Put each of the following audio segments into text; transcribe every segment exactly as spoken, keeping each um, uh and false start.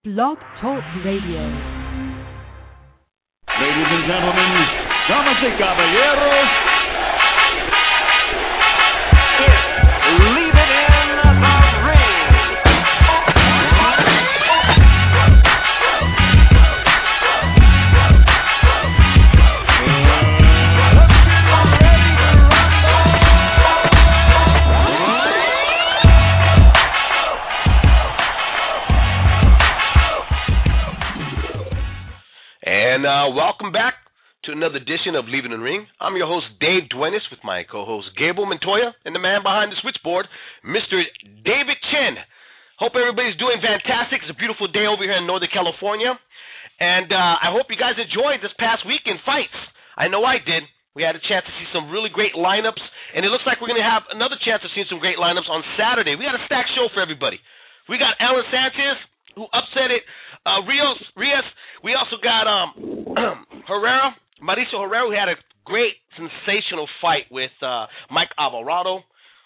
Blog Talk Radio. Ladies and gentlemen, damas y caballeros, leave it in the ring. And uh, welcome back to another edition of Leave It in the Ring. I'm your host, Dave Duenas, with my co-host, Gable Montoya, and the man behind the switchboard, Mister David Chen. Hope everybody's doing fantastic. It's a beautiful day over here in Northern California. And uh, I hope you guys enjoyed this past weekend fights. I know I did. We had a chance to see some really great lineups, and it looks like we're going to have another chance to see some great lineups on Saturday. We got a stacked show for everybody. We got Alan Sanchez, who upset it. Uh, Rios, Rios. We also got um, Herrera, Mauricio Herrera, who had a great, sensational fight with uh, Mike Alvarado.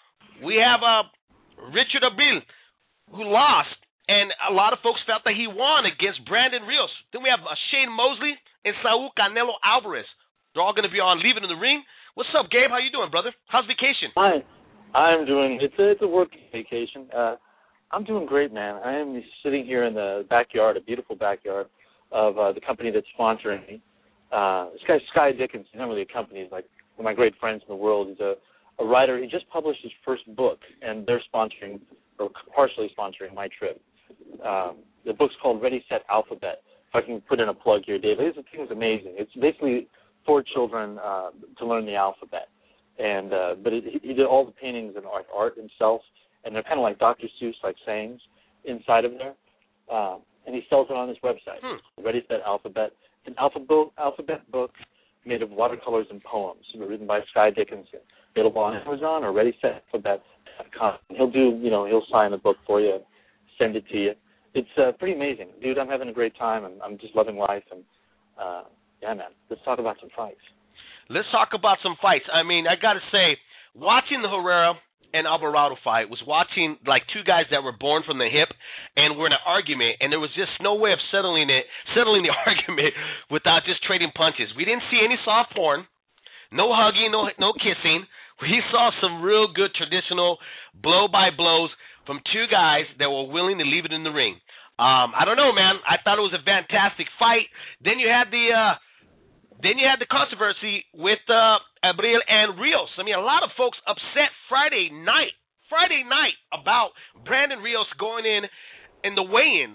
We have uh, Richard Abril, who lost, and a lot of folks felt that he won against Brandon Rios. Then we have uh, Shane Mosley and Saul Canelo Alvarez. They're all going to be on Leave It in the Ring. What's up, Gabe? How you doing, brother? How's vacation? Hi. I'm doing, it's a, it's a work vacation. Uh, I'm doing great, man. I am sitting here in the backyard, a beautiful backyard, of uh, the company that's sponsoring me. Uh, this guy, Sky Dickens, he's not really a company. He's like one of my great friends in the world. He's a, a writer. He just published his first book, and they're sponsoring, or partially sponsoring, my trip. Um, the book's called Ready, Set, Alphabet. If I can put in a plug here, Dave. This thing's amazing. It's basically for children uh, to learn the alphabet. And uh, But it, he did all the paintings and art, art himself, and they're kind of like Doctor Seuss, like sayings inside of there. Uh, and he sells it on his website, hmm. Ready, Set, Alphabet. It's an alphabet, alphabet book made of watercolors and poems, written by Sky Dickinson. Available on Amazon or ready set alphabet dot com. He'll do, you know, he'll sign the book for you, send it to you. It's uh, pretty amazing. Dude, I'm having a great time, and I'm just loving life. And, uh, yeah, man, let's talk about some fights. Let's talk about some fights. I mean, I got to say, watching the Herrera and Alvarado fight was watching like two guys that were born from the hip and were in an argument, and there was just no way of settling it, settling the argument without just trading punches. We didn't see any soft porn, no hugging, no no kissing. We saw some real good traditional blow by blows from two guys that were willing to leave it in the ring. Um, I don't know, man. I thought it was a fantastic fight. Then you had the uh, then you had the controversy with uh, Abril and Rios. I mean, a lot of folks upset Friday night, Friday night about Brandon Rios going in in the weigh-ins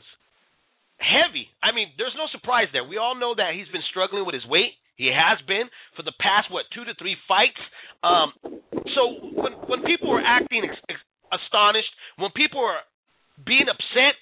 heavy. I mean, there's no surprise there. We all know that he's been struggling with his weight. He has been for the past, what, two to three fights. Um, so when when people were acting ex- ex- astonished, when people were being upset,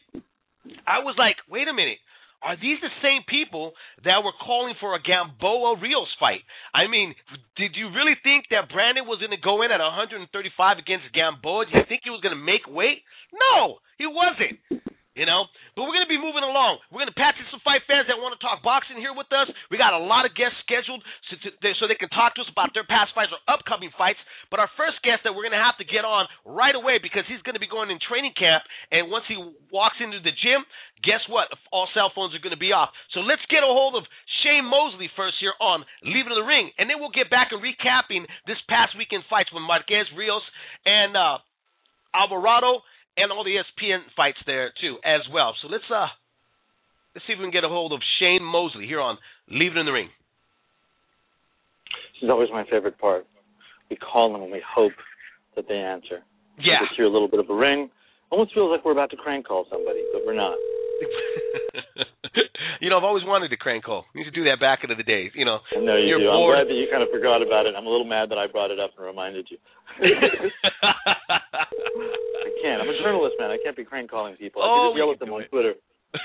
I was like, wait a minute. Are these the same people that were calling for a Gamboa-Rios fight? I mean, did you really think that Brandon was going to go in at one thirty-five against Gamboa? Do you think he was going to make weight? No, he wasn't. You know, but we're going to be moving along. We're going to patch in some fight fans that want to talk boxing here with us. We got a lot of guests scheduled so, to, so they can talk to us about their past fights or upcoming fights. But our first guest that we're going to have to get on right away because he's going to be going in training camp, and once he walks into the gym, guess what? All cell phones are going to be off. So let's get a hold of Shane Mosley first here on Leave It in the Ring, and then we'll get back and recapping this past weekend fights with Marquez Rios and uh, Alvarado, and all the E S P N fights there, too, as well. So let's uh, let's see if we can get a hold of Shane Mosley here on Leave It in the Ring. This is always my favorite part. We call them and we hope that they answer. Yeah. We hear a little bit of a ring. Almost feels like we're about to crank call somebody, but we're not. You know, I've always wanted to crank call. We used to do that back into the days. You know, I know you you're do. bored. I'm glad that you kind of forgot about it. I'm a little mad that I brought it up and reminded you. I can't. I'm a journalist, man. I can't be crank calling people. I Oh, can just yell we at them can on do Twitter.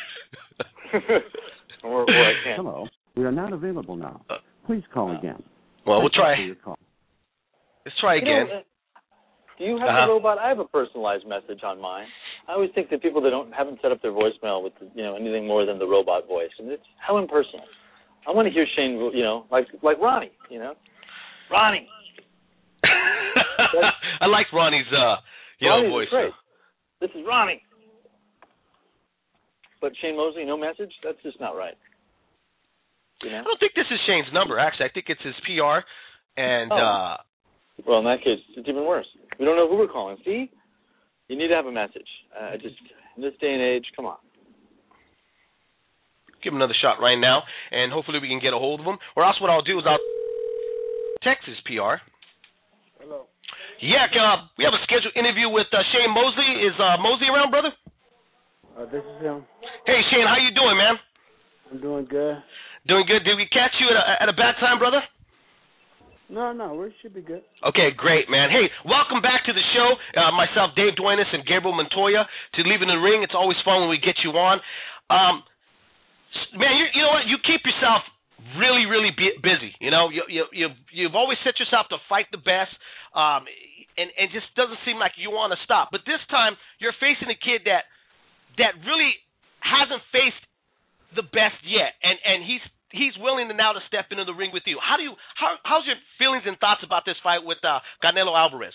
or, or I can't. Hello. We are not available now. Uh, Please call again. Well, we'll try. Your call. Let's try You again. know, do you have Uh-huh. a robot? I have a personalized message on mine. I always think that people that don't haven't set up their voicemail with you know anything more than the robot voice, and it's how impersonal. I want to hear Shane, you know, like like Ronnie, you know, Ronnie. I like Ronnie's uh, you Ronnie's know, voice. Great. This is Ronnie. but Shane Mosley, no message? That's just not right. You know? I don't think this is Shane's number, actually. I think it's his P R. And, oh. uh... Well, in that case, it's even worse. We don't know who we're calling. See? You need to have a message. Uh, just, in this day and age, come on. Give him another shot right now, and hopefully we can get a hold of him. Or else what I'll do is I'll text his P R. Hello. Yeah, uh, we have a scheduled interview with uh, Shane Mosley. Is uh, Mosley around, brother? Uh, this is him. Hey, Shane, how you doing, man? I'm doing good. Doing good. Did we catch you at a, at a bad time, brother? No, no, we should be good. Okay, great, man. Hey, welcome back to the show. Uh, myself, Dave Duenas, and Gabriel Montoya to Leaving the Ring. It's always fun when we get you on. Um, man, you, you know what? You keep yourself really, really busy. You know, you, you, you've, you've always set yourself to fight the best, um, and and just doesn't seem like you want to stop. But this time, you're facing a kid that that really hasn't faced the best yet, and and he's he's willing to now to step into the ring with you. How do you how how's your feelings and thoughts about this fight with uh, Canelo Alvarez?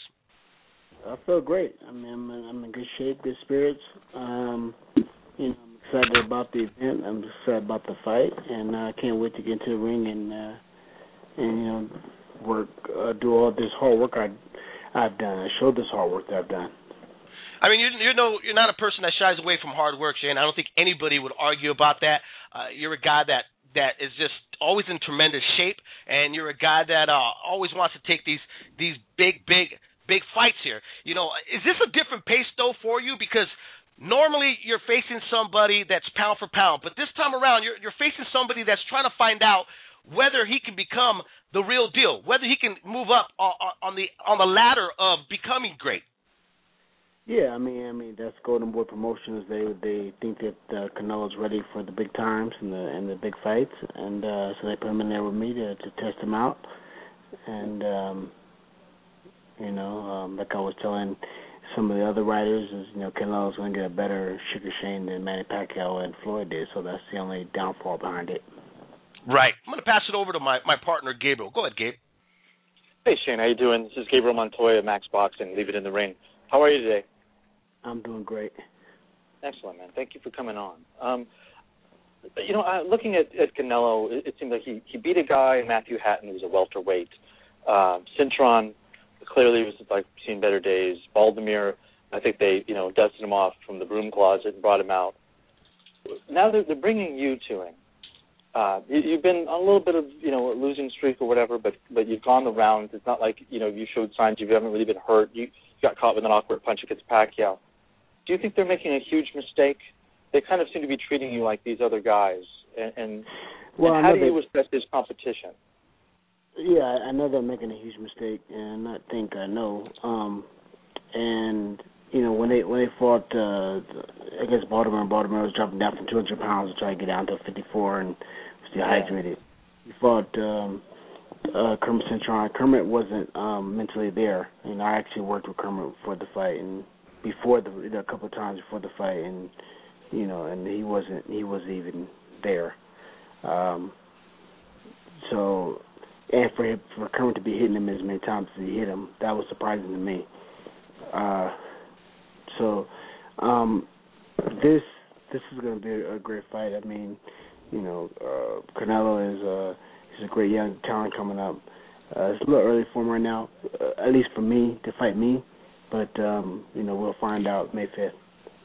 I feel great. I mean, I'm, I'm in good shape, good spirits. Um, you know, I'm excited about the event. I'm excited about the fight, and I uh, can't wait to get into the ring and uh, and you know work, uh, do all this hard work I I've done. I show this hard work that I've done. I mean, you you know, you're not a person that shies away from hard work, Shane. I don't think anybody would argue about that. Uh, you're a guy that. that is just always in tremendous shape, and you're a guy that uh, always wants to take these these big, big, big fights here. You know, is this a different pace, though, for you? Because normally you're facing somebody that's pound for pound, but this time around you're, you're facing somebody that's trying to find out whether he can become the real deal, whether he can move up on, on the on the ladder of becoming great. Yeah, I mean, I mean that's Golden Boy Promotions. They they think that uh, Canelo's ready for the big times and the and the big fights, and uh, so they put him in there with me to, to test him out. And um, you know, um, like I was telling some of the other writers, is you know Canelo's going to get a better Sugar Shane than Manny Pacquiao and Floyd did, so that's the only downfall behind it. Right. I'm going to pass it over to my, my partner Gabriel. Go ahead, Gabe. Hey Shane, how you doing? This is Gabriel Montoya, Max Boxing. Leave it in the ring. How are you today? I'm doing great. Excellent, man. Thank you for coming on. Um, you know, uh, looking at, at Canelo, it, it seemed like he, he beat a guy, Matthew Hatton, who was a welterweight. Uh, Cintron, clearly was like seen better days. Baldemir, I think they, you know, dusted him off from the broom closet and brought him out. Now they're, they're bringing you to him. Uh, you, you've been on a little bit of, you know, a losing streak or whatever, but but you've gone the rounds. It's not like, you know, you showed signs you haven't really been hurt. You got caught with an awkward punch against Pacquiao. Do you think they're making a huge mistake? They kind of seem to be treating you like these other guys. And, and, well, and how do they, you assess his competition? Yeah, I know they're making a huge mistake, and I think I know. Um, and you know, when they when they fought uh, against Baltimore, and Baltimore was dropping down from two hundred pounds to try to get down to fifty-four and was dehydrated. Yeah. He fought um, uh, Kermit Cintron. Kermit wasn't um, mentally there. You know, I actually worked with Kermit for the fight and before the you know, a couple of times before the fight, and you know, and he wasn't he wasn't even there. Um, so, and for him, for Kermit to be hitting him as many times as he hit him, that was surprising to me. Uh, so, um, this this is going to be a, a great fight. I mean, you know, uh, Canelo is uh, he's a great young talent coming up. Uh, it's a little early for him right now, uh, at least for me to fight me. But, um, you know, we'll find out May fifth.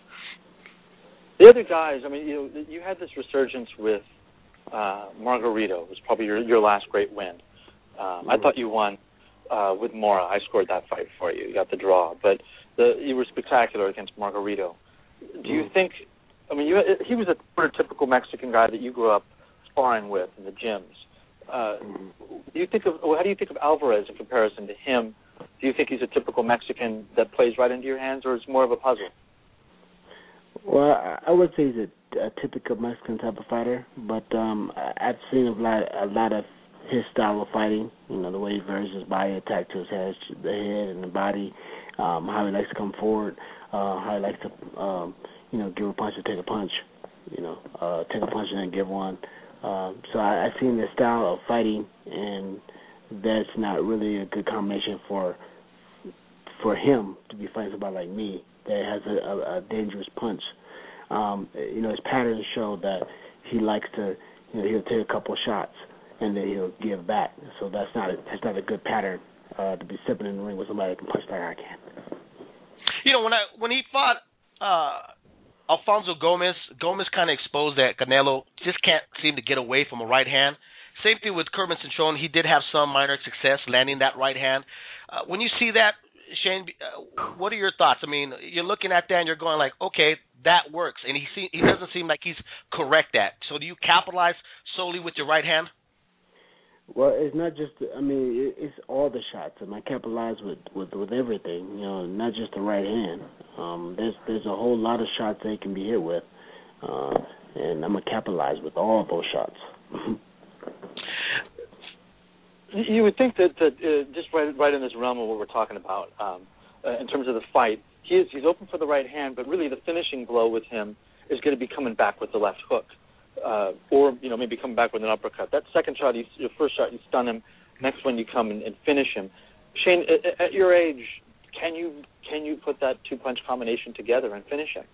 The other guys, I mean, you know, you had this resurgence with uh, Margarito. It was probably your, your last great win. Um, mm-hmm. I thought you won uh, with Mora. I scored that fight for you. You got the draw. But the, you were spectacular against Margarito. Do mm-hmm. you think, I mean, you, he was a prototypical Mexican guy that you grew up sparring with in the gyms. Uh, mm-hmm. Do you think of, how do you think of Alvarez in comparison to him? Do you think he's a typical Mexican that plays right into your hands, or is more of a puzzle? Well, I would say he's a, a typical Mexican type of fighter, but um, I've seen a lot, a lot of his style of fighting. You know, the way he varies his body attack to his head, the head and the body, um, how he likes to come forward, uh, how he likes to, um, you know, give a punch or take a punch. You know, uh, take a punch and then give one. Uh, so I, I've seen the style of fighting, and that's not really a good combination for for him to be fighting somebody like me that has a, a, a dangerous punch. Um, you know, his patterns show that he likes to, you know, he'll take a couple of shots and then he'll give back. So that's not a, that's not a good pattern uh, to be stepping in the ring with somebody that can punch like I can. You know, when I when he fought uh, Alfonso Gomez, Gomez kind of exposed that Canelo just can't seem to get away from a right hand. Same thing with Kermit Cintrone. He did have some minor success landing that right hand. Uh, when you see that, Shane, uh, what are your thoughts? I mean, you're looking at that and you're going like, okay, that works, and he see, he doesn't seem like he's correct at. So do you capitalize solely with your right hand? Well, it's not just. I mean, it's all the shots. I mean, I capitalize with, with, with everything. You know, not just the right hand. Um, there's there's a whole lot of shots they can be hit with, uh, and I'm gonna capitalize with all of those shots. You would think that, that uh, just right, right in this realm of what we're talking about, um, uh, in terms of the fight, he is, he's open for the right hand, but really the finishing blow with him is going to be coming back with the left hook, uh, or you know maybe coming back with an uppercut. That second shot, you, your first shot, you stun him. Next one, you come and, and finish him. Shane, at, at your age, can you can you put that two punch combination together and finish him?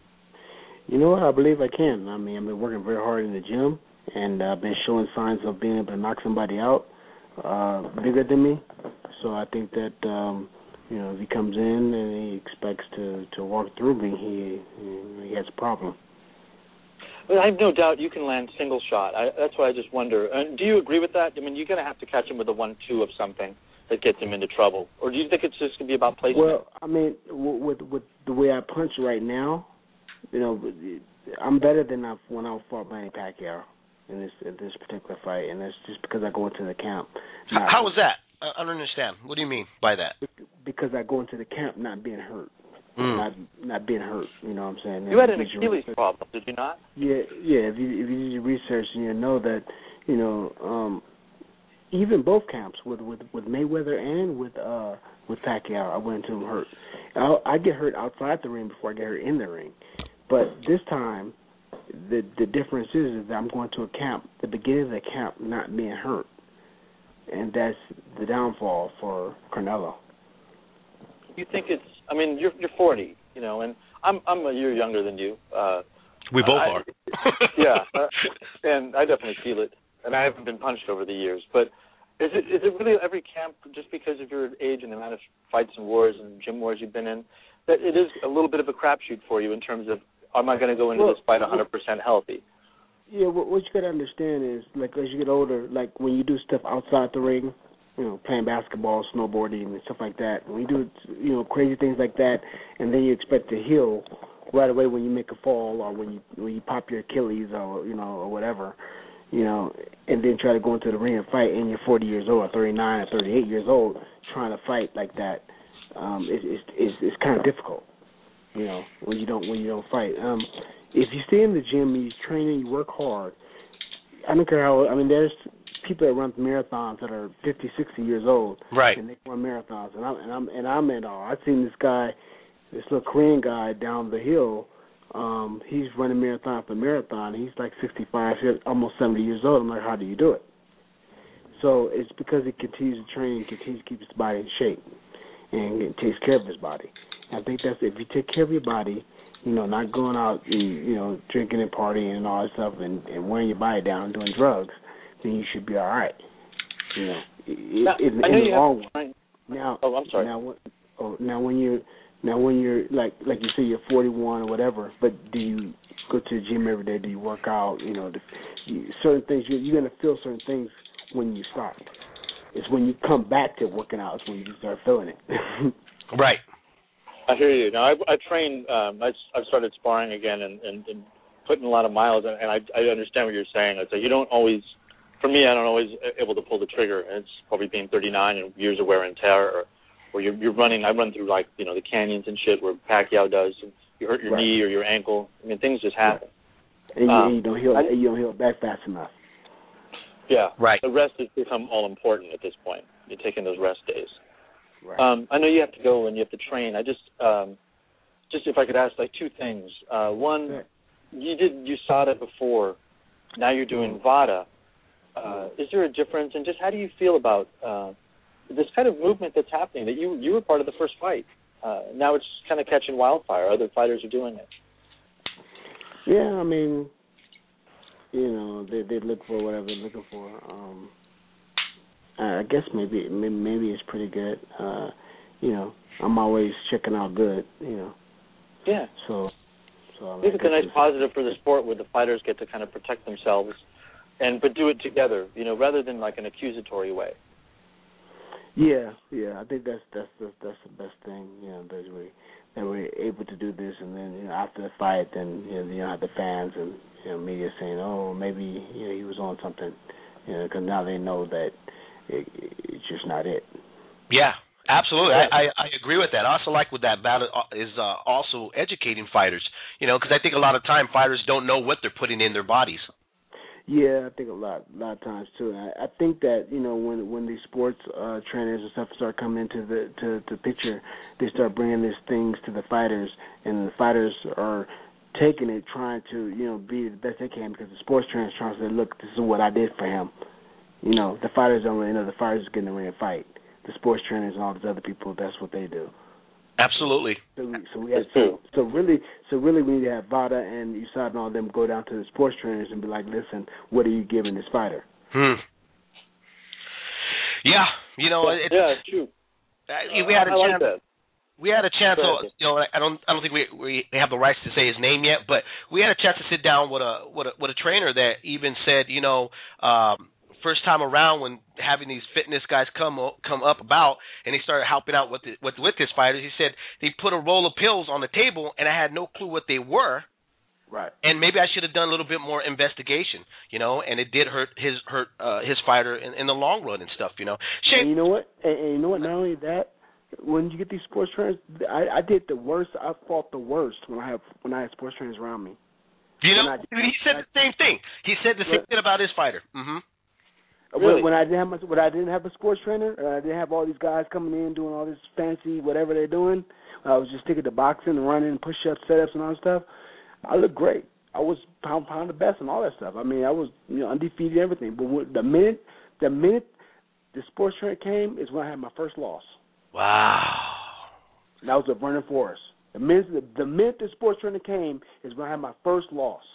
You know what? I believe I can. I mean, I've been working very hard in the gym, and I've been showing signs of being able to knock somebody out uh, bigger than me. So I think that, um, you know, if he comes in and he expects to, to walk through me, he he has a problem. Well, I have no doubt you can land single shot. I, that's why I just wonder. Uh, do you agree with that? I mean, you're going to have to catch him with a one two of something that gets him into trouble. Or do you think it's just going to be about placement? Well, I mean, with, with the way I punch right now, you know, I'm better than I, when I fought Manny Pacquiao in this in this particular fight, and that's just because I go into the camp. How, how was that? I don't understand. What do you mean by that? Because I go into the camp not being hurt. Mm. Not not being hurt, you know what I'm saying? You had an Achilles problem, did you not? Yeah, yeah. If you if you do your research and you know that, you know, um, even both camps with with, with Mayweather and with uh with Pacquiao, I went into them hurt. I, I get hurt outside the ring before I get hurt in the ring, but this time, the the difference is, is that I'm going to a camp, the beginning of the camp, not being hurt, and that's the downfall for Canelo. You think it's? I mean, you're you're forty, you know, and I'm I'm a year younger than you. Uh, we both I, are. yeah, uh, and I definitely feel it. And I haven't been punched over the years, but is it is it really every camp just because of your age and the amount of fights and wars and gym wars you've been in that it is a little bit of a crapshoot for you in terms of am I going to go into well, this fight one hundred percent healthy? Yeah, what, what you got to understand is like as you get older, like when you do stuff outside the ring. You know, playing basketball, snowboarding, and stuff like that. When you do, you know, crazy things like that, and then you expect to heal right away when you make a fall or when you when you pop your Achilles or you know or whatever, you know, and then try to go into the ring and fight, and you're forty years old, or thirty-nine, or thirty-eight years old, trying to fight like that, um, it, it's it's it's kind of difficult, you know, when you don't when you don't fight. Um, if you stay in the gym and you train and you work hard, I don't care how. I mean, there's people that run marathons that are fifty, sixty years old, right? And they run marathons, and I'm and I'm and I'm at all. I've seen this guy, this little Korean guy down the hill. Um, he's running marathon after marathon. He's like sixty-five, almost seventy years old. I'm like, how do you do it? So it's because he continues to train, continues to keep his body in shape, and it takes care of his body. And I think that's if you take care of your body, you know, not going out, and, you know, drinking and partying and all that stuff, and, and wearing your body down and doing drugs. Then you should be all right. You know, now, in, in, I know in you the long have run. Now, oh, I'm sorry. Now, oh, now when you now when you're like like you say you're forty-one or whatever, but do you go to the gym every day? Do you work out? You know, the, you, certain things you, you're gonna feel certain things when you start. It's when you come back to working out is when you start feeling it. Right. I hear you. Now I, I train. Um, I I've started sparring again and, and, and putting a lot of miles, and, and I I understand what you're saying. It's like you don't always. For me, I don't always able to pull the trigger. It's probably being thirty-nine and years of wear and tear, or, or you're, you're running. I run through like you know the canyons and shit where Pacquiao does. And you hurt your right. knee or your ankle. I mean, things just happen. Right. And, you, um, and you don't heal. I, you don't heal back fast enough. Yeah, right. The rest has become all important at this point. You're taking those rest days. Right. Um, I know you have to go and you have to train. I just, um, just if I could ask like two things. Uh, one, right. you did U S A D A before. Now you're doing VADA. Uh, is there a difference, and just how do you feel about uh, this kind of movement that's happening? That you you were part of the first fight. Uh, now it's kind of catching wildfire. Other fighters are doing it. Yeah, I mean, you know, they they look for whatever they're looking for. Um, I guess maybe maybe it's pretty good. Uh, you know, I'm always checking out good. You know. Yeah. So. so I, I think it's a nice positive for the sport where the fighters get to kind of protect themselves, and but do it together. You know, rather than like an accusatory way. Yeah, yeah. I think that's that's that's, that's the best thing. You know, that we that we're able to do this, and then you know after the fight, then you know you have the fans and you know media saying, oh, maybe you know he was on something, you know, because now they know that it, it's just not it. Yeah, absolutely. I, I I agree with that. I also like what that battle is uh, also educating fighters. You know, because I think a lot of time fighters don't know what they're putting in their bodies. Yeah, I think a lot, a lot of times too. I, I think that you know when when these sports uh, trainers and stuff start coming into the to the picture, they start bringing these things to the fighters, and the fighters are taking it, trying to you know be the best they can because the sports trainers trying to say, look, this is what I did for him. You know, the fighters don't really know. The fighters get in the ring and fight. The sports trainers and all these other people, that's what they do. Absolutely. So, so we had so, so really so really we need to have Vada and U S A D and all them go down to the sports trainers and be like, listen, what are you giving this fighter? Hmm. Yeah, you know, it's, yeah, it's true. Uh, we had a I chance. Like that. We had a chance. To, you know, I don't. I don't think we we have the rights to say his name yet, but we had a chance to sit down with a with a, with a trainer that even said, you know. Um, First time around when having these fitness guys come come up about and they started helping out with the, with with his fighters, he said they put a roll of pills on the table and I had no clue what they were. Right. And maybe I should have done a little bit more investigation, you know. And it did hurt his hurt uh, his fighter in, in the long run and stuff, you know. Shane, and you know what? And, and you know what? Not only that, when you get these sports trainers, I, I did the worst. I fought the worst when I have when I had sports trainers around me. You know, I, he said the same thing. He said the same thing about his fighter. Mm-hmm. When, Really? when I didn't have my, when I didn't have a sports trainer, uh, I didn't have all these guys coming in doing all this fancy whatever they're doing. I was just sticking to boxing and running, push-ups, set-ups, and all that stuff. I looked great. I was pound pound the best and all that stuff. I mean, I was you know undefeated and everything. But when, the minute the minute the sports trainer came is when I had my first loss. Wow. And that was at Vernon Forest. The minute the, the minute the sports trainer came is when I had my first loss.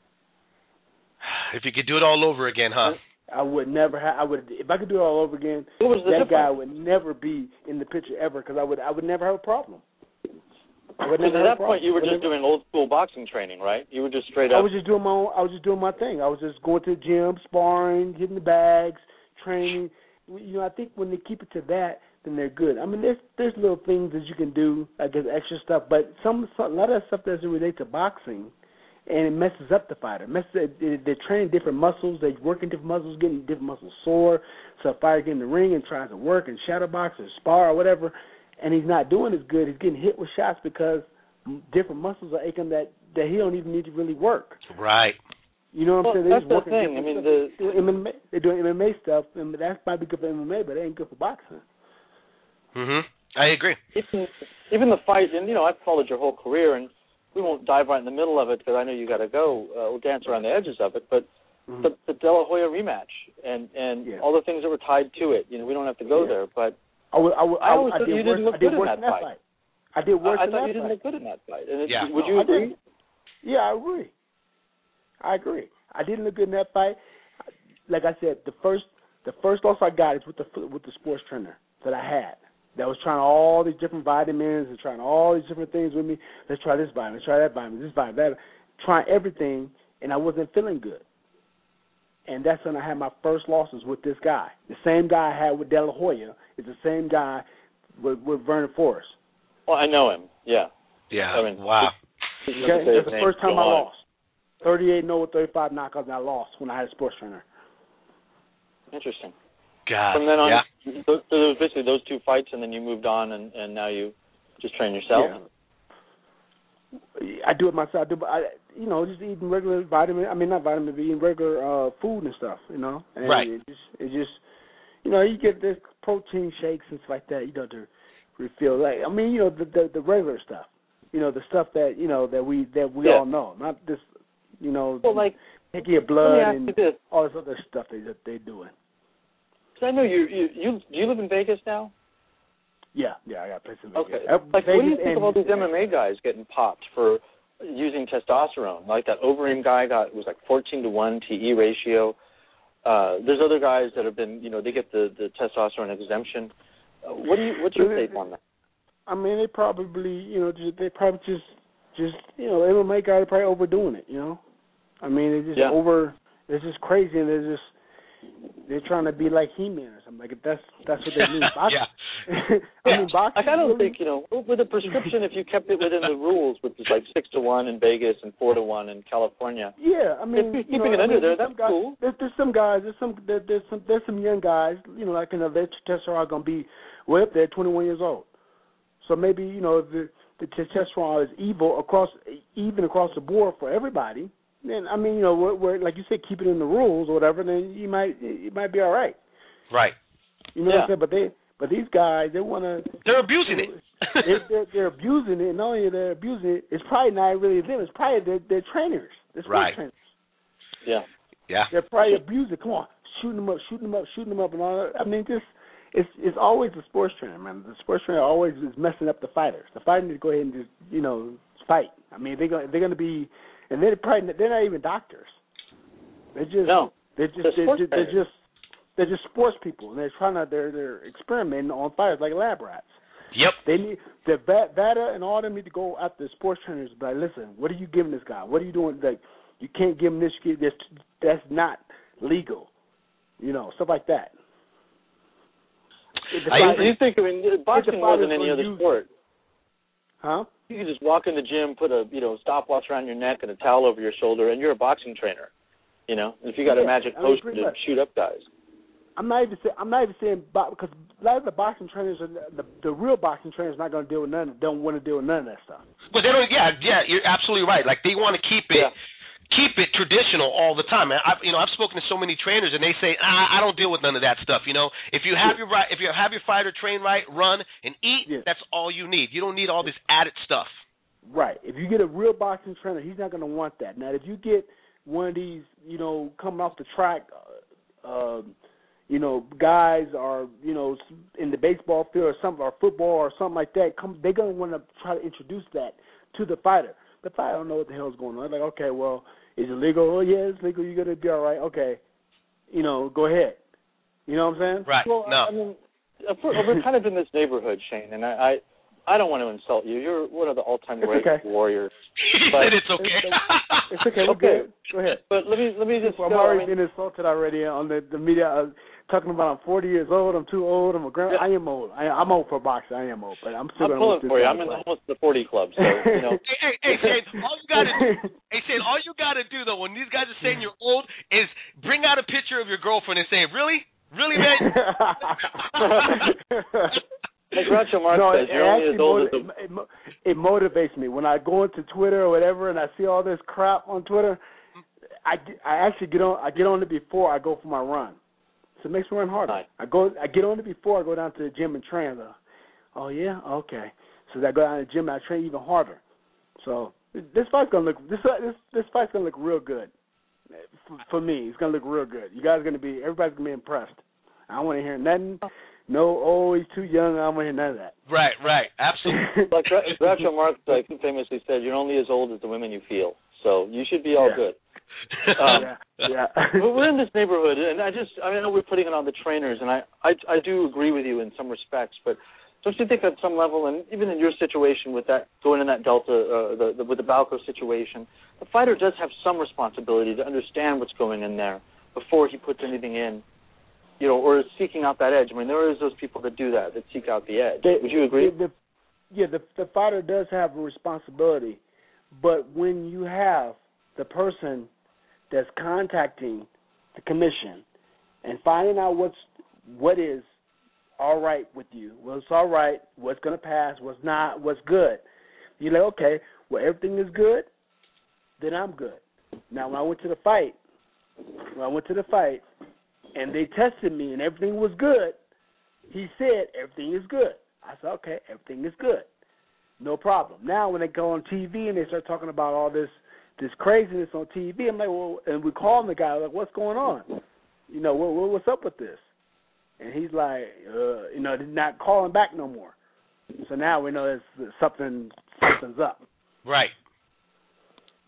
If you could do it all over again, huh? I would never have. I would if I could do it all over again. What was the that difference? guy would never be in the picture ever because I would. I would never have a problem. I would never at have that a point, you were just never, doing old school boxing training, right? You were just straight I up. was just doing my own. I was just doing my thing. I was just going to the gym, sparring, hitting the bags, training. You know, I think when they keep it to that, then they're good. I mean, there's there's little things that you can do, like there's extra stuff, but some, some a lot of that stuff doesn't relate to boxing. And it messes up the fighter. Messes, they're training different muscles. They're working different muscles, getting different muscles sore. So a fighter gets in the ring and tries to work and shadow box or spar or whatever, and he's not doing as good. He's getting hit with shots because different muscles are aching that, that he don't even need to really work. Right. You know what well, I'm saying? They're that's just the working thing. I mean, stuff. the M M A, they're doing M M A stuff, and that might be good for M M A, but it ain't good for boxing. Mhm. I agree. Even, even the fight, and you know, I've followed your whole career, and we won't dive right in the middle of it because I know you got to go. Uh, we'll dance around the edges of it, but mm-hmm. the, the De La Hoya rematch and and yeah. all the things that were tied to it. You know, we don't have to go yeah. there, but I, would, I, would, I always I, thought I you worse, didn't look I did good in that, in that fight. fight. I did worse. I, I in thought that you didn't fight. look good in that fight. And it, yeah. Would no, you I agree? Didn't. Yeah, I agree. I agree. I didn't look good in that fight. Like I said, the first the first loss I got is with the with the sports trainer that I had. That was trying all these different vitamins and trying all these different things with me. Let's try this vitamin, let's try that vitamin, this vitamin, that. Trying everything, and I wasn't feeling good. And that's when I had my first losses with this guy. The same guy I had with De La Hoya is the same guy with, with Vernon Forest. Well, I know him. Yeah. Yeah. I mean, wow. Okay? That's the first time I lost. thirty-eight no with thirty-five knockouts, and I lost when I had a sports trainer. Interesting. God. From then on, yeah. so, so there was basically those two fights, and then you moved on, and, and now you just train yourself? Yeah. I do it myself. I do, I, you know, just eating regular vitamin. I mean, not vitamin, but eating regular uh, food and stuff. You know, and right? It just, it just, you know, you get this protein shakes and stuff like that. You know, to refill. Like, I mean, you know, the, the the regular stuff. You know, the stuff that you know that we that we yeah. all know. Not this, you know, well, like taking your blood and this. all this other stuff they that they doing. So I know you, you. You do you live in Vegas now? Yeah, yeah, I got a place in Vegas. Okay. Uh, like, Vegas what do you think and, of all these M M A guys getting popped for using testosterone. Like that Overeem guy got was like fourteen to one T E ratio. Uh, there's other guys that have been, you know, they get the, the testosterone exemption. Uh, what do you what's your take on that? I mean, they probably, you know, just, they probably just just you know, M M A guys are probably overdoing it. You know, I mean, it's just yeah. over. It's just crazy, and they're just. They're trying to be like He-Man or something. Like that's that's what they mean. yeah. I mean, boxing. Like, I don't really, think you know with a prescription if you kept it within the rules, which is like six to one in Vegas and four to one in California. Yeah, I mean, if you're you keeping know, it I under mean, there, that's guys, cool. There's, there's some guys. There's some. There, there's some. There's some young guys. You know, like you know, their testosterone are gonna be way up there, twenty-one years old. So maybe you know the the testosterone is evil across even across the board for everybody. Then I mean, you know, we're, we're, like you said, keep it in the rules or whatever. Then you might you might be all right. Right. You know yeah. what I'm saying? But they but these guys they want to. They're abusing it. they're, they're, they're abusing it. Not only they're abusing it, it's probably not really them. It's probably their, their trainers. Their sports Right. trainers. Yeah. Yeah. They're probably abusing. Come on, shooting them up, shooting them up, shooting them up, and all that. I mean, just it's it's always the sports trainer, man. The sports trainer always is messing up the fighters. The fighter need to go ahead and just you know fight. I mean, they're going they're going to be. And they're probably they're not even doctors. They're just no, they're just they're, they're, they're just they're just sports people, and they're trying to they're they're experimenting on fighters like lab rats. Yep. They need the Vada and all of them need to go after the sports trainers. But listen, what are you giving this guy? What are you doing? Like you can't give him this. This that's not legal. You know, stuff like that. I, fighter, you think I mean boxing more than any other sport? Huh? You can just walk in the gym, put a you know stopwatch around your neck and a towel over your shoulder, and you're a boxing trainer. You know, if you got yeah, a magic I mean, potion to shoot up guys. I'm not even saying I'm not even saying because a lot of the boxing trainers, are, the the real boxing trainers, not going to deal with none. Don't want to deal with none of that stuff. But they don't. Yeah, yeah, you're absolutely right. Like they want to keep it. Yeah. Keep it traditional all the time. I, you know, I've spoken to so many trainers, and they say, ah, "I don't deal with none of that stuff." You know, if you have your right, if you have your fighter train right, run and eat, yeah. that's all you need. You don't need all this added stuff. Right. If you get a real boxing trainer, he's not going to want that. Now, if you get one of these, you know, coming off the track, uh, uh, you know, guys are, you know, in the baseball field or something, or football or something like that, come, they're going to want to try to introduce that to the fighter. The fighter don't know what the hell's going on. They're like, okay, well, is it legal? Oh, yeah, it's legal. You're going to be all right. Okay. You know, go ahead. You know what I'm saying? Right. Well, no. I mean, we're kind of in this neighborhood, Shane, and I, I I don't want to insult you. You're one of the all-time great okay. warriors. He but said it's okay. It's okay. We're okay. good. Go ahead. But let me let me just. I'm go, already I mean, been insulted already on the, the media. Uh, talking about I'm forty years old. I'm too old. I'm a grand. Yeah. I am old. I, I'm old for boxing. I am old, but I'm still. I'm gonna pulling for you. I'm in almost the forty club, so you know. Hey, hey, hey, Shane, all you gotta do, hey, Shane, all you gotta do though, when these guys are saying you're old, is bring out a picture of your girlfriend and say, "Really, really, man." Like Groucho Marx no, says, it, you're it only as old motiv- as the... it, it motivates me when I go into Twitter or whatever and I see all this crap on Twitter. I, I actually get on. I get on it before I go for my run, so it makes me run harder. Nice. I go. I get on it before I go down to the gym and train. Like, oh yeah, okay. So I go down to the gym and I train even harder. So this fight's gonna look. This this this fight's gonna look real good for, for me. It's gonna look real good. You guys are gonna be. Everybody's gonna be impressed. I don't want to hear nothing. No, oh, he's too young. I don't want to hear none of that. Right, right, absolutely. Like Groucho Marx like, famously said, you're only as old as the women you feel. So you should be all yeah. good. Um, yeah, yeah. But we're in this neighborhood, and I just, I mean, I know we're putting it on the trainers, and I, I, I do agree with you in some respects, but don't you think at some level, and even in your situation with that, going in that Delta, uh, the, the, with the Balco situation, the fighter does have some responsibility to understand what's going in there before he puts anything in. You know, or is seeking out that edge. I mean, there is those people that do that, that seek out the edge. The, Would you agree? The, the, yeah, the, the fighter does have a responsibility, but when you have the person that's contacting the commission and finding out what's what is all right with you, what's all right, what's going to pass, what's not, what's good, you're like, okay, well, everything is good, then I'm good. Now, when I went to the fight, when I went to the fight, and they tested me and everything was good, he said everything is good. I said, okay, everything is good. No problem. Now when they go on T V and they start talking about all this this craziness on T V, I'm like, well, and we call the guy, like, what's going on? You know, what, what's up with this? And he's like, uh, you know, not calling back no more. So now we know it's something, something's up. Right.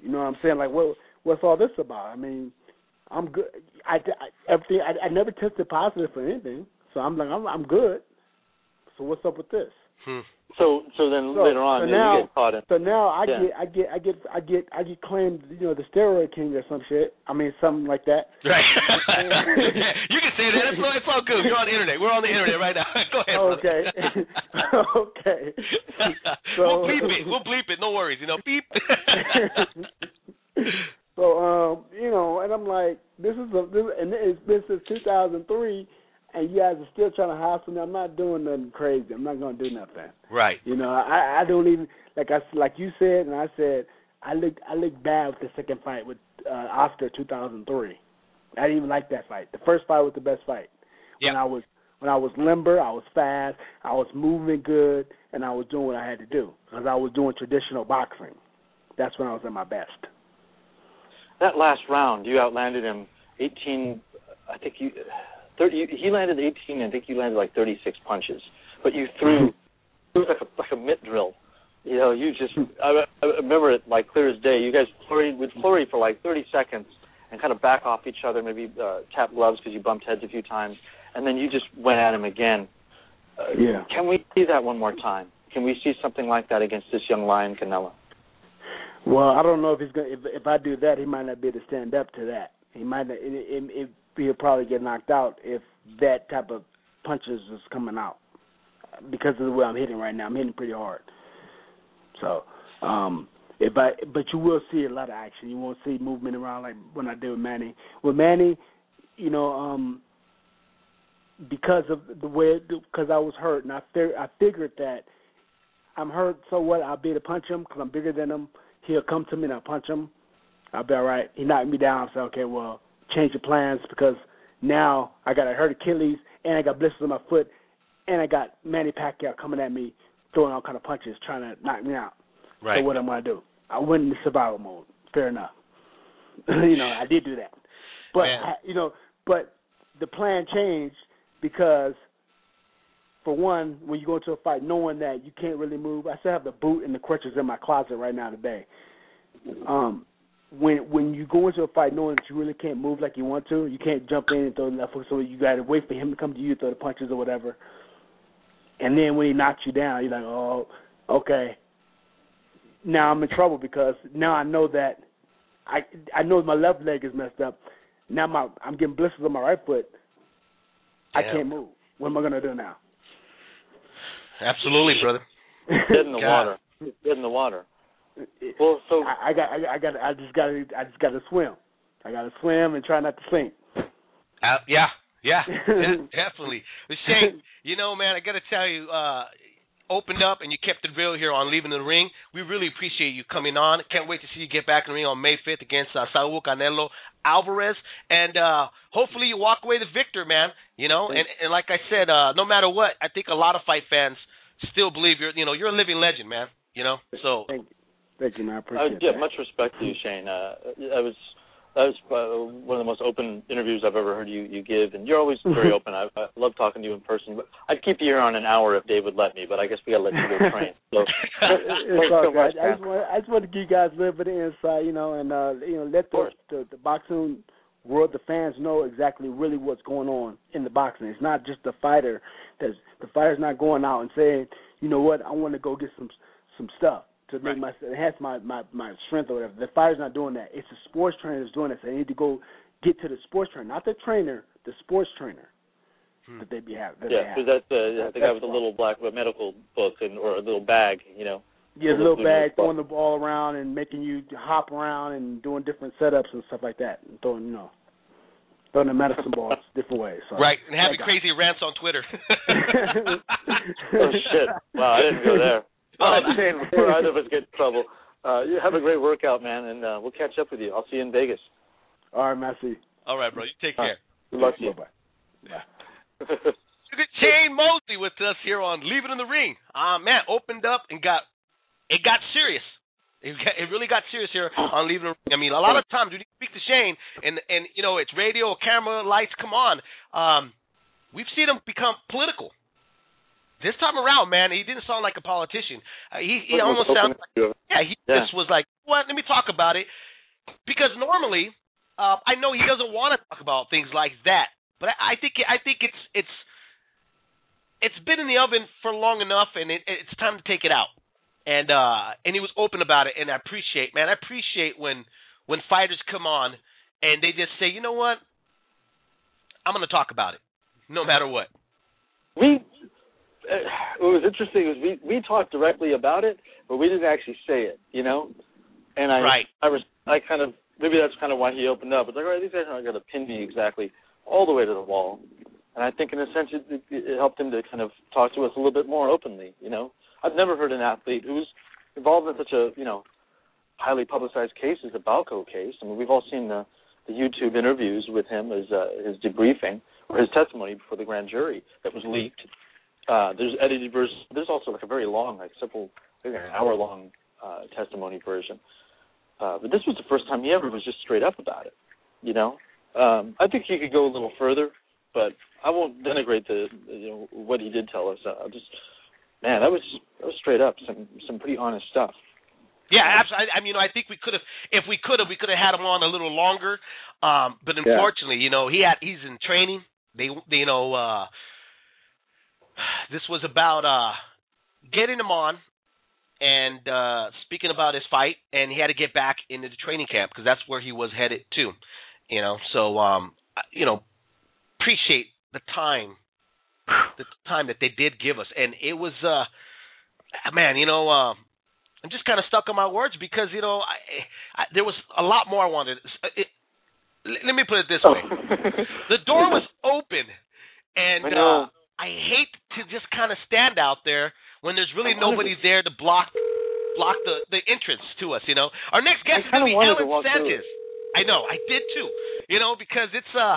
You know what I'm saying? Like, what what's all this about? I mean, I'm good. I, I everything. I, I never tested positive for anything, so I'm like, I'm I'm good. So what's up with this? Hmm. So so then So, later on, so you now, get caught in. So now I Yeah. get I get I get I get I get claimed, you know, the steroid king or some shit. I mean, something like that. Right. You can say that. It's all, it's all good. You're on the internet. We're on the internet right now. Go ahead, Okay. Okay. So we'll bleep it. We'll bleep it. No worries. You know, beep. So um, you know, and I'm like, this is a this, and it's been since two thousand three, and you guys are still trying to hustle me. I'm not doing nothing crazy. I'm not gonna do nothing. Right. You know, I I don't even like I like you said, and I said I looked I looked bad with the second fight with uh, Oscar two thousand three. I didn't even like that fight. The first fight was the best fight. Yeah. When I was when I was limber, I was fast, I was moving good, and I was doing what I had to do because I was doing traditional boxing. That's when I was at my best. That last round, you outlanded him eighteen. I think you, thirty. He landed eighteen. I think you landed like thirty-six punches. But you threw, it was like a like a mitt drill. You know, you just. I, I remember it like clear as day. You guys flurried would flurry for like thirty seconds and kind of back off each other, maybe uh, tap gloves because you bumped heads a few times, and then you just went at him again. Uh, yeah. Can we see that one more time? Can we see something like that against this young lion, Canelo? Well, I don't know if he's gonna. If, if I do that, he might not be able to stand up to that. He might. Not, it, it, it, he'll probably get knocked out if that type of punches is coming out because of the way I'm hitting right now. I'm hitting pretty hard. So, um, if I, but you will see a lot of action. You won't see movement around like when I did with Manny. With Manny, you know, um, because of the way, because I was hurt, and I, fig- I figured that I'm hurt. So what? I'll be able to punch him because I'm bigger than him. He'll come to me and I'll punch him. I'll be all right. He knocked me down. I said, okay, well, change your plans because now I got a hurt Achilles and I got blisters on my foot and I got Manny Pacquiao coming at me, throwing all kind of punches, trying to knock me out. Right. So what am I going to do? I went into survival mode. Fair enough. you know, I did do that. But, I, you know, but the plan changed because, for one, when you go into a fight knowing that you can't really move, I still have the boot and the crutches in my closet right now today. Um, when when you go into a fight knowing that you really can't move like you want to, you can't jump in and throw the left hook, so you got to wait for him to come to you, throw the punches or whatever. And then when he knocks you down, you're like, oh, okay. Now I'm in trouble because now I know that I I know my left leg is messed up. Now my I'm getting blisters on my right foot. I Damn. can't move. What am I going to do now? Absolutely, brother. Dead in the God. water. Dead in the water. Well, so I, I got, I got, I just got, to, I just got to swim. I got to swim and try not to sink. Uh, yeah, yeah, definitely. But Shane, you know, man, I got to tell you, uh, opened up and you kept it real here on Leaving the Ring. We really appreciate you coming on. Can't wait to see you get back in the ring on May fifth against uh, Saul Canelo Alvarez, and uh, hopefully you walk away the victor, man. You know, and, and like I said, uh, no matter what, I think a lot of fight fans still believe you're, you know, you're a living legend, man. You know, so. Thank you, thank you, man. I uh, appreciate yeah, that. much respect to you, Shane. Uh, I was. That was uh, one of the most open interviews I've ever heard you, you give, and you're always very open. I, I love talking to you in person. But I'd keep you here on an hour if Dave would let me, but I guess we got to let you go train. So, it's all right. I just want I just want to give you guys a little bit of insight, you know, and uh, you know, let the, the the boxing world, the fans know exactly really what's going on in the boxing. It's not just the fighter. That's the fighter's not going out and saying, you know what, I want to go get some some stuff to make my enhance my, my, my strength or whatever. The fighter's not doing that. It's the sports trainer that's doing it. So they need to go get to the sports trainer, not the trainer, the sports trainer hmm. that they be have. That yeah, because that's uh, the guy with the little black medical book and or a little bag, you know. Yeah, the little bag, throwing the ball around and making you hop around and doing different setups and stuff like that, and throwing, you know, throwing the medicine balls different ways. So, right, and having crazy rants on Twitter. Oh shit! Wow, I didn't go there. All right, Shane, before either of us get in trouble, uh, you have a great workout, man, and uh, we'll catch up with you. I'll see you in Vegas. All right, Massey. All right, bro. You take care. Good luck to you. Bye-bye. Bye. Shane Mosley with us here on Leave It in the Ring. Uh, man, opened up and got it got serious. It, got, it really got serious here on Leave It in the Ring. I mean, a lot of times when you speak to Shane, and and you know it's radio, camera, lights, come on. Um, we've seen him become political. this time around, man, he didn't sound like a politician. Uh, he he almost sounded like, yeah, he yeah. just was like, what? Let me talk about it. Because normally, uh, I know he doesn't want to talk about things like that, but I, I think I think it's it's it's been in the oven for long enough, and it, it's time to take it out. And uh, and he was open about it, and I appreciate, man, I appreciate when when fighters come on and they just say, you know what, I'm going to talk about it, no matter what. We. What was interesting was we, we talked directly about it, but we didn't actually say it, you know. And I, right. I, was, I kind of maybe that's kind of why he opened up. It's like, all right, these guys aren't going to pin me exactly all the way to the wall. And I think in a sense it, it, it helped him to kind of talk to us a little bit more openly, you know. I've never heard an athlete who's involved in such a you know highly publicized case as the Balco case. I mean, we've all seen the, the YouTube interviews with him, his uh, his debriefing or his testimony before the grand jury that was leaked. Uh, there's edited version. There's also like a very long, like simple, like an hour-long uh, testimony version. Uh, but this was the first time he ever was just straight up about it. You know, um, I think he could go a little further, but I won't denigrate the you know what he did tell us. I'll just, man, that was that was straight up some some pretty honest stuff. Yeah, absolutely. I mean, you know, I think we could have, if we could have, we could have had him on a little longer. Um, but unfortunately, yeah. you know, he had he's in training. They, they you know. Uh, This was about uh, getting him on and uh, speaking about his fight, and he had to get back into the training camp because that's where he was headed to, you know. So, um, you know, appreciate the time, the time that they did give us, and it was, uh, man, you know, uh, I'm just kind of stuck on my words because you know I, I, there was a lot more I wanted. It, let me put it this way: the door was open, and. Uh, I hate to just kind of stand out there when there's really nobody there to block block the, the entrance to us, you know. Our next guest is going to be Ellen Sanchez. I know, I did too, you know, because it's uh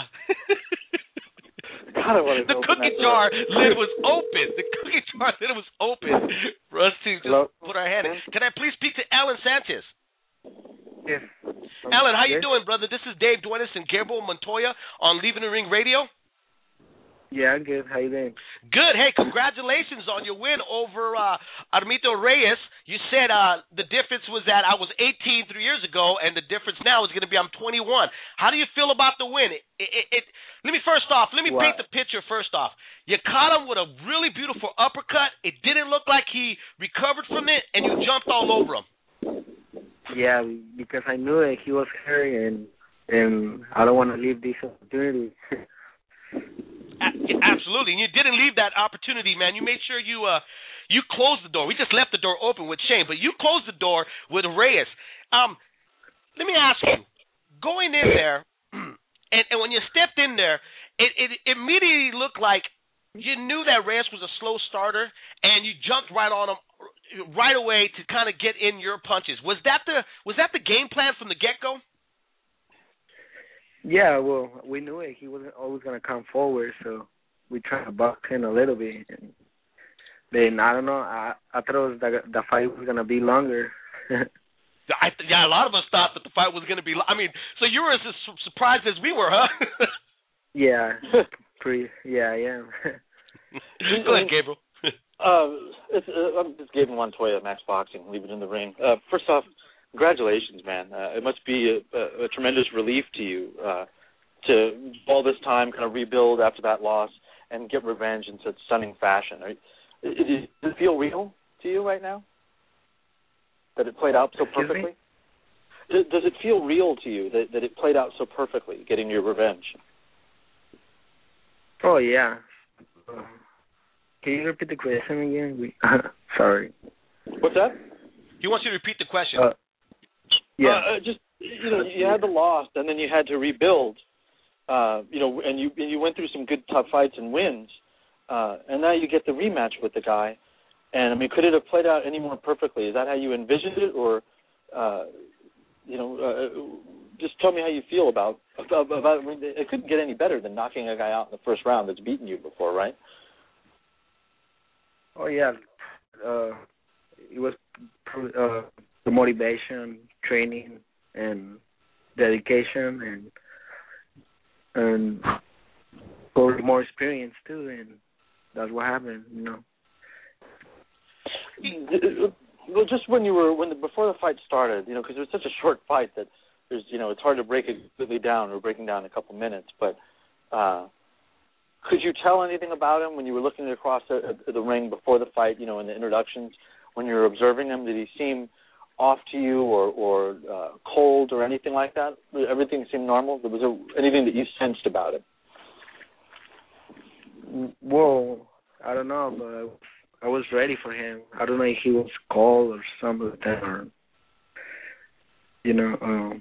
the cookie jar lid was open. The cookie jar lid was open for us to just Hello? put our hand in. Can I please speak to Ellen Sanchez? Yes. Ellen, how you doing, brother? This is Dave Duenas and Gabriel Montoya on Leaving the Ring Radio. Yeah, I'm good. How you doing? Good. Hey, congratulations on your win over uh, Armito Reyes. You said uh, the difference was that I was eighteen three years ago, and the difference now is going to be I'm twenty-one. How do you feel about the win? It, it, it, let me first off, let me wow. paint the picture first off. You caught him with a really beautiful uppercut. It didn't look like he recovered from it, and you jumped all over him. Yeah, because I knew that he was hurt, and, and I don't want to leave this opportunity. Absolutely, and you didn't leave that opportunity, man. You made sure you uh, you closed the door. We just left the door open with Shane, but you closed the door with Reyes. Um, let me ask you, going in there, and, and when you stepped in there, it, it immediately looked like you knew that Reyes was a slow starter, and you jumped right on him right away to kind of get in your punches. Was that the was that the game plan from the get-go? Yeah, well, we knew it. He wasn't always going to come forward, so we tried to box in a little bit. And then, I don't know, I, I thought it was the, the fight was going to be longer. I, yeah, a lot of us thought that the fight was going to be – I mean, so you were as surprised as we were, huh? yeah, pretty, yeah, I am. Go ahead, Gabriel. uh, it's, uh, I'm just Gabriel Montoya at Max Boxing, Leave It in the Ring. Uh, first off, congratulations, man. Uh, it must be a, a, a tremendous relief to you uh, to all this time kind of rebuild after that loss and get revenge in such stunning fashion. Are, does it feel real to you right now that it played out so perfectly? Does, does it feel real to you that, that it played out so perfectly, getting your revenge? Oh, yeah. Uh, can you repeat the question again? We, sorry. What's that? He wants you to repeat the question. Uh, Yeah, uh, just you know, you had the loss, and then you had to rebuild. Uh, you know, and you and you went through some good tough fights and wins, uh, and now you get the rematch with the guy. And I mean, could it have played out any more perfectly? Is that how you envisioned it, or uh, you know, uh, just tell me how you feel about about, about I mean, it couldn't get any better than knocking a guy out in the first round that's beaten you before, right? Oh yeah, uh, it was uh, the motivation, training, and dedication, and and got more experience too, and that's what happened. You know, well, just when you were when the, before the fight started, you know, because it was such a short fight that there's, you know, it's hard to break it completely down. We're breaking down in a couple minutes, but uh, could you tell anything about him when you were looking across the, the ring before the fight? You know, in the introductions, when you were observing him, did he seem off to you, or or uh, cold, or anything like that? Everything seemed normal. Was there anything that you sensed about him? Well, I don't know, but I was ready for him. I don't know if he was cold or something like that, or, you know, um,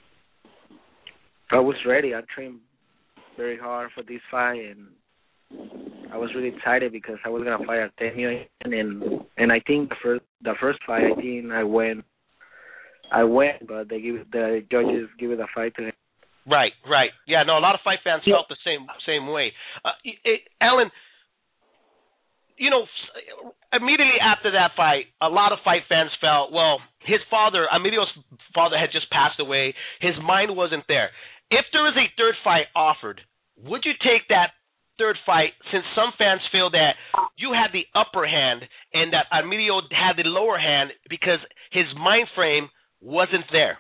I was ready. I trained very hard for this fight, and I was really excited because I was gonna fight Artemio, and and I think the first the first fight, I think I went, I went, but they give the judges give it a fight to him. Right, right. Yeah, no, a lot of fight fans yeah. felt the same same way. Uh, it, Alan, you know, immediately after that fight, a lot of fight fans felt, well, his father, Emilio's father, had just passed away. His mind wasn't there. If there was a third fight offered, would you take that third fight, since some fans feel that you had the upper hand and that Emilio had the lower hand because his mind frame wasn't there?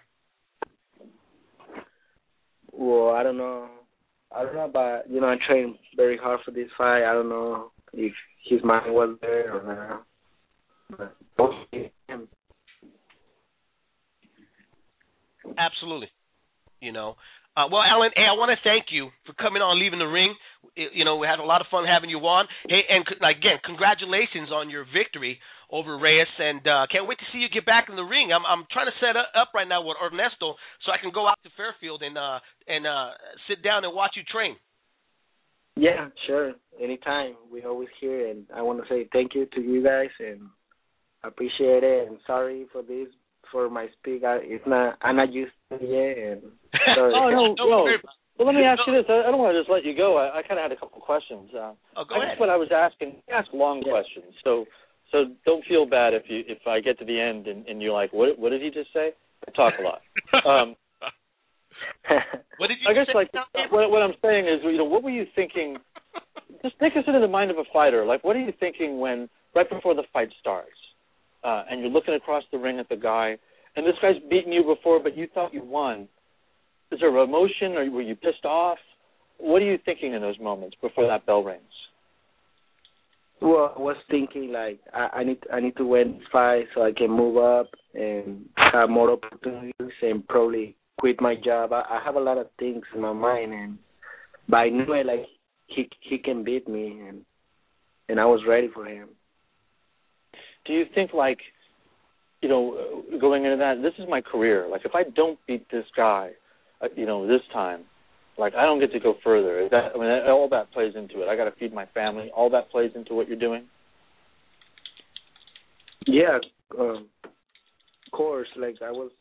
Well, I don't know. I don't know about, you know, I trained very hard for this fight. I don't know if his mind was there or not. But him. Absolutely. You know. Uh, well, Alan, hey, I want to thank you for coming on, leaving the ring. It, you know, we had a lot of fun having you on. Hey, and c- again, congratulations on your victory over Reyes, and uh, can't wait to see you get back in the ring. I'm I'm trying to set up right now with Ernesto so I can go out to Fairfield and uh, and uh, sit down and watch you train. Yeah, sure. Anytime. We're always here, and I want to say thank you to you guys, and I appreciate it, and sorry for this. For my speak, I, it's not. I'm not used to it yet. And sorry. oh no, no. Well, let me ask you this. I, I don't want to just let you go. I, I kind of had a couple questions. Uh, oh, go I ahead. guess what I was asking, I ask long yeah. questions. So, so don't feel bad if you if I get to the end and, and you're like, what what did he just say? I talk a lot. Um, what did you? I guess say? like what, what I'm saying is, you know, what were you thinking? Just take us into the mind of a fighter. Like, what are you thinking when right before the fight starts? Uh, and you're looking across the ring at the guy, and this guy's beaten you before, but you thought you won. Is there emotion, or were you pissed off? What are you thinking in those moments before that bell rings? Well, I was thinking like I, I need I need to win this fight so I can move up and have more opportunities and probably quit my job. I, I have a lot of things in my mind, and but I knew it, like he he can beat me, and and I was ready for him. Do you think, like, you know, going into that, this is my career. Like, if I don't beat this guy, uh, you know, this time, like, I don't get to go further. Is that, I mean, all that plays into it. I got to feed my family. All that plays into what you're doing? Yeah, um, of course. Like, I was,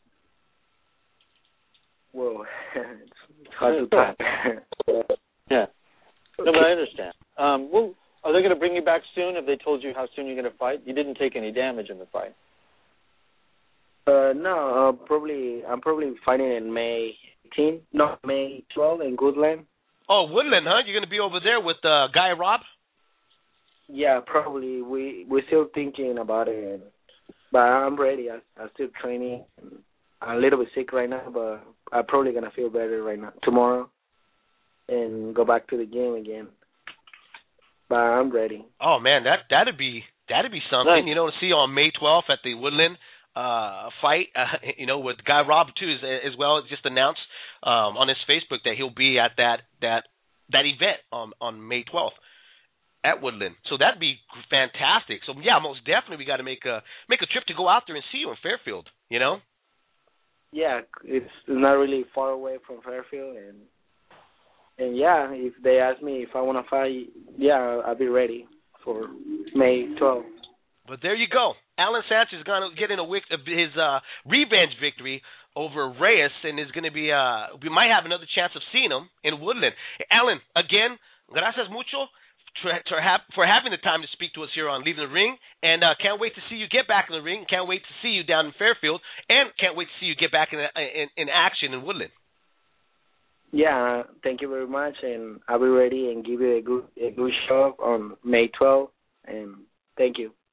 well, it's hard to talk. Yeah. No, but I understand. Um, well, are they going to bring you back soon? Have they told you how soon you're going to fight? You didn't take any damage in the fight. Uh, no, uh, probably I'm probably fighting in May eighteenth, no, May twelfth in Woodland. Oh, Woodland, huh? You're going to be over there with uh, Guy Robb? Yeah, probably. We we're still thinking about it, but I'm ready. I, I'm still training. I'm a little bit sick right now, but I'm probably gonna feel better right now tomorrow, and go back to the gym again. But I'm ready. Oh man, that that'd be that'd be something, nice. You know, to see on May twelfth at the Woodland uh, fight. Uh, you know, with Guy Robb too, as, as well. Just announced um, on his Facebook that he'll be at that that that event on on May twelfth at Woodland. So that'd be fantastic. So yeah, most definitely we got to make a make a trip to go out there and see you in Fairfield. You know. Yeah, it's not really far away from Fairfield, and. And, yeah, if they ask me if I want to fight, yeah, I'll be ready for May twelfth. But there you go. Alan Sanchez is going to get in a wick of his uh, revenge victory over Reyes, and is going to be, uh, we might have another chance of seeing him in Woodland. Alan, again, gracias mucho for, for, ha- for having the time to speak to us here on Leaving the Ring, and uh, can't wait to see you get back in the ring, can't wait to see you down in Fairfield, and can't wait to see you get back in, in, in action in Woodland. Yeah, thank you very much, and I'll be ready and give you a good a good show on May twelfth, and thank you.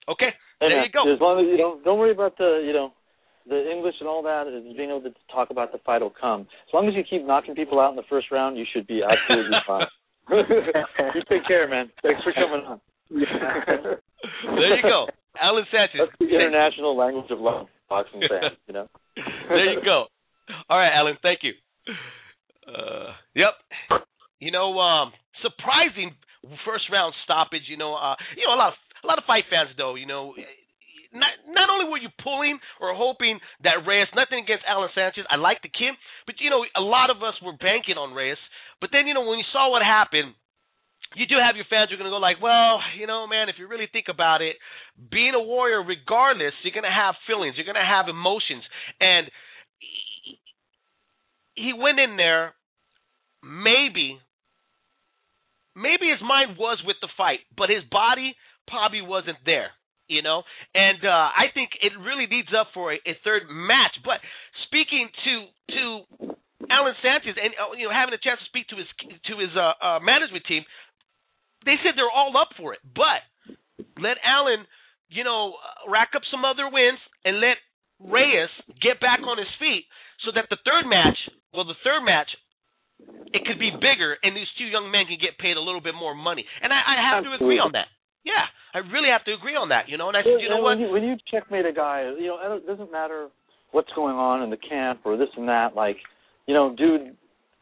Okay, hey, there man, you go. As long as you don't don't worry about the you know the English and all that, and being able to talk about the fight will come. As long as you keep knocking people out in the first round, you should be absolutely fine. You take care, man. Thanks for coming on. There you go, Alan Sanchez. That's the international language of love, boxing fans. You know. There you go. All right, Alan. Thank you. Uh, yep. You know, um, surprising first round stoppage. You know, uh, you know a lot of a lot of fight fans though. You know. Not not only were you pulling or hoping that Reyes, nothing against Alan Sanchez, I like the kid, but, you know, a lot of us were banking on Reyes. But then, you know, when you saw what happened, you do have your fans who are going to go like, well, you know, man, if you really think about it, being a warrior, regardless, you're going to have feelings. You're going to have emotions. And he went in there, maybe, maybe his mind was with the fight, but his body probably wasn't there. You know, and uh, I think it really leads up for a, a third match. But speaking to to Alan Sanchez, and uh, you know, having a chance to speak to his to his uh, uh, management team, they said they're all up for it. But let Alan, you know, rack up some other wins, and let Reyes get back on his feet, so that the third match, well, the third match, it could be bigger, and these two young men can get paid a little bit more money. And I, I have Absolutely. to agree on that. Yeah, I really have to agree on that, you know. And I said, you know what? When you, when you checkmate a guy, you know, it doesn't matter what's going on in the camp or this and that. Like, you know, dude,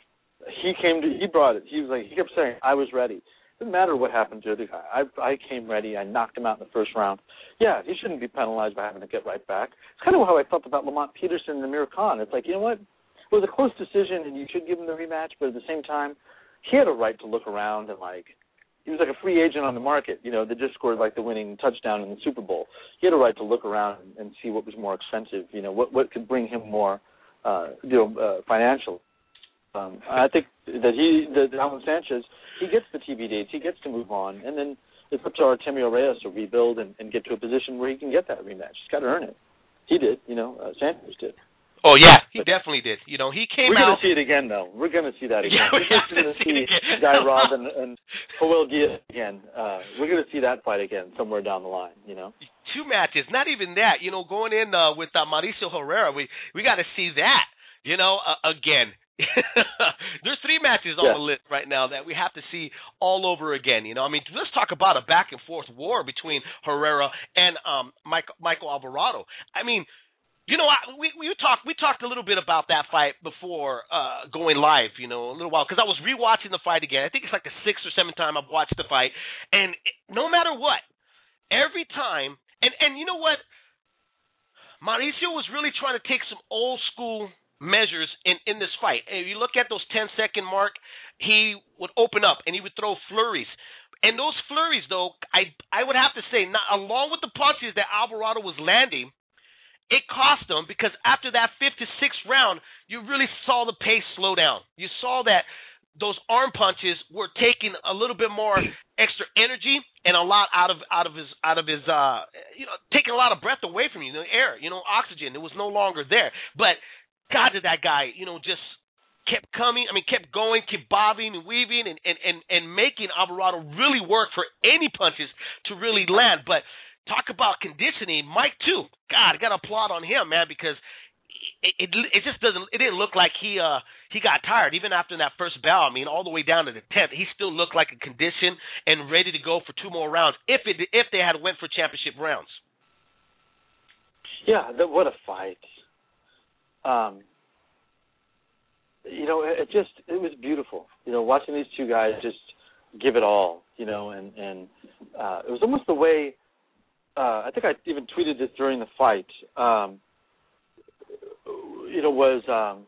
he came to, he brought it. He was like, he kept saying, I was ready. It doesn't matter what happened to the guy. I, I came ready. I knocked him out in the first round. Yeah, he shouldn't be penalized by having to get right back. It's kind of how I felt about Lamont Peterson and Amir Khan. It's like, you know what? It was a close decision, and you should give him the rematch. But at the same time, he had a right to look around and like. He was like a free agent on the market, you know, that just scored like the winning touchdown in the Super Bowl. He had a right to look around and see what was more expensive, you know, what what could bring him more, uh, you know, uh, financial. Um, I think that he, that Alan Sanchez, he gets the T V dates, he gets to move on, and then it's up to Artemio Reyes to rebuild and, and get to a position where he can get that rematch. He's got to earn it. He did, you know, uh, Sanchez did. Oh, yeah, he but definitely did. You know, he came we're out. We're going to see it again, though. We're going to see that again. Yeah, we we're going to see, see Guy Robb and, and Joel Diaz again. Uh, we're going to see that fight again somewhere down the line, you know. Two matches, not even that. You know, going in uh, with uh, Mauricio Herrera, we, we got to see that, you know, uh, again. There's three matches on yeah. the list right now that we have to see all over again. You know, I mean, let's talk about a back and forth war between Herrera and um, Mike, Michael Alvarado. I mean, you know, I, we we talked we talked a little bit about that fight before uh, going live. You know, a little while because I was rewatching the fight again. I think it's like the sixth or seventh time I've watched the fight, and it, no matter what, every time, and and you know what, Mauricio was really trying to take some old school measures in, in this fight. And if you look at those ten second mark, he would open up and he would throw flurries. And those flurries, though, I I would have to say, not, along with the punches that Alvarado was landing, it cost him because after that fifth to sixth round, you really saw the pace slow down. You saw that those arm punches were taking a little bit more extra energy and a lot out of out of his out of his uh you know taking a lot of breath away from you, the air, you know, oxygen. It was no longer there. But God, did that guy, you know, just kept coming. I mean, kept going, kept bobbing and weaving, and and and, and making Alvarado really work for any punches to really land. But talk about conditioning, Mike too. God, I got to applaud on him, man, because it, it it just doesn't. It didn't look like he uh he got tired even after that first bout. I mean, all the way down to the tenth, he still looked like a conditioned and ready to go for two more rounds if it if they had went for championship rounds. Yeah, the, what a fight. Um, you know, it, it just it was beautiful. You know, watching these two guys just give it all. You know, and and uh, it was almost the way. Uh, I think I even tweeted this during the fight. Um, you know, was um,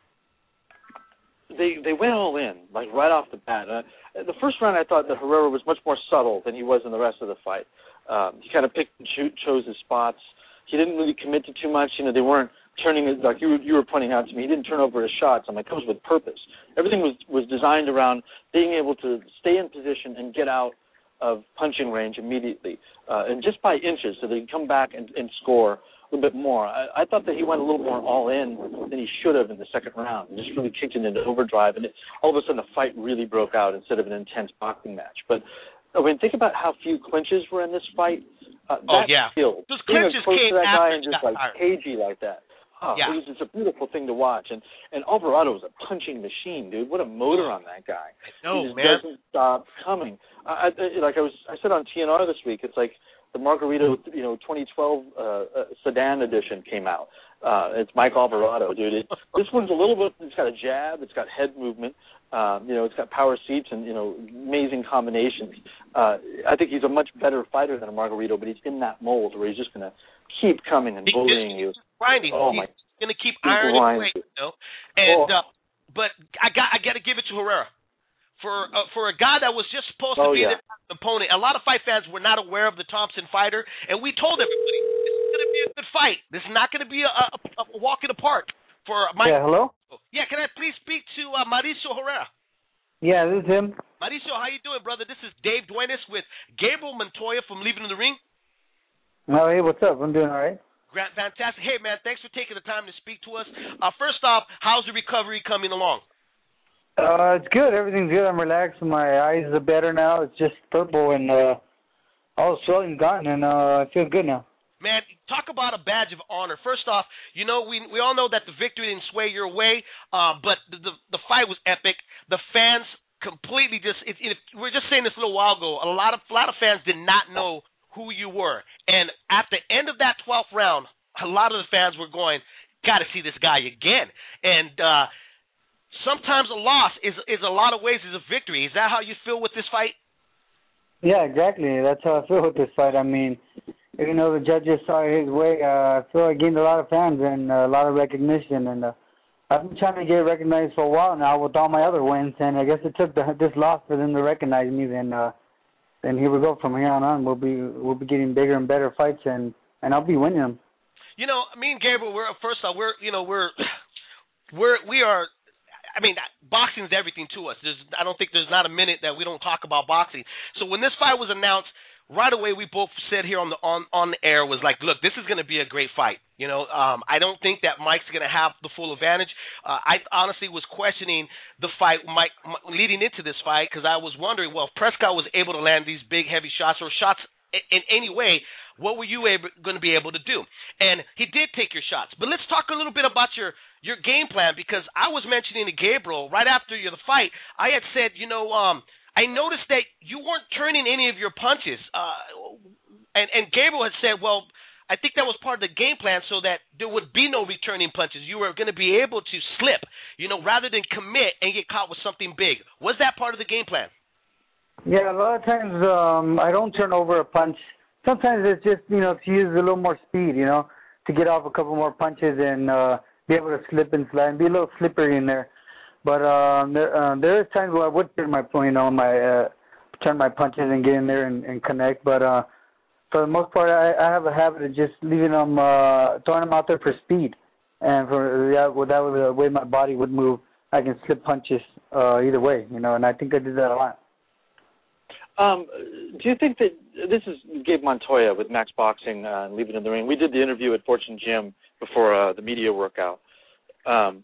they they went all in, like right off the bat. Uh, the first round, I thought that Herrera was much more subtle than he was in the rest of the fight. Um, he kind of picked and cho- chose his spots. He didn't really commit to too much. You know, they weren't turning it like you were, you were pointing out to me. He didn't turn over his shots. I'm like, that was with purpose. Everything was was designed around being able to stay in position and get out of punching range immediately, uh, and just by inches, so they can come back and, and score a little bit more. I, I thought that he went a little more all in than he should have in the second round, and just really kicked it into overdrive, and it, all of a sudden the fight really broke out instead of an intense boxing match. But I mean, think about how few clinches were in this fight. Uh, Oh, that yeah. skill, Those being clinches close came to that guy after and he just got like tired. cagey like that. Oh, Yeah. It was just a beautiful thing to watch. And and Alvarado was a punching machine, dude. What a motor on that guy. No, he just man. doesn't stop coming. I, I, like I was, I said on T N R this week, it's like the Margarito, you know, twenty twelve uh, uh, sedan edition came out. Uh, it's Mike Alvarado, dude. It, this one's a little bit. It's got a jab. It's got head movement. Um, you know, it's got power seats and you know amazing combinations. Uh, I think he's a much better fighter than a Margarito, but he's in that mold where he's just going to keep coming and He bullying you. Grinding. Oh He's my! going to keep He's ironing grinding. away, you know. And Oh. uh, but I got I got to give it to Herrera. For uh, for a guy that was just supposed Oh, to be yeah. the opponent, a lot of fight fans were not aware of the Thompson fighter, and we told everybody this is going to be a good fight. This is not going to be a, a, a walk in the park for Mike. Yeah, hello? Yeah, can I please speak to uh, Mauricio Herrera? Yeah, this is him. Mauricio, how you doing, brother? This is Dave Duenas with Gabriel Montoya from Leaving in the Ring. Oh, hey, what's up? I'm doing all right. Grant, fantastic. Hey, man, thanks for taking the time to speak to us. Uh, first off, how's the recovery coming along? Uh, it's good. Everything's good. I'm relaxed. My eyes are better now. It's just purple, and uh, all the swelling's gone, and uh, I feel good now. Man, talk about a badge of honor. First off, you know, we we all know that the victory didn't sway your way, uh, but the, the the fight was epic. The fans completely just, it, it, we were just saying this a little while ago, a lot of a lot of fans did not know who you were. And at the end of that twelfth round, a lot of the fans were going, got to see this guy again. And uh, sometimes a loss is, is a lot of ways is a victory. Is that how you feel with this fight? Yeah, exactly. That's how I feel with this fight. I mean, even though the judges saw it his way, uh, I feel I gained a lot of fans and uh, a lot of recognition. And uh, I've been trying to get recognized for a while now with all my other wins, and I guess it took the, this loss for them to recognize me. Then, uh, then here we go. From here on on, we'll be we'll be getting bigger and better fights, and, and I'll be winning them. You know, me and Gabriel, we're first off, we're you know we're we're we are. I mean, boxing is everything to us. There's, I don't think there's not a minute that we don't talk about boxing. So when this fight was announced, right away we both said here on the on, on the air was like, look, this is going to be a great fight. You know, um, I don't think that Mike's going to have the full advantage. Uh, I honestly was questioning the fight, Mike, leading into this fight, because I was wondering, well, if Prescott was able to land these big, heavy shots or shots in, in any way, what were you able, going to be able to do? And he did take your shots. But let's talk a little bit about your, your game plan, because I was mentioning to Gabriel right after the fight, I had said, you know, um, I noticed that you weren't turning any of your punches. Uh, and, and Gabriel had said, well, I think that was part of the game plan so that there would be no returning punches. You were going to be able to slip, you know, rather than commit and get caught with something big. Was that part of the game plan? Yeah, a lot of times um, I don't turn over a punch. Sometimes it's just, you know, to use a little more speed, you know, to get off a couple more punches and uh, be able to slip and slide and be a little slippery in there. But um, there, uh, there is times where I would turn my, you know, my uh, turn my punches and get in there and, and connect. But uh, for the most part, I, I have a habit of just leaving them, uh, throwing them out there for speed, and for yeah, well, that was the way my body would move. I can slip punches uh, either way, you know, and I think I did that a lot. Um, do you think that this is Gabe Montoya with Max Boxing uh, and Leave It in the Ring? We did the interview at Fortune Gym before uh, the media workout. Um,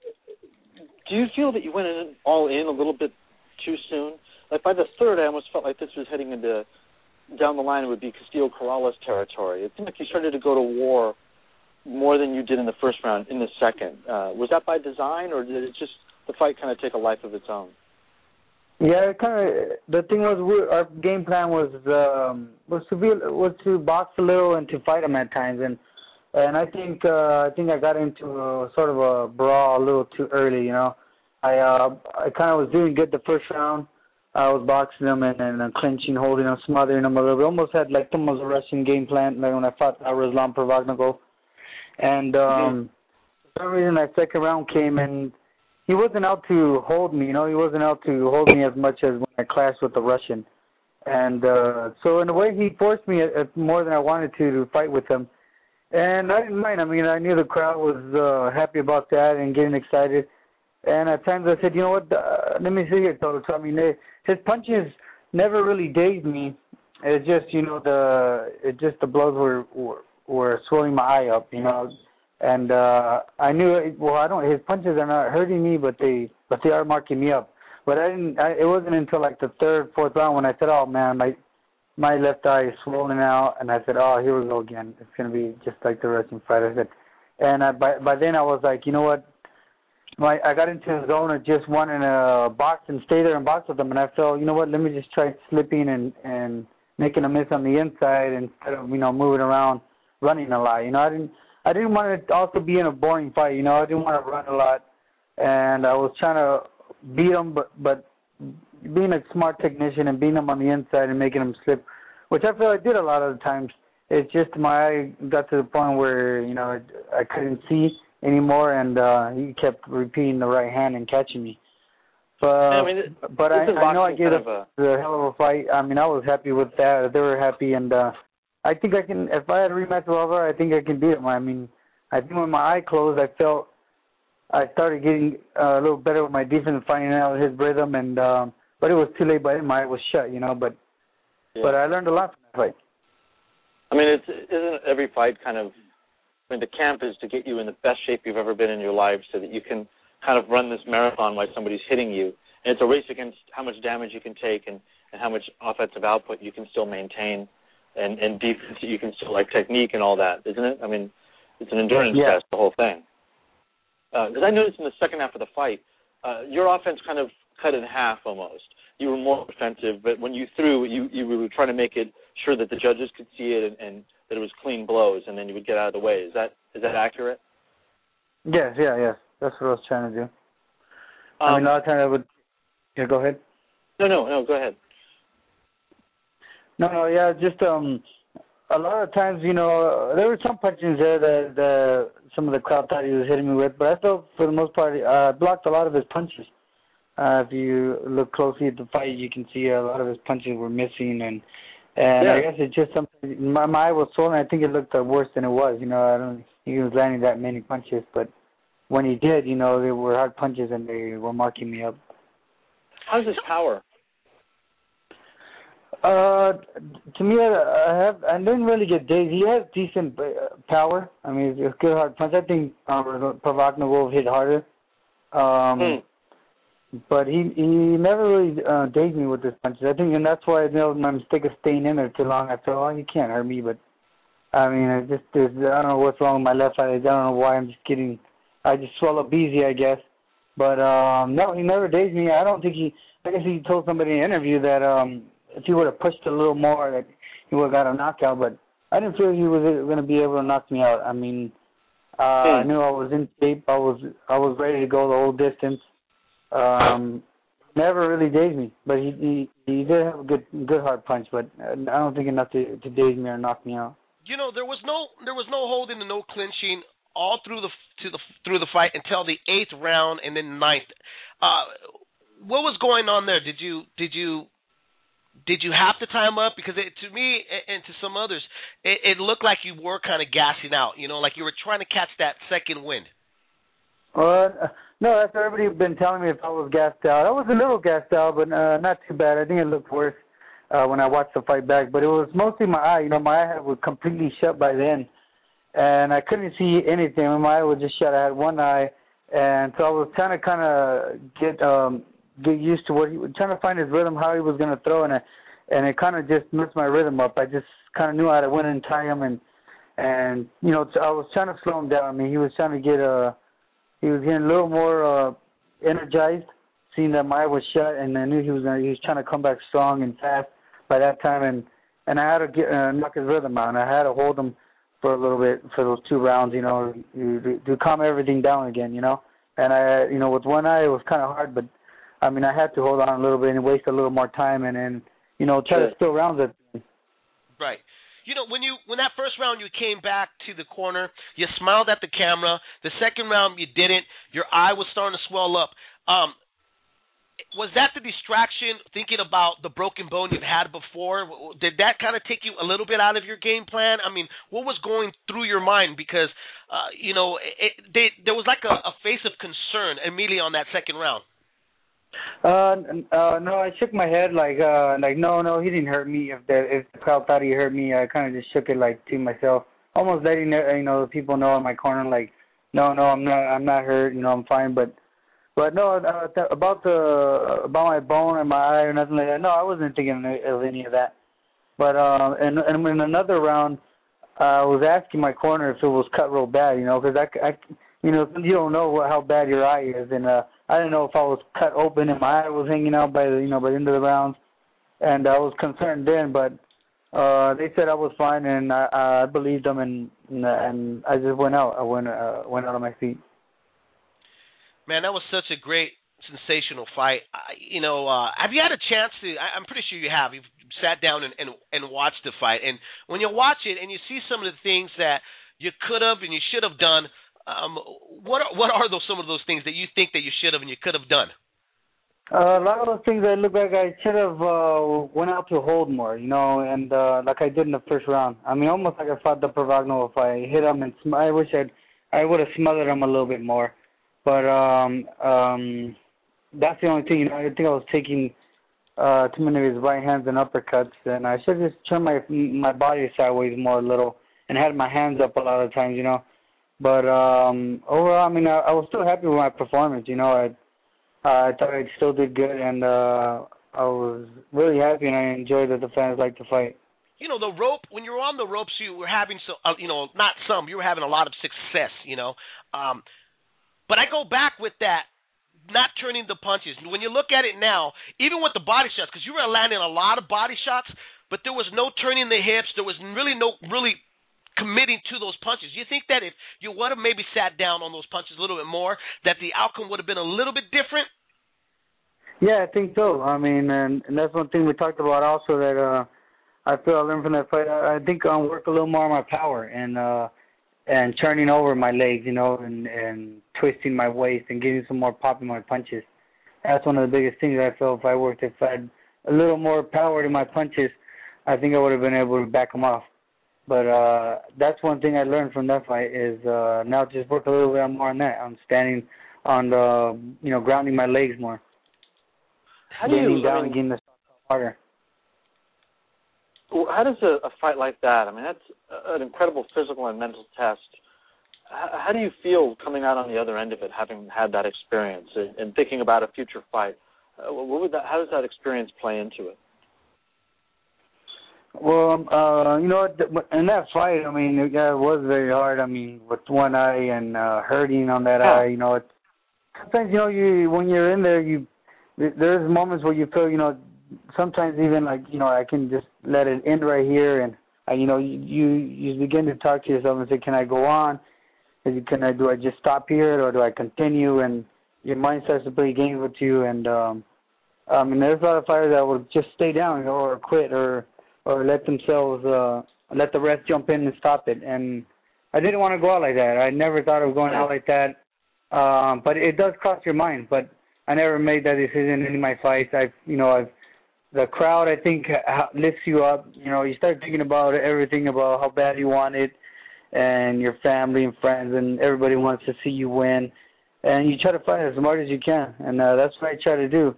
do you feel that you went in all in a little bit too soon? Like by the third, I almost felt like this was heading into down the line. It would be Castillo-Corrales territory. It seemed like you started to go to war more than you did in the first round in the second. Uh, was that by design, or did it just the fight kind of take a life of its own? Yeah, kind of. The thing was, we, our game plan was um, was to be was to box a little and to fight him at times, and and I think uh, I think I got into a, sort of a brawl a little too early. You know, I uh, I kind of was doing good the first round. I was boxing him and and uh, clinching, holding him, smothering him a little bit. Almost had like almost a Russian game plan, like when I fought Ruslan Provodnikov. And um, mm-hmm. for some reason that second round came and he wasn't out to hold me, you know, he wasn't out to hold me as much as when I clashed with the Russian. And uh, so in a way he forced me uh, more than I wanted to to fight with him. And I didn't mind. I mean, I knew the crowd was uh, happy about that and getting excited. And at times I said, you know what, uh, let me see here, Toto. I mean, they, his punches never really dazed me. It's just, you know, the it just the blows were, were were swelling my eye up, you know. And uh, I knew, it, well, I don't. His punches are not hurting me, but they, but they are marking me up. But I didn't. I, it wasn't until like the third, fourth round when I said, "Oh man, my, my left eye is swollen out, and I said, oh, here we go again. It's gonna be just like the wrestling fight. I said, and I, by by then I was like, you know what? My I got into the zone of just wanting to box and stay there and box with them, and I felt, you know what? Let me just try slipping and and making a miss on the inside instead of, you know, moving around, running a lot. You know, I didn't I didn't want it to also be in a boring fight. You know, I didn't want to run a lot, and I was trying to beat them, but but. being a smart technician and beating them on the inside and making them slip, which I feel I did a lot of the times. It's just my eye got to the point where, you know, I couldn't see anymore, and uh, he kept repeating the right hand and catching me. But, yeah, I mean, it, but I, I know I gave it a, a hell of a fight. I mean, I was happy with that. They were happy, and uh, I think I can, if I had a rematch with Alvaro, I think I can beat him. I mean, I think when my eye closed, I felt I started getting uh, a little better with my defense, finding out his rhythm, and um, but it was too late by then. My eye was shut, you know. But yeah. but I learned a lot from that fight. I mean, it's isn't every fight kind of? I mean, the camp is to get you in the best shape you've ever been in your life, so that you can kind of run this marathon while somebody's hitting you. And it's a race against how much damage you can take and, and how much offensive output you can still maintain, and and defense you can still, like, technique and all that, isn't it? I mean, it's an endurance yeah. test, the whole thing. Because uh, I noticed in the second half of the fight, uh, your offense kind of cut in half almost. You were more defensive, but when you threw, you, you were trying to make it sure that the judges could see it and, and that it was clean blows, and then you would get out of the way. Is that is that accurate? Yes, yeah, yes. That's what I was trying to do. Um, I mean, a lot of times I would... Yeah, go ahead. No, no, no, go ahead. No, no, yeah, just um, a lot of times, you know, there were some punches there that the, some of the crowd thought he was hitting me with, but I felt for the most part I uh, blocked a lot of his punches. Uh, if you look closely at the fight, you can see a lot of his punches were missing, and and yeah. I guess it's just something. My, my eye was swollen. I think it looked uh, worse than it was. You know, I don't think he was landing that many punches, but when he did, you know, they were hard punches and they were marking me up. How's his power? Uh, to me, I have I didn't really get dazed. He has decent power. I mean, it's a good hard punch. I think uh, Provodnikov hit harder. Um. Hmm. But he he never really uh, dazed me with his punches. I think, and that's why, you know, my mistake of staying in there too long. I thought, oh, he can't hurt me. But I mean, I just there's, I don't know what's wrong with my left eye. I don't know why. I'm just getting, I just swallow beezy, I guess. But um, no, he never dazed me. I don't think he. I guess he told somebody in an interview that um, if he would have pushed a little more, that he would have got a knockout. But I didn't feel he was going to be able to knock me out. I mean, uh, hmm. I knew I was in shape. I was I was ready to go the whole distance. Um, never really dazed me, but he, he he did have a good good hard punch, but I don't think enough to, to daze me or knock me out. You know, there was no there was no holding and no clinching all through the to the through the fight until the eighth round and then ninth. Uh, what was going on there? Did you did you did you have to tie him up? Because it, to me and to some others, it, it looked like you were kind of gassing out. You know, like you were trying to catch that second wind. Uh, no, that's what everybody's been telling me if I was gassed out. I was a little gassed out, but uh, not too bad. I think it looked worse uh, when I watched the fight back. But it was mostly my eye. You know, my eye was completely shut by then, and I couldn't see anything. My eye was just shut. I had one eye, and so I was trying to kind of get um, get used to what he was trying to find his rhythm, how he was going to throw, and I, and it kind of just messed my rhythm up. I just kind of knew how to win and tie him, and and you know, I was trying to slow him down. I mean, he was trying to get a He was getting a little more uh, energized, seeing that my eye was shut, and I knew he was gonna, he was trying to come back strong and fast by that time, and, and I had to get, uh, knock his rhythm out, and I had to hold him for a little bit for those two rounds, you know, to, to calm everything down again, you know. And I, you know, with one eye it was kind of hard, but I mean I had to hold on a little bit and waste a little more time, and then you know try to steal rounds at. Right. You know, when you when that first round you came back to the corner, you smiled at the camera. The second round you didn't. Your eye was starting to swell up. Um, was that the distraction, thinking about the broken bone you've had before? Did that kind of take you a little bit out of your game plan? I mean, what was going through your mind? Because, uh, you know, it, they, there was like a, a face of concern immediately on that second round. Uh, uh, no, I shook my head like, uh, like no, no, he didn't hurt me. If the if the crowd thought he hurt me, I kind of just shook it like to myself, almost letting you know the people know in my corner, like, no, no, I'm not, I'm not hurt, you know, I'm fine. But, but no, uh, th- about the about my bone and my eye or nothing like that. No, I wasn't thinking of any of that. But uh, and, and in another round, uh, I was asking my corner if it was cut real bad, you know, because I, I, you know, you don't know what, how bad your eye is, and uh, I didn't know if I was cut open and my eye was hanging out by the, you know, by the end of the rounds, and I was concerned then, but uh, they said I was fine, and I, I believed them, and and I just went out. I went uh, went out on my feet. Man, that was such a great, sensational fight. I, you know, uh, have you had a chance to? I, I'm pretty sure you have. You've sat down and, and and watched the fight, and when you watch it and you see some of the things that you could have and you should have done, um, what are, what are those some of those things that you think that you should have and you could have done? Uh, a lot of those things I look like I should have uh, went out to hold more, you know, and uh, like I did in the first round. I mean, almost like I fought the Provagno if I hit him, and sm- I wish I'd I would have smothered him a little bit more. But um, um, that's the only thing, you know. I think I was taking uh, too many of his right hands and uppercuts, and I should have just turned my my body sideways more a little and had my hands up a lot of times, you know. But um, overall, I mean, I, I was still happy with my performance, you know. I, Uh, I thought I still did good, and uh, I was really happy, and I enjoyed that the fans liked the fight. You know, the rope, when you were on the ropes, you were having, so, uh, you know, not some, you were having a lot of success, you know. Um, but I go back with that, not turning the punches. When you look at it now, even with the body shots, because you were landing a lot of body shots, but there was no turning the hips, there was really no really committing to those punches. You think that if you would have maybe sat down on those punches a little bit more, that the outcome would have been a little bit different? Yeah, I think so. I mean, and, and that's one thing we talked about also, that uh, I feel I learned from that fight. I, I think I'll work a little more on my power and uh, and turning over my legs, you know, and, and twisting my waist and getting some more pop in my punches. That's one of the biggest things I feel if I worked. If I had a little more power to my punches, I think I would have been able to back them off. But uh, that's one thing I learned from that fight is uh, now just work a little bit more on that, on standing, on the, you know, grounding my legs more. How do you, down I mean, and getting the harder. How does a, a fight like that, I mean, that's an incredible physical and mental test. How, how do you feel coming out on the other end of it, having had that experience and, and thinking about a future fight? Uh, what would that, how does that experience play into it? Well, uh, you know, in that fight, I mean, it, yeah, it was very hard. I mean, with one eye and uh, hurting on that yeah. eye, you know, it's, sometimes, you know, you when you're in there, you there's moments where you feel, you know, sometimes even like, you know, I can just let it end right here, and uh, you know, you, you you begin to talk to yourself and say, can I go on? Can I do I just stop here, or do I continue? And your mind starts to play games with you, and um, I mean, there's a lot of fighters that will just stay down, you know, or quit, or or let themselves, uh, let the rest jump in and stop it. And I didn't want to go out like that. I never thought of going out like that. Um, but it does cross your mind. But I never made that decision in any of my fights. I've, you know, I've, the crowd, I think, lifts you up. You know, you start thinking about everything, about how bad you want it, and your family and friends, and everybody wants to see you win. And you try to fight as smart as you can. And uh, that's what I try to do.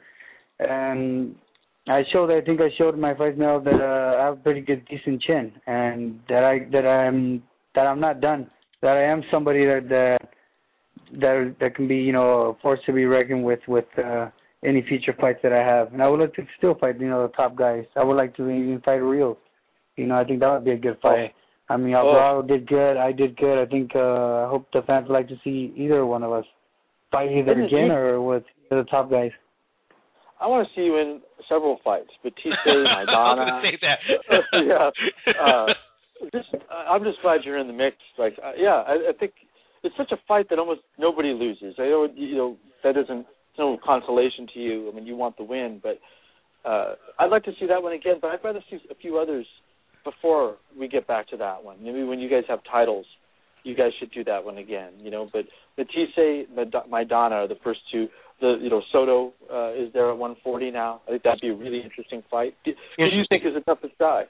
And I showed, I think I showed in my fight now that uh, I have a pretty good, decent chin, and that I that I'm that I'm not done. That I am somebody that that that, that can be, you know, a force to be reckoned with with uh, any future fights that I have. And I would like to still fight, you know, the top guys. I would like to even fight Rios. You know, I think that would be a good fight. Oh. I mean, Alvarado oh. did good. I did good. I think uh, I hope the fans would like to see either one of us fight either again or with the top guys. I want to see you in several fights. Batista, Maidana. I was going to say that. yeah. Uh, just, I'm just glad you're in the mix. Like, uh, yeah, I, I think it's such a fight that almost nobody loses. I know, you know, that isn't no consolation to you. I mean, you want the win, but uh, I'd like to see that one again. But I'd rather see a few others before we get back to that one. Maybe when you guys have titles, you guys should do that one again. You know, but Batista, Maidana are the first two. The, you know, Soto uh, is there at one forty now. I think that'd be a really interesting fight. Who do you think is the toughest guy?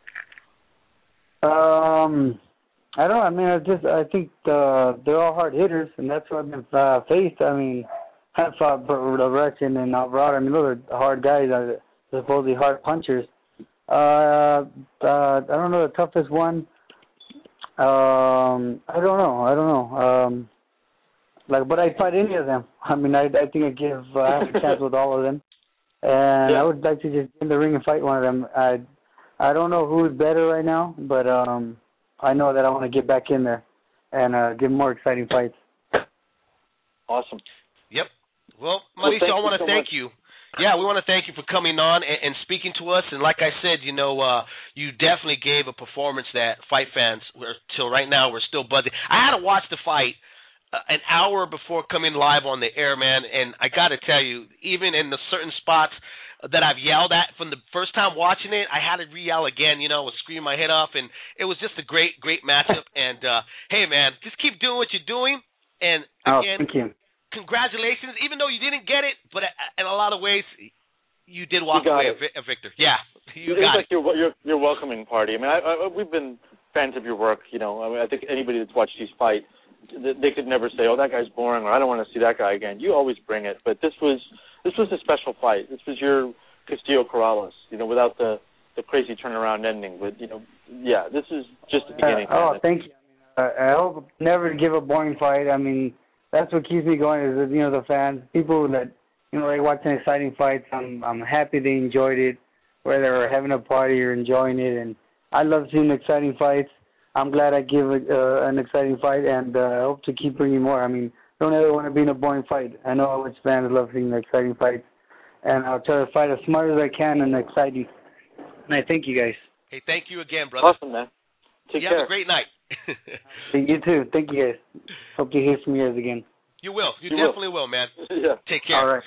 Um, I don't know. I mean, I just I think uh, they're all hard hitters, and that's what I've been uh, faced. I mean, I've fought Russian and Alvarado. I mean, those are hard guys. Are supposedly hard punchers. Uh, uh, I don't know the toughest one. Um, I don't know. I don't know. Um. Like, but I'd fight any of them. I mean, I I think I'd give uh, half a chance with all of them, and yeah. I would like to just get in the ring and fight one of them. I I don't know who's better right now, but um, I know that I want to get back in there and uh, get more exciting fights. Awesome. Yep. Well, Well, Mauricio, thank I you want to so thank much. you. Yeah, we want to thank you for coming on and, and speaking to us. And like I said, you know, uh, you definitely gave a performance that fight fans, were, till right now, we're still buzzing. I had to watch the fight uh, an hour before coming live on the air, man. And I got to tell you, even in the certain spots that I've yelled at from the first time watching it, I had to re-yell again, you know, was screaming my head off. And it was just a great, great matchup. And, uh, hey, man, just keep doing what you're doing. And, again, oh, thank you. congratulations, even though you didn't get it, but in a lot of ways, you did walk You got away it. a, vi- a victor. Yeah, you it's got like it. your your your welcoming party. I mean, I, I, we've been fans of your work. You know, I mean, I think anybody that's watched these fight, they could never say, "Oh, that guy's boring," or "I don't want to see that guy again." You always bring it. But this was this was a special fight. This was your Castillo Corrales. You know, without the the crazy turnaround ending. But you know, yeah, this is just the beginning. Uh, oh, man. thank you. I, mean, uh, I hope never to give a boring fight. I mean, that's what keeps me going. Is that, you know, the fans, people that you know, like watching exciting fights. I'm I'm happy they enjoyed it, whether they're having a party or enjoying it. And I love seeing exciting fights. I'm glad I give it, uh, an exciting fight, and uh, I hope to keep bringing more. I mean, don't ever want to be in a boring fight. I know how much fans love seeing the exciting fights, and I'll try to fight as smart as I can and exciting. And I thank you guys. Hey, thank you again, brother. Awesome, man. Take you care. have a great night. You too. Thank you guys. Hope to hear from you guys again. You will. You, You definitely will. will, man. Yeah. Take care. All right.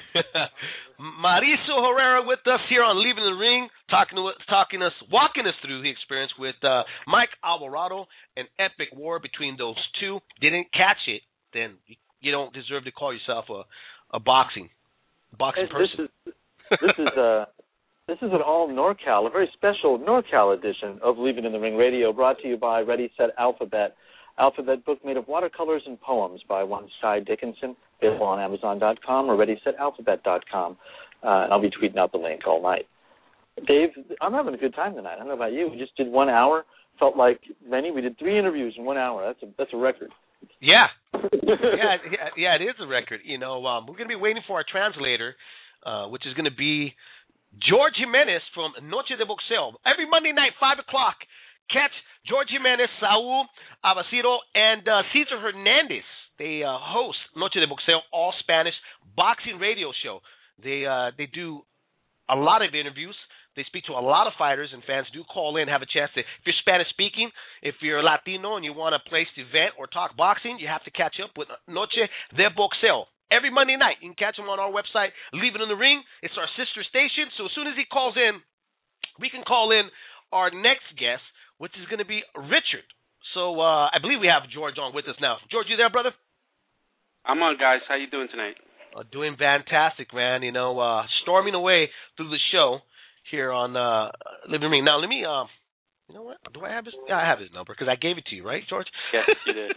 Mauricio Herrera with us here on Leaving the Ring, talking to us, talking us, walking us through the experience with uh, Mike Alvarado, an epic war between those two. Didn't catch it, then you don't deserve to call yourself a, a boxing boxing This person. is this is uh this is an all NorCal, a very special NorCal edition of Leaving in the Ring Radio, brought to you by Ready Set Alphabet. Alphabet book made of watercolors and poems by one Cy Dickinson, available on Amazon dot com or ready set alphabet dot com. Uh, and I'll be tweeting out the link all night. Dave, I'm having a good time tonight. I don't know about you. We just did one hour. Felt like many. We did three interviews in one hour. That's a that's a record. Yeah. yeah, yeah, yeah, it is a record. You know, um, we're going to be waiting for our translator, uh, which is going to be George Jimenez from Noche de Boxeo. Every Monday night, five o'clock, catch George Jimenez, Saul Abasiro, and uh, Cesar Hernandez. They uh, host Noche de Boxeo, all Spanish boxing radio show. They uh, they do a lot of interviews. They speak to a lot of fighters, and fans do call in, have a chance to. If you're Spanish speaking, if you're Latino and you want a place to vent or talk boxing, you have to catch up with Noche de Boxeo. Every Monday night, you can catch them on our website, Leave It in the Ring. It's our sister station, so as soon as he calls in, we can call in our next guest, which is going to be Richard. So uh, I believe we have George on with us now. George, you there, brother? I'm on, guys. How you doing tonight? Uh, doing fantastic, man. You know, uh, storming away through the show here on uh, Leave It in the Ring. Now, let me, uh, you know what? Do I have his? Yeah, I have his number because I gave it to you, right, George? Yes, you did.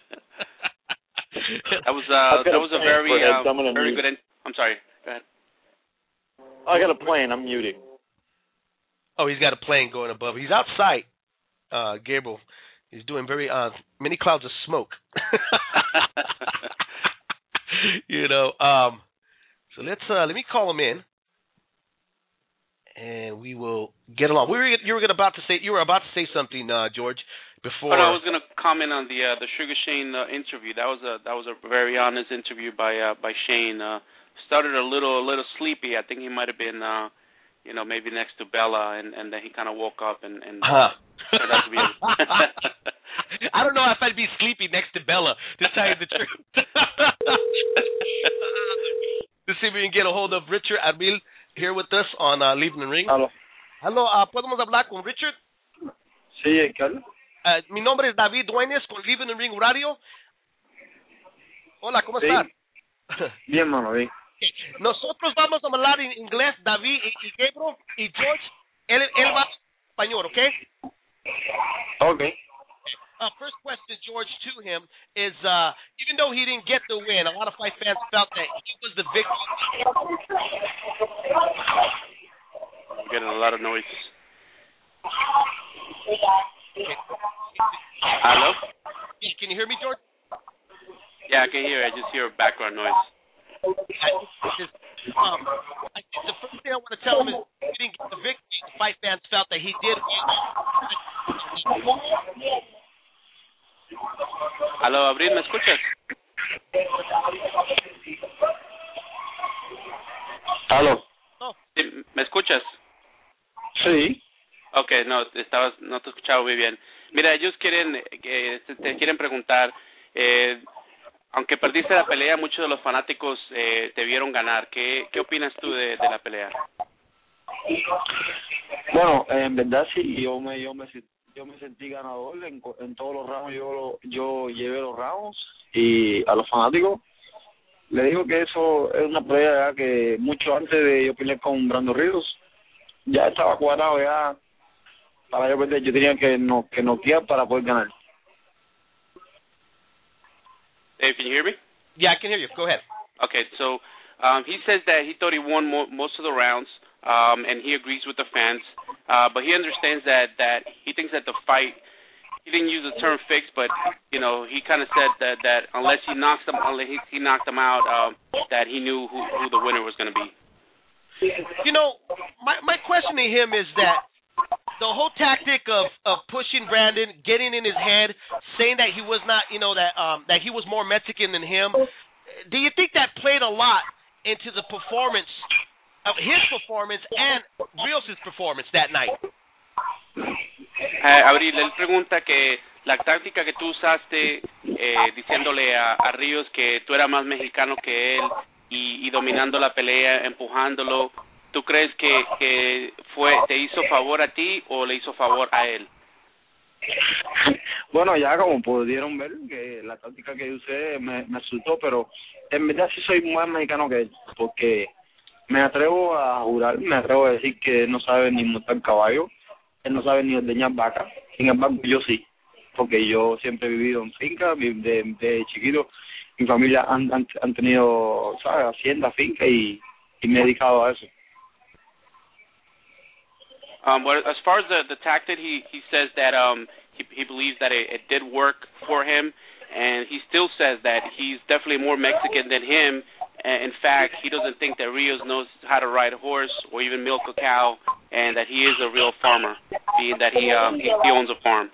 That was uh, that was a very uh, very mute. good. In- I'm sorry. Go ahead. I got a plane. I'm muting. Oh, he's got a plane going above. He's outside, uh, Gabriel. He's doing very uh, many clouds of smoke. you know. Um, so let's uh, let me call him in, and we will get along. We were you were about to say you were about to say something, uh, George. Before oh, no, I was going to comment on the uh, the Sugar Shane uh, interview. That was a that was a very honest interview by uh, by Shane. Uh, started a little a little sleepy. I think he might have been uh, you know maybe next to Bella, and, and then he kind of woke up and and huh. turned out to be. A I don't know if I'd be sleepy next to Bella, to tell you the truth. To see if we can get a hold of Richard Arbil here with us on uh, Leaving the Ring. Hello. Hello, uh, ¿podemos hablar con Richard? Sí, ¿qué habla? Uh, mi nombre es David Dueñas con Leaving the Ring Radio. Hola, ¿cómo Sí. estás? Bien, mano, bien. Nosotros vamos a hablar en inglés, David y, y Gabriel y George. Él, él va español, ¿ok? Okay. Uh, first question, George, to him is, uh, even though he didn't get the win, a lot of fight fans felt that he was the victor. I'm getting a lot of noise. Hello? Yeah, can you hear me, George? Yeah, I can hear. I just hear background noise. I, just, um, I, the first thing I want to tell him is he didn't get the victory. The fight fans felt that he did. Aló, Abril, ¿me escuchas? Aló. No. Sí, ¿me escuchas? Sí. Okay, no, estabas, no te escuchaba muy bien. Mira, ellos quieren, eh, te, te quieren preguntar, eh, aunque perdiste la pelea, muchos de los fanáticos eh, te vieron ganar. ¿Qué, qué opinas tú de, de la pelea? Bueno, en verdad sí, yo me, yo me, yo me sentí ganador en, en todos los rounds. Yo, lo, yo llevé los rounds y a los fanáticos le digo que eso es una pelea ya que mucho antes de yo pelear con Brando Ríos ya estaba cuadrado ya para yo perder. Yo tenía que no que noquear para poder ganar. Dave, can you hear me? Yeah, I can hear you. Go ahead. Okay, so um, he says that he thought he won mo- most of the rounds, um, and he agrees with the fans. Uh, but he understands that that he thinks that the fight, he didn't use the term fixed, but you know he kind of said that that unless he knocks them, unless he, he knocked them out, um, that he knew who, who the winner was going to be. You know, my my question to him is that the whole tactic of, of pushing Brandon, getting in his head, saying that he was not, you know, that um, that he was more Mexican than him. Do you think that played a lot into the performance of his performance and Rios' performance that night? Uh, Abril, él pregunta que la táctica que tú usaste eh, diciéndole a, a Ríos que tú eras más mexicano que él y, y dominando la pelea, empujándolo. ¿Tú crees que, que fue te hizo favor a ti o le hizo favor a él? Bueno, ya como pudieron ver, que la táctica que usé me, me asustó, pero en verdad sí soy más mexicano que él, porque me atrevo a jurar, me atrevo a decir que él no sabe ni montar caballo, él no sabe ni ordeñar vaca. Sin embargo, yo sí, porque yo siempre he vivido en finca, de, de chiquito, mi familia han, han, han tenido, ¿sabes?, hacienda, finca, y, y me he dedicado a eso. Um, well, as far as the, the tactic, he, he says that um, he, he believes that it, it did work for him, and he still says that he's definitely more Mexican than him. And in fact, he doesn't think that Rios knows how to ride a horse or even milk a cow, and that he is a real farmer, being that he um, he, he owns a farm.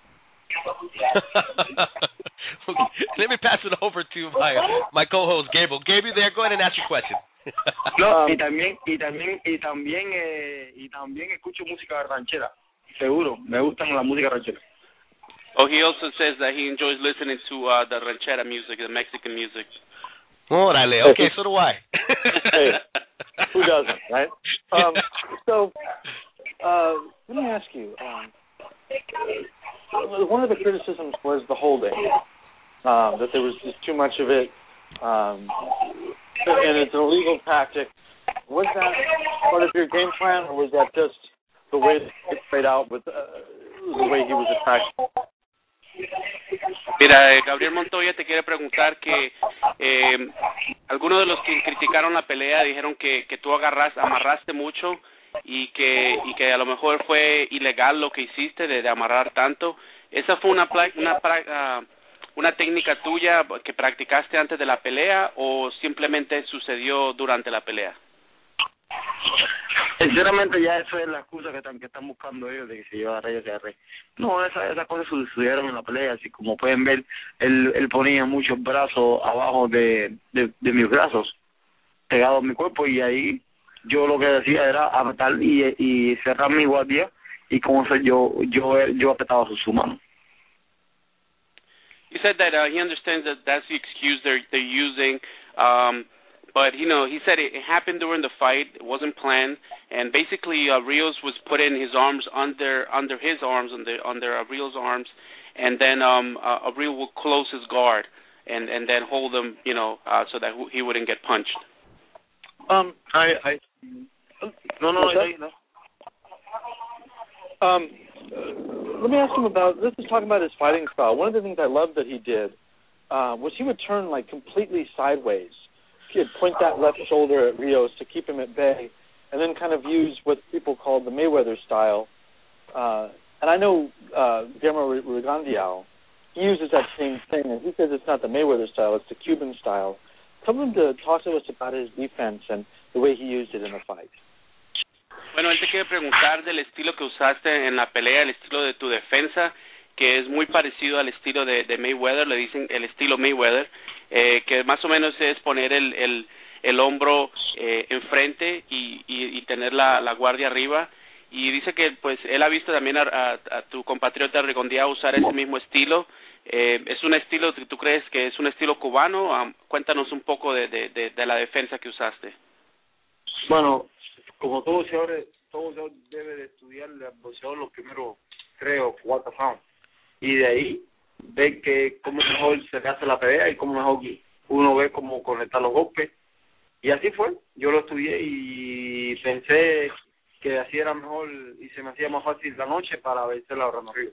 Okay, let me pass it over to my my co-host Gabriel. Gabriel, there, go ahead and ask your question. No, y también y también y también eh, y también escucho música ranchera. Seguro, me gustan la música ranchera. Oh, he also says that he enjoys listening to uh, the ranchera music, the Mexican music. Órale, okay, so do I. Hey, who doesn't, right? Um, so, uh, let me ask you. Um, one of the criticisms was the holding, um, that there was just too much of it, um, and it's an illegal tactic. Was that part of your game plan, or was that just the way it played out with uh, the way he was attacked? Mira, eh, Gabriel Montoya te quiere preguntar que eh, algunos de los que criticaron la pelea dijeron que, que tú agarras, amarraste mucho y que y que a lo mejor fue ilegal lo que hiciste de, de amarrar tanto. ¿Esa fue una una uh, una técnica tuya que practicaste antes de la pelea o simplemente sucedió durante la pelea? Sinceramente ya eso es la excusa que están que están buscando ellos de que si yo agarré, yo se agarré. No, esas esa cosas sucedieron en la pelea, así como pueden ver, él, él ponía muchos brazos abajo de, de, de mis brazos, pegados a mi cuerpo, y ahí yo lo que decía era apretar y, y cerrar mi guardia, y como eso yo yo yo apretaba su, su mano. He said that uh, he understands that that's the excuse they're they're using, um, but you know he said it, it happened during the fight. It wasn't planned, and basically uh, Rios was putting his arms under under his arms under under uh, Rios' arms, and then um, uh, Rios would close his guard and and then hold him, you know, uh, so that he wouldn't get punched. Um, I I no no no. no. Um. Let me ask him about, this is talking about his fighting style. One of the things I loved that he did uh, was he would turn like completely sideways. He'd point that left shoulder at Rios to keep him at bay, and then kind of use what people call the Mayweather style. Uh, and I know uh, Guillermo Rigondeaux, he uses that same thing, and he says it's not the Mayweather style, it's the Cuban style. Tell him to talk to us about his defense and the way he used it in the fight. Bueno, él te quiere preguntar del estilo que usaste en la pelea, el estilo de tu defensa, que es muy parecido al estilo de, de Mayweather, le dicen el estilo Mayweather, eh, que más o menos es poner el, el, el hombro eh, enfrente y, y, y tener la, la guardia arriba. Y dice que pues él ha visto también a, a, a tu compatriota Rigondía usar ese mismo estilo. Eh, ¿Es un estilo, tú crees que es un estilo cubano? Um, cuéntanos un poco de, de, de, de la defensa que usaste. Bueno, como todo boxeador, todo boxeador debe de estudiar el boxeador los primeros tres o cuatro rounds. Y de ahí ver que cómo mejor se hace la pelea y cómo mejor uno ve cómo conectar los golpes. Y así fue. Yo lo estudié y pensé que así era mejor y se me hacía más fácil la noche para vencer a Orlando Ríos.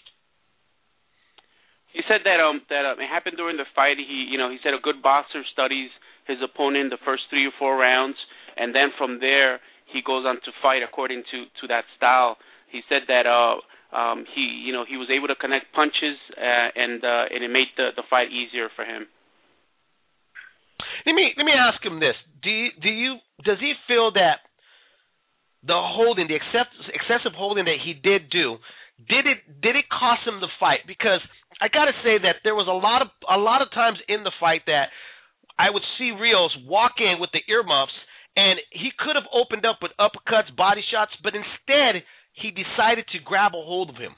He said that um that um, it happened during the fight. He you know he said a good boxer studies his opponent the first three or four rounds, and then from there he goes on to fight according to to that style. He said that uh um he you know he was able to connect punches uh, and uh, and it made the the fight easier for him. Let me let me ask him this: Do you, do you does he feel that the holding, the excess, excessive holding that he did do, did it did it cost him the fight? Because I got to say that there was a lot of a lot of times in the fight that I would see Rios walk in with the earmuffs, and he could have opened up with uppercuts, body shots, but instead he decided to grab a hold of him.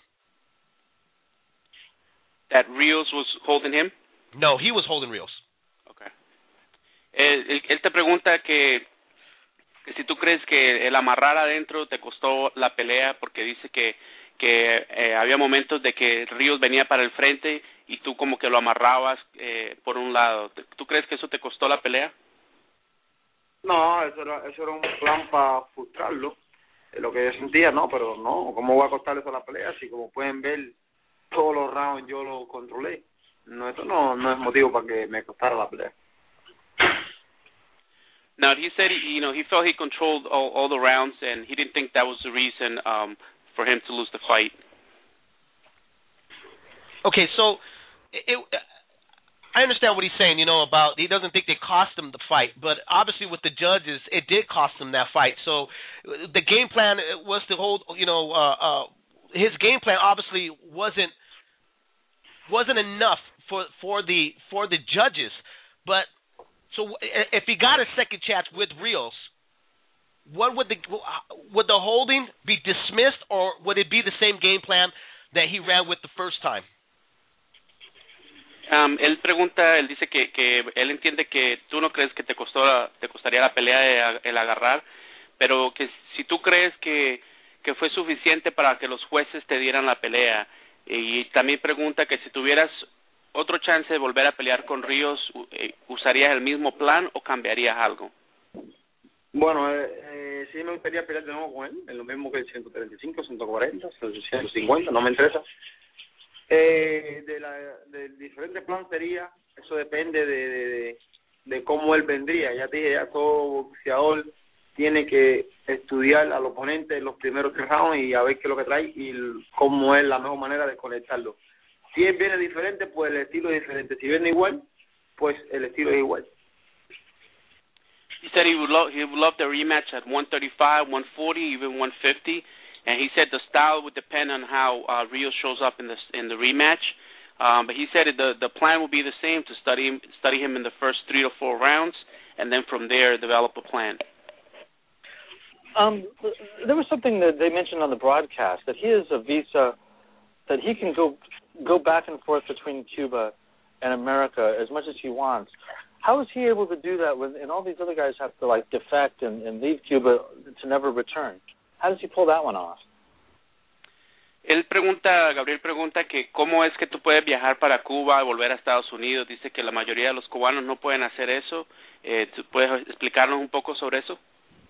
That Rios was holding him? No, he was holding Rios. Okay. Él, él te pregunta que, que si tú crees que el amarrar adentro te costó la pelea, porque dice que que eh, había momentos de que Ríos venía para el frente y tú como que lo amarrabas eh, por un lado. ¿Tú crees que eso te costó la pelea? No, eso era, eso era un plan para frustrarlo, es lo que yo sentía, ¿no? Pero no, ¿cómo voy a costarle eso a la pelea? Si como pueden ver, todos los rounds yo lo controlé. No, eso no, no es motivo para que me costara la pelea. Now, he said, he, you know, he felt he controlled all, all the rounds and he didn't think that was the reason um, for him to lose the fight. Okay, so it, I understand what he's saying, you know, about he doesn't think they cost him the fight, but obviously with the judges, it did cost him that fight. So the game plan was to hold, you know, uh, uh, his game plan obviously wasn't wasn't enough for for the for the judges. But so if he got a second chance with Rios, what would the would the holding be dismissed, or would it be the same game plan that he ran with the first time? Um, él pregunta, él dice que, que él entiende que tú no crees que te costó la, te costaría la pelea el agarrar, pero que si tú crees que, que fue suficiente para que los jueces te dieran la pelea. Y también pregunta que si tuvieras otro chance de volver a pelear con Ríos, ¿usarías el mismo plan o cambiarías algo? Bueno, eh, eh, sí me gustaría pelear de nuevo con él, en lo mismo que el ciento treinta y cinco, ciento cuarenta, ciento cincuenta, no me interesa. Eh, de la del diferente plan sería, eso depende de, de, de, de cómo él vendría. Ya te dije, ya todo boxeador tiene que estudiar al oponente en los primeros tres rounds y a ver qué es lo que trae y cómo es la mejor manera de conectarlo. Si él viene diferente, pues el estilo es diferente. Si viene igual, pues el estilo es igual. He said he would love he would love the rematch at one thirty-five, one forty, even one fifty. And he said the style would depend on how uh, Rios shows up in the in the rematch. Um, but he said the the plan will be the same, to study him, study him in the first three to four rounds, and then from there develop a plan. Um, there was something that they mentioned on the broadcast, that he has a visa, that he can go go back and forth between Cuba and America as much as he wants. How is he able to do that when and all these other guys have to like defect and, and leave Cuba to never return? How does he pull that one off? Él pregunta, Gabriel pregunta que cómo es que tú puedes viajar para Cuba y volver a Estados Unidos. Dice que la mayoría de los cubanos no pueden hacer eso. Eh, ¿tú puedes explicarnos un poco sobre eso?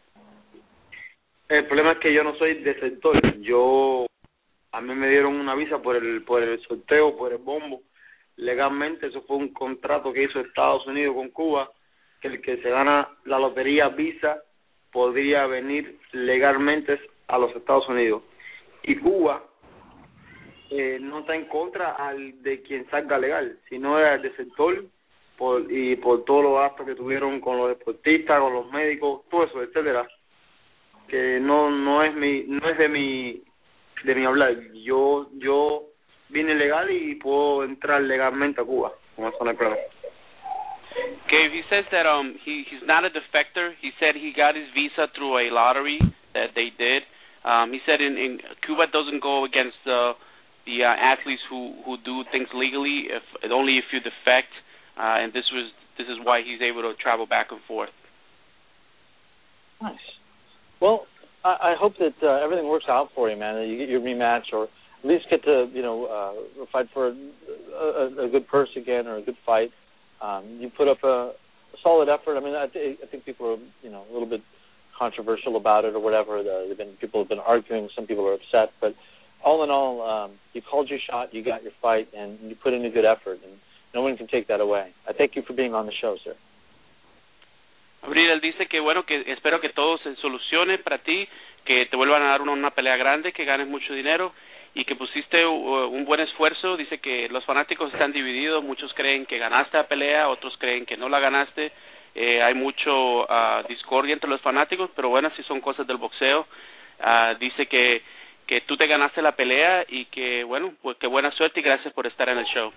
El problema es que yo no soy desertor. Yo, a mí me dieron una visa por el por el sorteo, por el bombo. Legalmente eso fue un contrato que hizo Estados Unidos con Cuba, que el que se gana la lotería visa podría venir legalmente a los Estados Unidos. Y Cuba eh, no está en contra al de quien salga legal, sino al del sector por, y por todos los gastos que tuvieron con los deportistas, con los médicos, todo eso, etcétera. que no no es mi no es de mi de mi hablar. Yo yo vine legal y puedo entrar legalmente a Cuba. Con eso no hay problema. Gabe, he says that um he he's not a defector. He said he got his visa through a lottery that they did. Um, he said in, in Cuba doesn't go against uh, the uh, athletes who who do things legally, if only if you defect. Uh, and this was this is why he's able to travel back and forth. Nice. Well, I, I hope that uh, everything works out for you, man. That you get your rematch, or at least get to you know uh, fight for a, a, a good purse again or a good fight. Um, you put up a, a solid effort. I mean, I, th- I think people are you know a little bit controversial about it or whatever. The, been, people have been arguing. Some people are upset, but all in all, um, you called your shot, you got your fight, and you put in a good effort, and no one can take that away. I thank you for being on the show, sir. Abril, él dice que bueno, que espero que todo se solucione para ti, que te vuelvan a dar una, una pelea grande, que ganes mucho dinero y que pusiste uh, un buen esfuerzo. Dice que los fanáticos están divididos, muchos creen que ganaste la pelea, otros creen que no la ganaste. Eh, hay mucho uh, discordia entre los fanáticos, pero bueno, así son cosas del boxeo. Uh, dice que que tú te ganaste la pelea y que bueno, pues que buena suerte y gracias por estar en el show.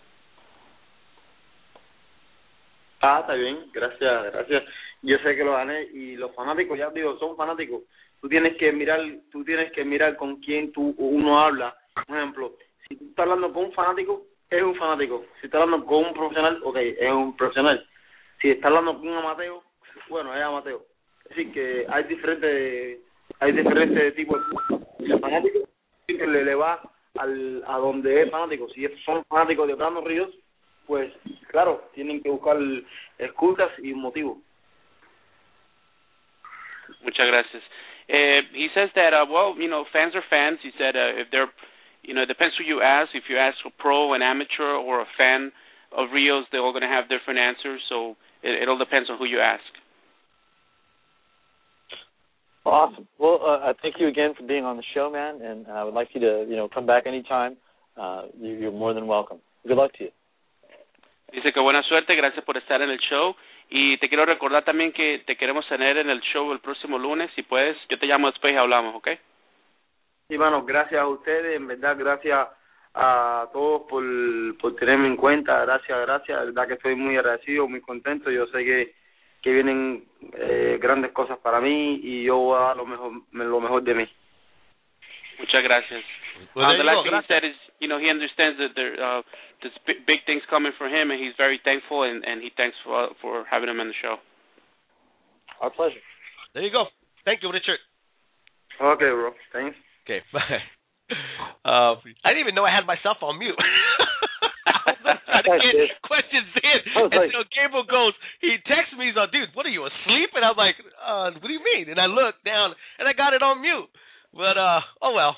Ah, está bien, gracias, gracias. Yo sé que lo gané y los fanáticos, ya digo, son fanáticos. Tú tienes que mirar, tú tienes que mirar con quién tú uno habla. Por ejemplo, si tú estás hablando con un fanático, es un fanático. Si estás hablando con un profesional, ok, es un profesional. Si estás hablando con un amateur, bueno, es amateur. Es decir, que hay diferentes, hay diferentes tipos de el fanático siempre le, le va al, a donde es fanático. Si son fanáticos de Brandon Ríos, pues claro, tienen que buscar excusas y un motivo. Muchas gracias. Uh, he says that, uh, well, you know, fans are fans. He said uh, if they're, you know, it depends who you ask. If you ask a pro, an amateur, or a fan of Rios, they're all going to have different answers. So it, it all depends on who you ask. Awesome. Well, uh, thank you again for being on the show, man, and I would like you to, you know, come back anytime. Uh, you, you're more than welcome. Good luck to you. Dice que buena suerte, gracias por estar en el show. Y te quiero recordar también que te queremos tener en el show el próximo lunes. Si puedes, yo te llamo después y hablamos, ¿ok? Sí, mano, gracias a ustedes, en verdad, gracias a todos por, por tenerme en cuenta. Gracias, gracias, de verdad que estoy muy agradecido, muy contento. Yo sé que, que vienen eh, grandes cosas para mí y yo voy a dar lo mejor, lo mejor de mí. Muchas gracias. Well, um, the last go, thing gracias. he said is, you know, he understands that there uh, there's big, big things coming for him, and he's very thankful, and, and he thanks for for having him on the show. Our pleasure. There you go. Thank you, Richard. Okay, bro. Thanks. Okay, bye. Uh, I didn't even know I had myself on mute. I was trying to get questions in until like, Gabriel goes, he texts me, he's like, dude, what are you, asleep? And I'm like, uh, what do you mean? And I look down, and I got it on mute. But, uh, oh well.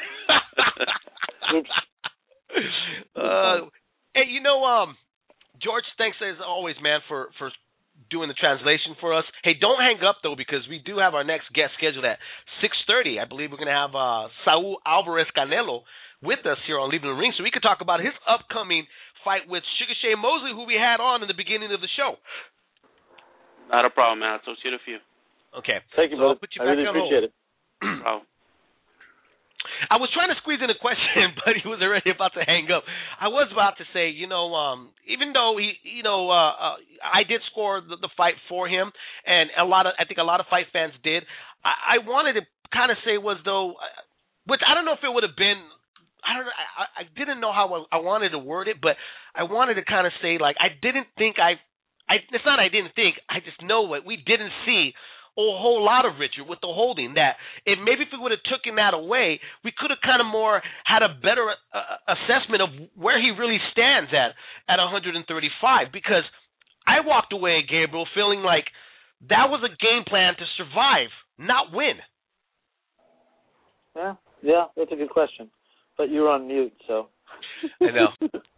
uh, hey, you know, um, George, thanks as always, man, for, for doing the translation for us. Hey, don't hang up, though, because we do have our next guest scheduled at six thirty. I believe we're going to have uh, Saul Alvarez Canelo with us here on Leaving the Ring, so we can talk about his upcoming fight with Sugar Shane Mosley, who we had on in the beginning of the show. Not a problem, man. I'll talk to you in a few. Okay. Thank you, so brother. I'll put you I back really on appreciate hold. it. Oh. I was trying to squeeze in a question, but he was already about to hang up. I was about to say, you know, um, even though he, you know, uh, uh, I did score the, the fight for him, and a lot of, I think a lot of fight fans did. I, I wanted to kind of say was though, which I don't know if it would have been. I don't know. I, I didn't know how I, I wanted to word it, but I wanted to kind of say like I didn't think I. I it's not I didn't think. I just know what we didn't see. A whole lot of Richard with the holding that if maybe if we would have taken that away, we could have kind of more had a better uh, assessment of where he really stands at at one thirty-five, because I walked away, Gabriel, feeling like that was a game plan to survive, not win. Yeah, yeah, that's a good question, but you're on mute, so. I know.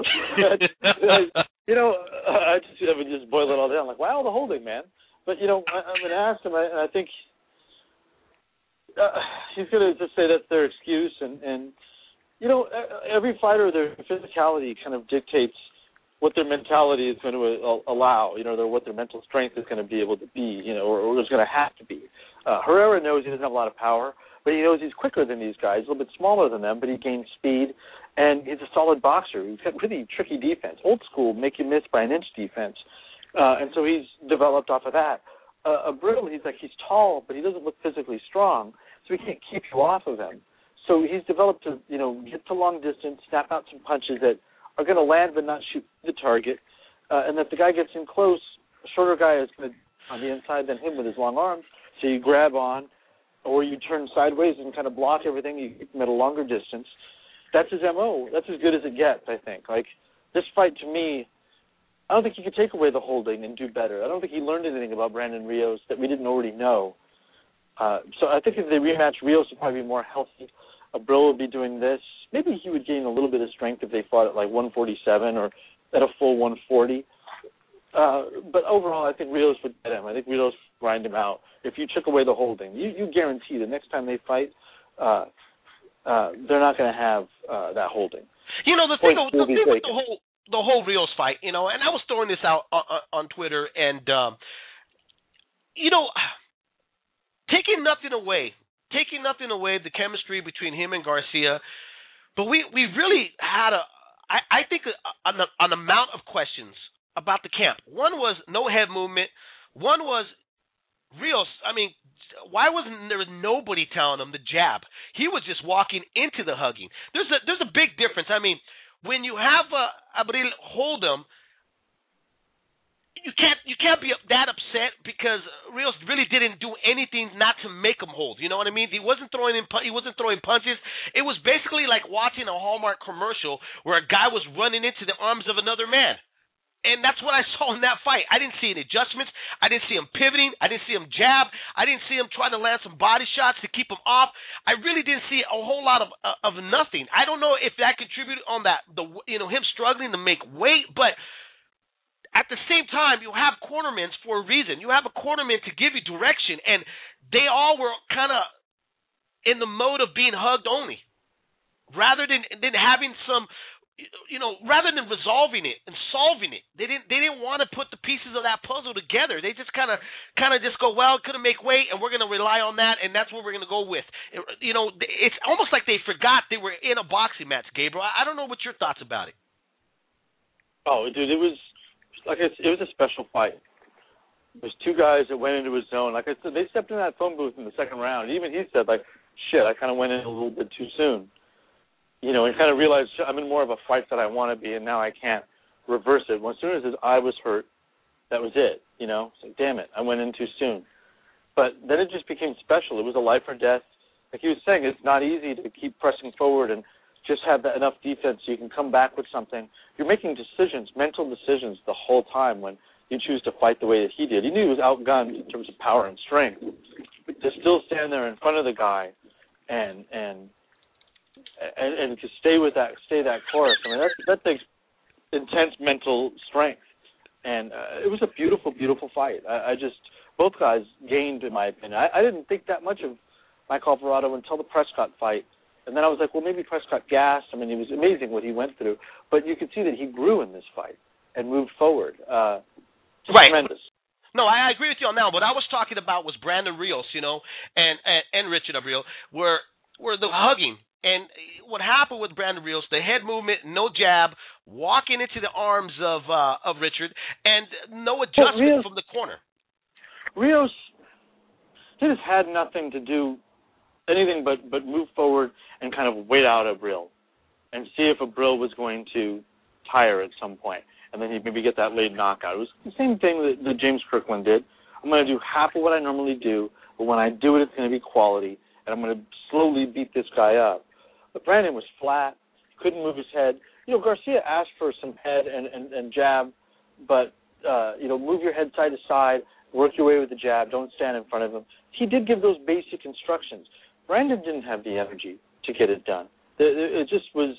You know, I just I would just boil it all down like, wow, the holding, man. But, you know, I, I'm going to ask him, and I think uh, he's going to just say that's their excuse. And, and, you know, every fighter, their physicality kind of dictates what their mentality is going to allow, you know, their, what their mental strength is going to be able to be, you know, or, or is going to have to be. Uh, Herrera knows he doesn't have a lot of power, but he knows he's quicker than these guys, a little bit smaller than them, but he gains speed, and he's a solid boxer. He's got really tricky defense, old school, make you miss by an inch defense, uh, and so he's developed off of that. Uh, Abril, he's like he's tall, but he doesn't look physically strong, so he can't keep you off of him. So he's developed to, you know, get to long distance, snap out some punches that are going to land but not shoot the target, uh, and if the guy gets in close, a shorter guy is going to on the inside than him with his long arms, so you grab on, or you turn sideways and kind of block everything. You keep him at a longer distance. That's his M O. That's as good as it gets, I think. Like, this fight, to me, I don't think he could take away the holding and do better. I don't think he learned anything about Brandon Rios that we didn't already know. Uh, so I think if they rematch, Rios would probably be more healthy. Abril would be doing this. Maybe he would gain a little bit of strength if they fought at like one forty-seven or at a full one forty. Uh, but overall, I think Rios would get him. I think Rios would grind him out. If you took away the holding, you, you guarantee the next time they fight, uh, uh, they're not going to have uh, that holding. You know, the thing, the thing with the whole the whole Rios fight, you know, and I was throwing this out on, on Twitter, and um, you know, taking nothing away, taking nothing away, the chemistry between him and Garcia, but we we really had a, I, I think, a, an, an amount of questions about the camp. One was no head movement. One was Rios. I mean, why wasn't there nobody telling him the jab? He was just walking into the hugging. There's a there's a big difference. I mean, when you have uh, Abril hold him, you can't you can't be that upset because Rios really didn't do anything not to make him hold. You know what I mean? He wasn't throwing in, he wasn't throwing punches. It was basically like watching a Hallmark commercial where a guy was running into the arms of another man. And that's what I saw in that fight. I didn't see any adjustments. I didn't see him pivoting. I didn't see him jab. I didn't see him trying to land some body shots to keep him off. I really didn't see a whole lot of uh, of nothing. I don't know if that contributed on that, the you know, him struggling to make weight, but at the same time, you have cornermen for a reason. You have a cornerman to give you direction, and they all were kind of in the mode of being hugged only, rather than than having some. You know, rather than resolving it and solving it, they didn't. They didn't want to put the pieces of that puzzle together. They just kind of, kind of just go, well, couldn't make weight, and we're going to rely on that, and that's what we're going to go with. It, you know, it's almost like they forgot they were in a boxing match, Gabriel. I, I don't know what your thoughts about it. Oh, dude, it was like it's, it was a special fight. There's two guys that went into his zone. Like I said, they stepped in that phone booth in the second round. Even he said, like, shit, I kind of went in a little bit too soon. You know, and kind of realized I'm in more of a fight that I want to be, and now I can't reverse it. Well, as soon as his eye was hurt, that was it. You know, it's like, damn it, I went in too soon. But then it just became special. It was a life or death. Like he was saying, it's not easy to keep pressing forward and just have that enough defense so you can come back with something. You're making decisions, mental decisions, the whole time when you choose to fight the way that he did. He knew he was outgunned in terms of power and strength, but to still stand there in front of the guy and and. And, and to stay with that, stay that course. I mean, that that takes intense mental strength, and uh, it was a beautiful, beautiful fight. I, I just both guys gained, in my opinion. I, I didn't think that much of Mike Alvarado until the Prescott fight, and then I was like, well, maybe Prescott gassed. I mean, it was amazing what he went through, but you could see that he grew in this fight and moved forward. Uh, right. Tremendous. No, I agree with you on that. What I was talking about was Brandon Rios, you know, and and, and Richard Abril, where where the hugging. And what happened with Brandon Rios, the head movement, no jab, walking into the arms of uh, of Richard, and no adjustment Rios, from the corner. Rios, he just had nothing to do, anything but, but move forward and kind of wait out Abril and see if Abril was going to tire at some point, and then he'd maybe get that late knockout. It was the same thing that, that James Kirkland did. I'm going to do half of what I normally do, but when I do it, it's going to be quality, and I'm going to slowly beat this guy up. But Brandon was flat, couldn't move his head. You know, Garcia asked for some head and, and, and jab, but, uh, you know, move your head side to side, work your way with the jab, don't stand in front of him. He did give those basic instructions. Brandon didn't have the energy to get it done. It just was,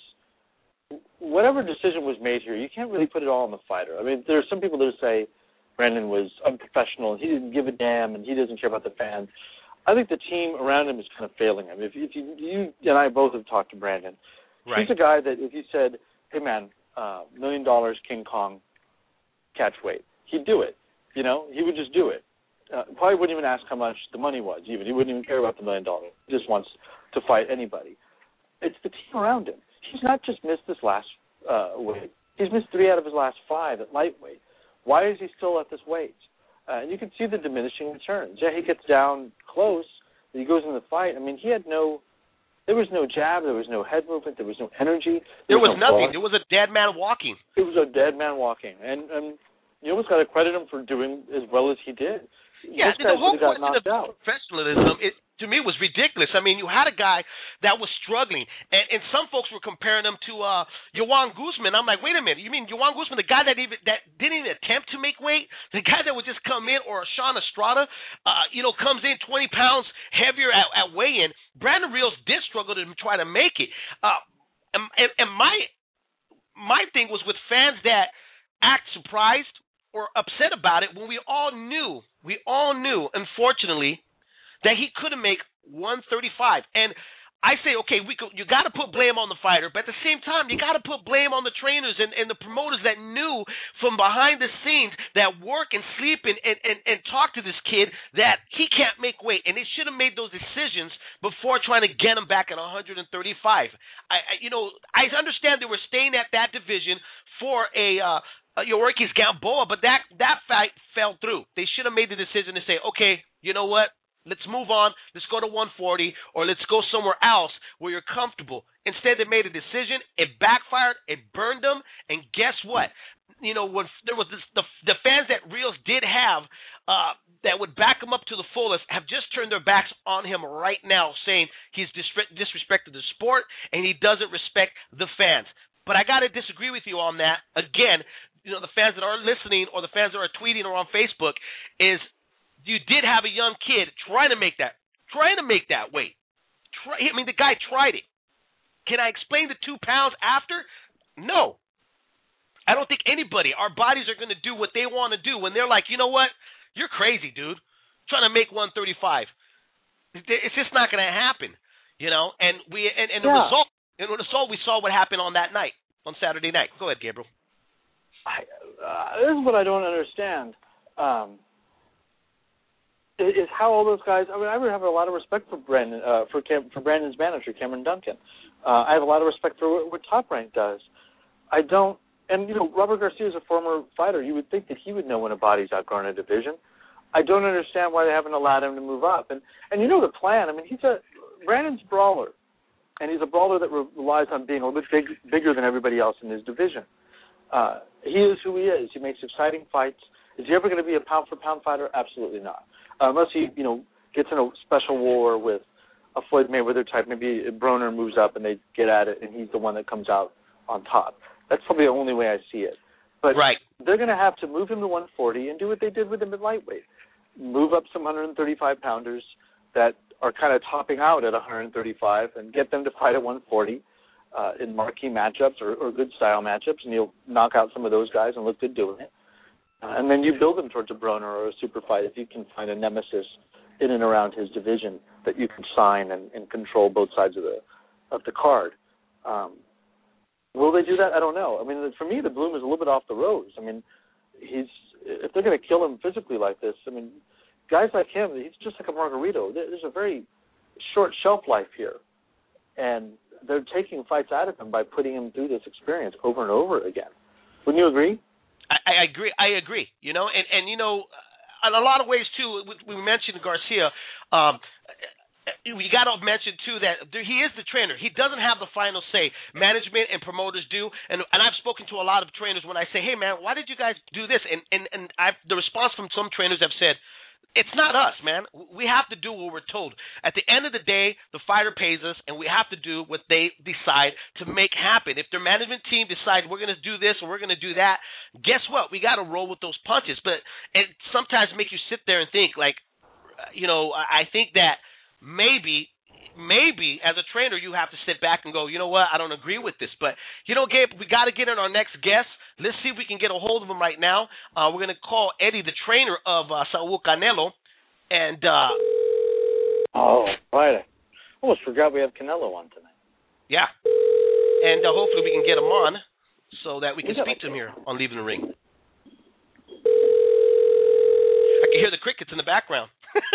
whatever decision was made here, you can't really put it all on the fighter. I mean, there are some people that say Brandon was unprofessional and he didn't give a damn and he doesn't care about the fans. I think the team around him is kind of failing him. If, if you, you and I both have talked to Brandon, right. He's a guy that if you said, hey, man, uh, million dollars, King Kong, catch weight, he'd do it. You know, he would just do it. uh, probably wouldn't even ask how much the money was. Even he wouldn't even care about the million dollars. He just wants to fight anybody. It's the team around him. He's not just missed this last uh, weight. He's missed three out of his last five at lightweight. Why is he still at this weight? Uh, and you can see the diminishing returns. Yeah, he gets down close. He goes in the fight. I mean, he had no. There was no jab. There was no head movement. There was no energy. There, there was, was no nothing. ball. There was a dead man walking. It was a dead man walking, and and you almost got to credit him for doing as well as he did. Yeah, this the whole point of the out. professionalism, it, to me, was ridiculous. I mean, you had a guy that was struggling, and, and some folks were comparing him to uh, Joan Guzman. I'm like, wait a minute, you mean Joan Guzman, the guy that even that didn't even attempt to make weight, the guy that would just come in, or Sean Estrada, uh, you know, comes in twenty pounds heavier at, at weigh-in. Brandon Rios did struggle to try to make it, uh, and, and, and my my thing was with fans that act surprised or upset about it when we all knew, we all knew, unfortunately, that he couldn't make one thirty-five. And I say, okay, we could, you got to put blame on the fighter, but at the same time, you got to put blame on the trainers and, and the promoters that knew from behind the scenes that work and sleep and, and, and, and talk to this kid that he can't make weight. And they should have made those decisions before trying to get him back at one thirty-five. I, I you know, I understand they were staying at that division for a uh, Uh, Yorikis Gamboa, but that that fight fell through. They should have made the decision to say, okay, you know what? Let's move on. Let's go to one forty, or let's go somewhere else where you're comfortable. Instead, they made a decision. It backfired. It burned them. And guess what? You know, when there was this, the the fans that Rios did have uh, that would back him up to the fullest have just turned their backs on him right now, saying he's disre- disrespected the sport and he doesn't respect the fans. But I got to disagree with you on that. Again, you know, the fans that are listening or the fans that are tweeting or on Facebook is you did have a young kid trying to make that, trying to make that weight. Try, I mean, the guy tried it. Can I explain the two pounds after? No. I don't think anybody, our bodies are going to do what they want to do when they're like, you know what? You're crazy, dude. Trying to make one thirty-five. It's just not going to happen, you know? And we and, and the yeah. result, and the result, we saw what happened on that night, on Saturday night. Go ahead, Gabriel. I, uh, this is what I don't understand. Um, is how all those guys. I mean, I would have a lot of respect for Brandon, uh, for Cam, for Brandon's manager, Cameron Duncan. Uh, I have a lot of respect for what, what Top Rank does. I don't, and you know, Robert Garcia is a former fighter. You would think that he would know when a body's outgrown a division. I don't understand why they haven't allowed him to move up. And and you know the plan. I mean, he's a Brandon's a brawler, and he's a brawler that relies on being a little bit big, bigger than everybody else in his division. Uh, he is who he is. He makes exciting fights. Is he ever going to be a pound-for-pound fighter? Absolutely not. Uh, unless he, you know, gets in a special war with a Floyd Mayweather type. Maybe Broner moves up and they get at it, and he's the one that comes out on top. That's probably the only way I see it. But right. They're going to have to move him to one forty and do what they did with him at lightweight. Move up some one thirty-five pounders that are kind of topping out at one thirty-five and get them to fight at one forty. Uh, in marquee matchups or, or good style matchups, and you'll knock out some of those guys and look good doing it. Uh, and then you build them towards a Broner or a super fight if you can find a nemesis in and around his division that you can sign and, and control both sides of the of the card. Um, will they do that? I don't know. I mean, for me, the bloom is a little bit off the rose. I mean, he's if they're going to kill him physically like this, I mean, guys like him, he's just like a Margarito. There's a very short shelf life here, and they're taking fights out of him by putting him through this experience over and over again. Wouldn't you agree? I, I agree. I agree. You know, and, and you know, in a lot of ways too. We mentioned Garcia. Um, you got to mention too that there, he is the trainer. He doesn't have the final say. Management and promoters do. And and I've spoken to a lot of trainers when I say, "Hey, man, why did you guys do this?" And and and I've, the response from some trainers have said, it's not us, man. We have to do what we're told. At the end of the day, the fighter pays us, and we have to do what they decide to make happen. If their management team decides we're going to do this or we're going to do that, guess what? We got to roll with those punches. But it sometimes makes you sit there and think, like, you know, I think that maybe, maybe as a trainer you have to sit back and go, you know what, I don't agree with this. But, you know, Gabe, we got to get in our next guest. Let's see if we can get a hold of him right now. Uh, we're going to call Eddie, the trainer of uh, Saul Canelo. And, uh... Oh, right. I almost forgot we have Canelo on tonight. Yeah. And uh, hopefully we can get him on so that we can speak to him here on Leaving the Ring. I can hear the the crickets in the background.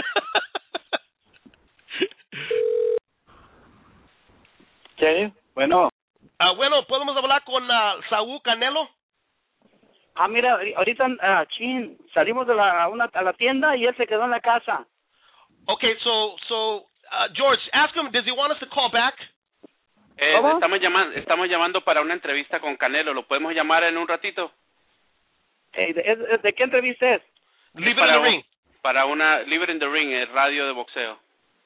Can you? Bueno. Uh, bueno, ¿podemos hablar con uh, Saúl Canelo? Ah, mira, ahorita, uh, chin, salimos de la, a, una, a la tienda y él se quedó en la casa. Okay, so, so uh, George, ask him, does he want us to call back? Eh, estamos, llamando, estamos llamando para una entrevista con Canelo. ¿Lo podemos llamar en un ratito? Eh, ¿de, de qué entrevista es? Leave it para in the un, ring. Para una Leave It in the Ring, el radio de boxeo.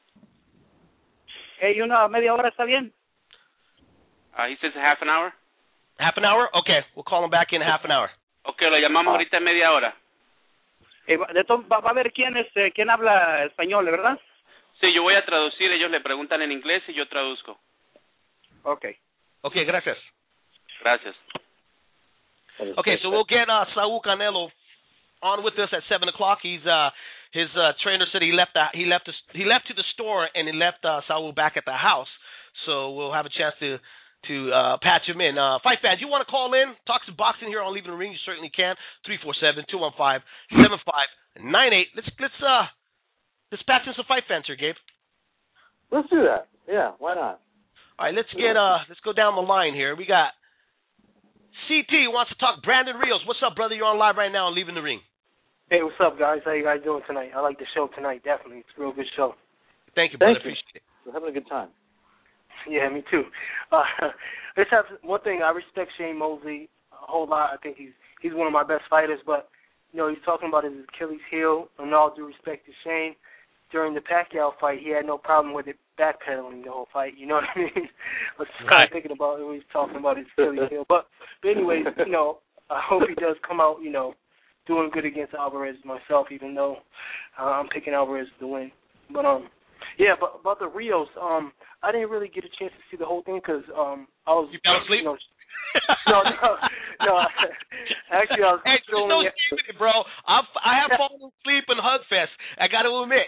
Eh, una media hora está bien. Uh, he says half an hour. Half an hour? Okay, we'll call him back in half an hour. Okay, lo llamamos ahorita en media hora. Eh, de to, va, va a ver quién es, eh, quién habla español, ¿verdad? Sí, yo voy a traducir. Ellos le preguntan en inglés y yo traduzco. Okay. Okay, gracias. Gracias. Okay, so we'll get uh, Saúl Canelo on with us at seven o'clock. He's uh, his uh, trainer said he left the, he left the, he left to the store and he left uh, Saúl back at the house. So we'll have a chance to to uh, patch him in. Uh, Fight fans, you want to call in, talk some boxing here on Leaving the Ring? You certainly can. Three four seven two one five seven five nine eight. Let's let's uh let's patch in some fight fans here, Gabe. Let's do that. Yeah, why not? All right, let's get uh let's go down the line here. We got C T wants to talk. Brandon Rios, what's up, brother? You're on live right now on Leaving the Ring. Hey, what's up, guys? How you guys doing tonight? I like the show tonight. Definitely, it's a real good show. Thank you, brother. Thank you. Appreciate it. We're having a good time. Yeah, me too. Uh, let's have one thing. I respect Shane Mosley a whole lot. I think he's he's one of my best fighters. But you know, he's talking about his Achilles heel. And all due respect to Shane, during the Pacquiao fight, he had no problem with it backpedaling the whole fight. You know what I mean? I was kind of thinking about it when he was talking about his Achilles heel. But but anyways, you know, I hope he does come out, you know, doing good against Alvarez myself, even though uh, I'm picking Alvarez to win. But um. Yeah, but about the Rios, um, I didn't really get a chance to see the whole thing because um, I was. You fell asleep? You know, no, no, no. Actually, I was. Hey, there's no shame in it, bro. I've, I have fallen asleep in Hugfest. I got to admit.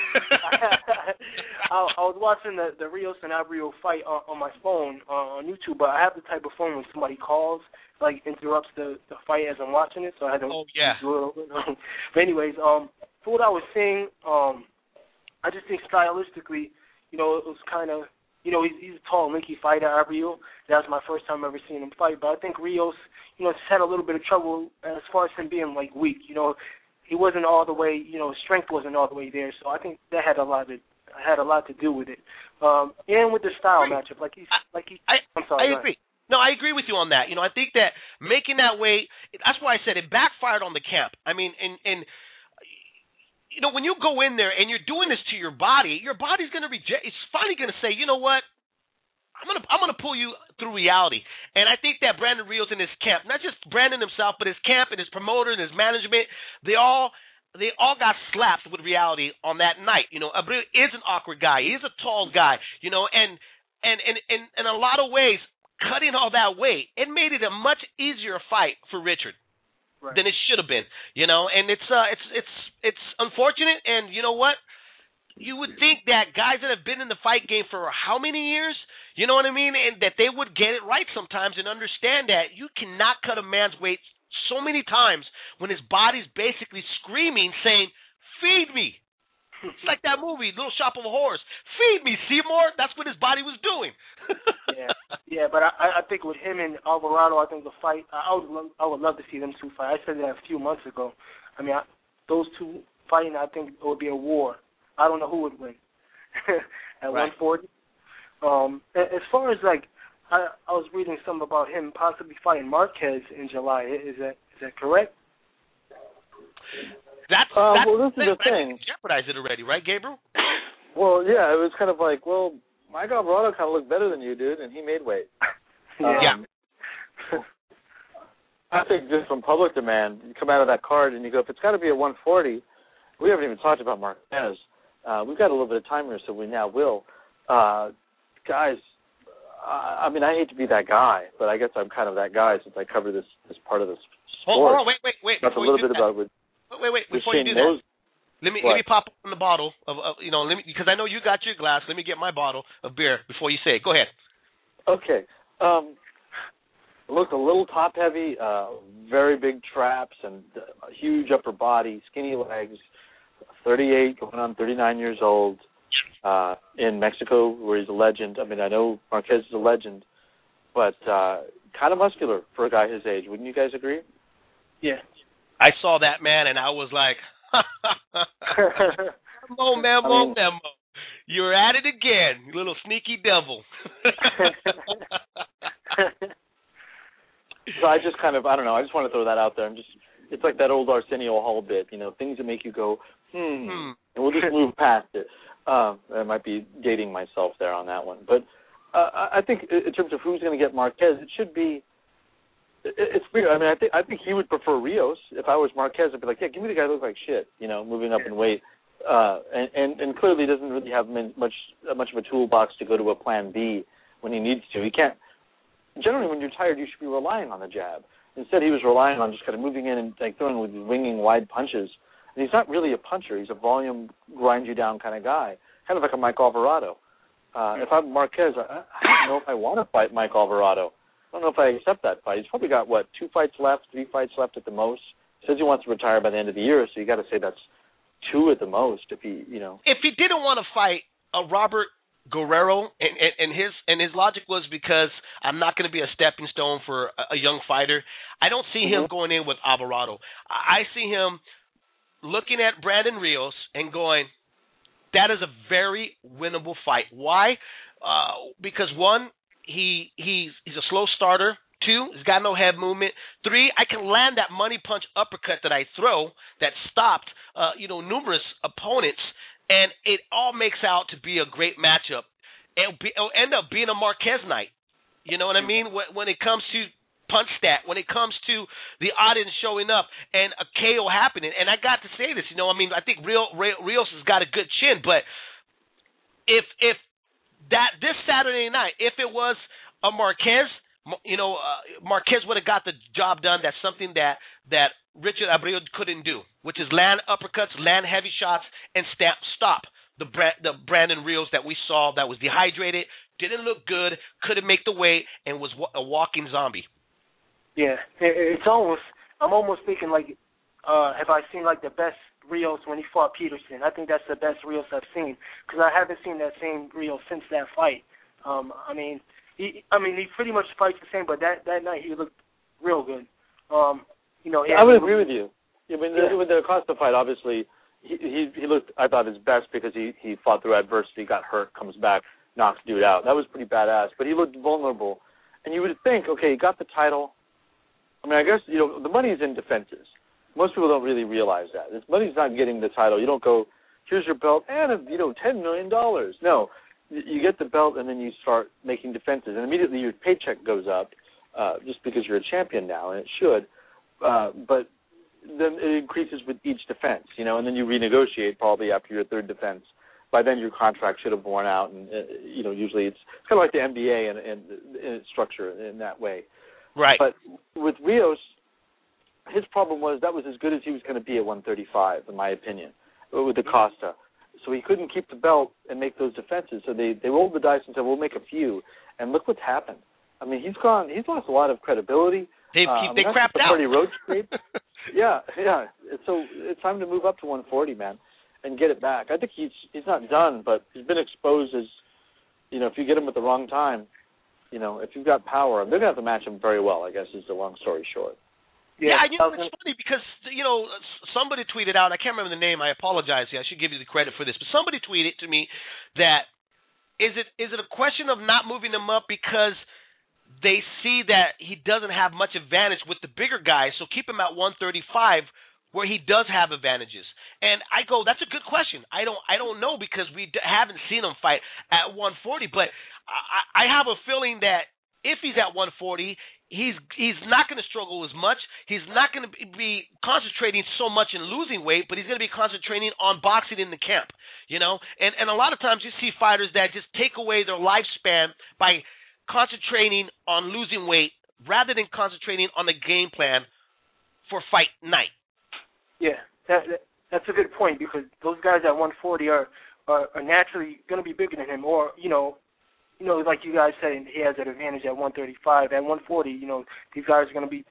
I, I was watching the the Rios and Abreu fight on, on my phone uh, on YouTube, but I have the type of phone when somebody calls, like interrupts the, the fight as I'm watching it, so I had to oh, yeah. do it over. But anyways, um, for what I was saying, um. I just think stylistically, you know, it was kind of, you know, he's, he's a tall, lanky fighter, Abreu. That was my first time ever seeing him fight. But I think Rios, you know, just had a little bit of trouble as far as him being, like, weak. You know, he wasn't all the way, you know, his strength wasn't all the way there. So I think that had a lot to, had a lot to do with it. Um, and with the style matchup, like he's, like he, I, I'm sorry. I agree. No, I agree with you on that. You know, I think that making that weight, that's why I said it backfired on the camp. I mean, and, and you know, when you go in there and you're doing this to your body, your body's going to reject. It's finally going to say, you know what? I'm going to I'm going to pull you through reality. And I think that Brandon Rios in his camp, not just Brandon himself, but his camp and his promoter and his management, they all they all got slapped with reality on that night. You know, Abreu is an awkward guy. He's a tall guy. You know, and and and and in a lot of ways, cutting all that weight, it made it a much easier fight for Richard. Right. Than it should have been, you know, and it's uh, it's it's it's unfortunate, and you know what? You would think that guys that have been in the fight game for how many years, you know what I mean, and that they would get it right sometimes and understand that you cannot cut a man's weight so many times when his body's basically screaming, saying, "Feed me." It's like that movie, Little Shop of Horrors. Feed me, Seymour. That's what his body was doing. yeah, yeah, but I, I think with him and Alvarado, I think the fight. I would, love, I would love to see them two fight. I said that a few months ago. I mean, I, those two fighting, I think it would be a war. I don't know who would win at right. one forty. Um, as far as like, I, I was reading something about him possibly fighting Marquez in July. Is that is that correct? That's, uh, that's well, this is the thing. Jeopardized it already, right, Gabriel? Well, yeah, it was kind of like, well, Mike Alvarado kind of looked better than you, dude, and he made weight. Yeah. Um, I think just from public demand, you come out of that card and you go, if it's got to be a one forty, we haven't even talked about Marquez. Uh, we've got a little bit of time here, so we now will. Uh, guys, I, I mean, I hate to be that guy, but I guess I'm kind of that guy since I cover this, this part of this sport. Hold on, wait, wait, wait. That's a little bit that. about with. Wait, wait, wait. Before Shane you do that, Mos- let me what? let me pop open the bottle of, of you know, let me because I know you got your glass. Let me get my bottle of beer before you say it. Go ahead. Okay. Um, looked a little top heavy, uh, very big traps and uh, huge upper body, skinny legs. thirty-eight, going on thirty-nine years old, uh, in Mexico, where he's a legend. I mean, I know Marquez is a legend, but uh, kind of muscular for a guy his age. Wouldn't you guys agree? Yeah. I saw that, man, and I was like, Memo, Memo, I mean, Memo. You're at it again, you little sneaky devil. So I just kind of, I don't know, I just want to throw that out there. I'm just, it's like that old Arsenio Hall bit, you know, things that make you go, hmm, hmm. and we'll just move past it. Uh, I might be dating myself there on that one. But uh, I think in terms of who's going to get Marquez, it should be, it, it's weird. I mean, I think I think he would prefer Rios. If I was Marquez, I'd be like, yeah, give me the guy who looks like shit, you know, moving up in weight. Uh, and, and, and clearly doesn't really have much much of a toolbox to go to a plan B when he needs to. He can't. Generally, when you're tired, you should be relying on the jab. Instead, he was relying on just kind of moving in and like throwing with winging wide punches. And he's not really a puncher. He's a volume, grind you down kind of guy, kind of like a Mike Alvarado. Uh, if I'm Marquez, I, I don't know if I want to fight Mike Alvarado. I don't know if I accept that fight. He's probably got, what, two fights left, three fights left at the most. He says he wants to retire by the end of the year, so you got to say that's two at the most. If he, you know, if he didn't want to fight a Robert Guerrero, and, and, and his and his logic was because I'm not going to be a stepping stone for a, a young fighter. I don't see mm-hmm. him going in with Alvarado. I see him looking at Brandon Rios and going, that is a very winnable fight. Why? Uh, because one, he he's he's a slow starter. Two, he's got no head movement. Three, I can land that money punch uppercut that I throw that stopped, uh, you know, numerous opponents, and it all makes out to be a great matchup. It'll, be, it'll end up being a Marquez night. You know what I mean? When, when it comes to punch stat, when it comes to the audience showing up and a K O happening. And I got to say this, you know, I mean, I think Rio, Rio, Rios has got a good chin, but if if that this Saturday night, if it was a Marquez, you know, uh, Marquez would have got the job done. That's something that, that Richard Abreu couldn't do, which is land uppercuts, land heavy shots, and stamp, stop the the Brandon Rios that we saw that was dehydrated, didn't look good, couldn't make the weight, and was a walking zombie. Yeah, it's almost, I'm almost thinking like, uh, have I seen like the best Rios when he fought Peterson? I think that's the best Rios I've seen, because I haven't seen that same Rios since that fight. Um, I mean... He, I mean, he pretty much fights the same, but that, that night he looked real good. Um, you know, I would agree with you. I mean, yeah. with the Acosta fight, obviously, he, he he looked, I thought, his best because he, he fought through adversity, got hurt, comes back, knocks dude out. That was pretty badass. But he looked vulnerable, and you would think, okay, he got the title. I mean, I guess you know the money's in defenses. Most people don't really realize that. This money's not getting the title. You don't go, here's your belt and you know ten million dollars. No. You get the belt, and then you start making defenses, and immediately your paycheck goes up uh, just because you're a champion now, and it should. Uh, but then it increases with each defense, you know, and then you renegotiate probably after your third defense. By then your contract should have worn out, and, uh, you know, usually it's kind of like the N B A and, and, and its structure in that way. Right. But with Rios, his problem was that was as good as he was going to be at one thirty-five, in my opinion, with Acosta. So he couldn't keep the belt and make those defenses. So they, they rolled the dice and said, we'll make a few. And look what's happened. I mean, he's gone. He's lost a lot of credibility. They um, they crapped out. Road yeah, yeah. So it's time to move up to one forty, man, and get it back. I think he's he's not done, but he's been exposed as, you know, if you get him at the wrong time, you know, if you've got power, they're going to have to match him very well, I guess is the long story short. Yeah, yeah, you know, it's funny because, you know, somebody tweeted out, I can't remember the name, I apologize, yeah, I should give you the credit for this, but somebody tweeted to me that is it is it a question of not moving him up because they see that he doesn't have much advantage with the bigger guys, so keep him at one thirty-five where he does have advantages. And I go, that's a good question. I don't I don't know because we haven't seen him fight at one forty, but I, I have a feeling that if he's at one forty, He's he's not going to struggle as much. He's not going to be concentrating so much in losing weight, but he's going to be concentrating on boxing in the camp, you know. And and a lot of times you see fighters that just take away their lifespan by concentrating on losing weight rather than concentrating on the game plan for fight night. Yeah, that, that that's a good point because those guys at one forty are are, are naturally going to be bigger than him, or you know. You know, like you guys said, he has an advantage at one thirty-five. At one forty, you know, these guys are going to be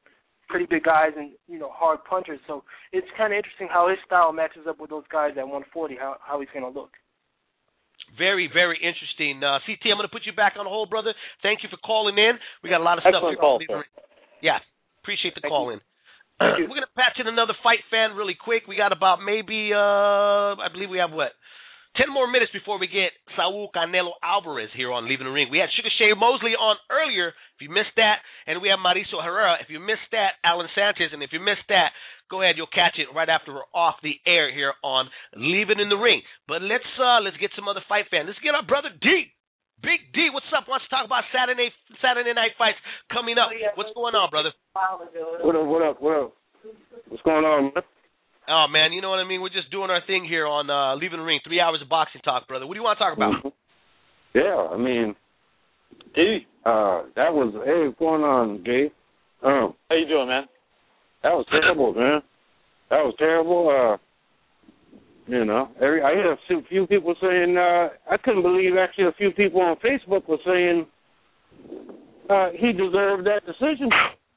pretty big guys and, you know, hard punchers. So it's kind of interesting how his style matches up with those guys at one forty, how, how he's going to look. Very, very interesting. Uh, C T, I'm going to put you back on hold, brother. Thank you for calling in. We got a lot of Excellent stuff. Call, yeah, appreciate the Thank call you. in. We're going to patch in another fight fan really quick. We got about maybe, uh, I believe we have what? Ten more minutes before we get Saul Canelo Alvarez here on Leaving the Ring. We had Sugar Shane Mosley on earlier, if you missed that, and we have Mauricio Herrera. If you missed that, Alan Sanchez, and if you missed that, go ahead, you'll catch it right after we're off the air here on Leaving in the Ring. But let's uh, let's get some other fight fans. Let's get our brother D. Big D, what's up? Let's talk about Saturday Saturday night fights coming up. What's going on, brother? What up, what up, what up? What's going on, man? Oh, man, you know what I mean? We're just doing our thing here on uh, Leaving the Ring, three hours of boxing talk, brother. What do you want to talk about? Mm-hmm. Yeah, I mean, D, uh, that was, hey, what's going on, Gabe? Um, How you doing, man? That was terrible, man. That was terrible. Uh, you know, every I heard a few, few people saying, uh, I couldn't believe actually a few people on Facebook were saying uh, he deserved that decision.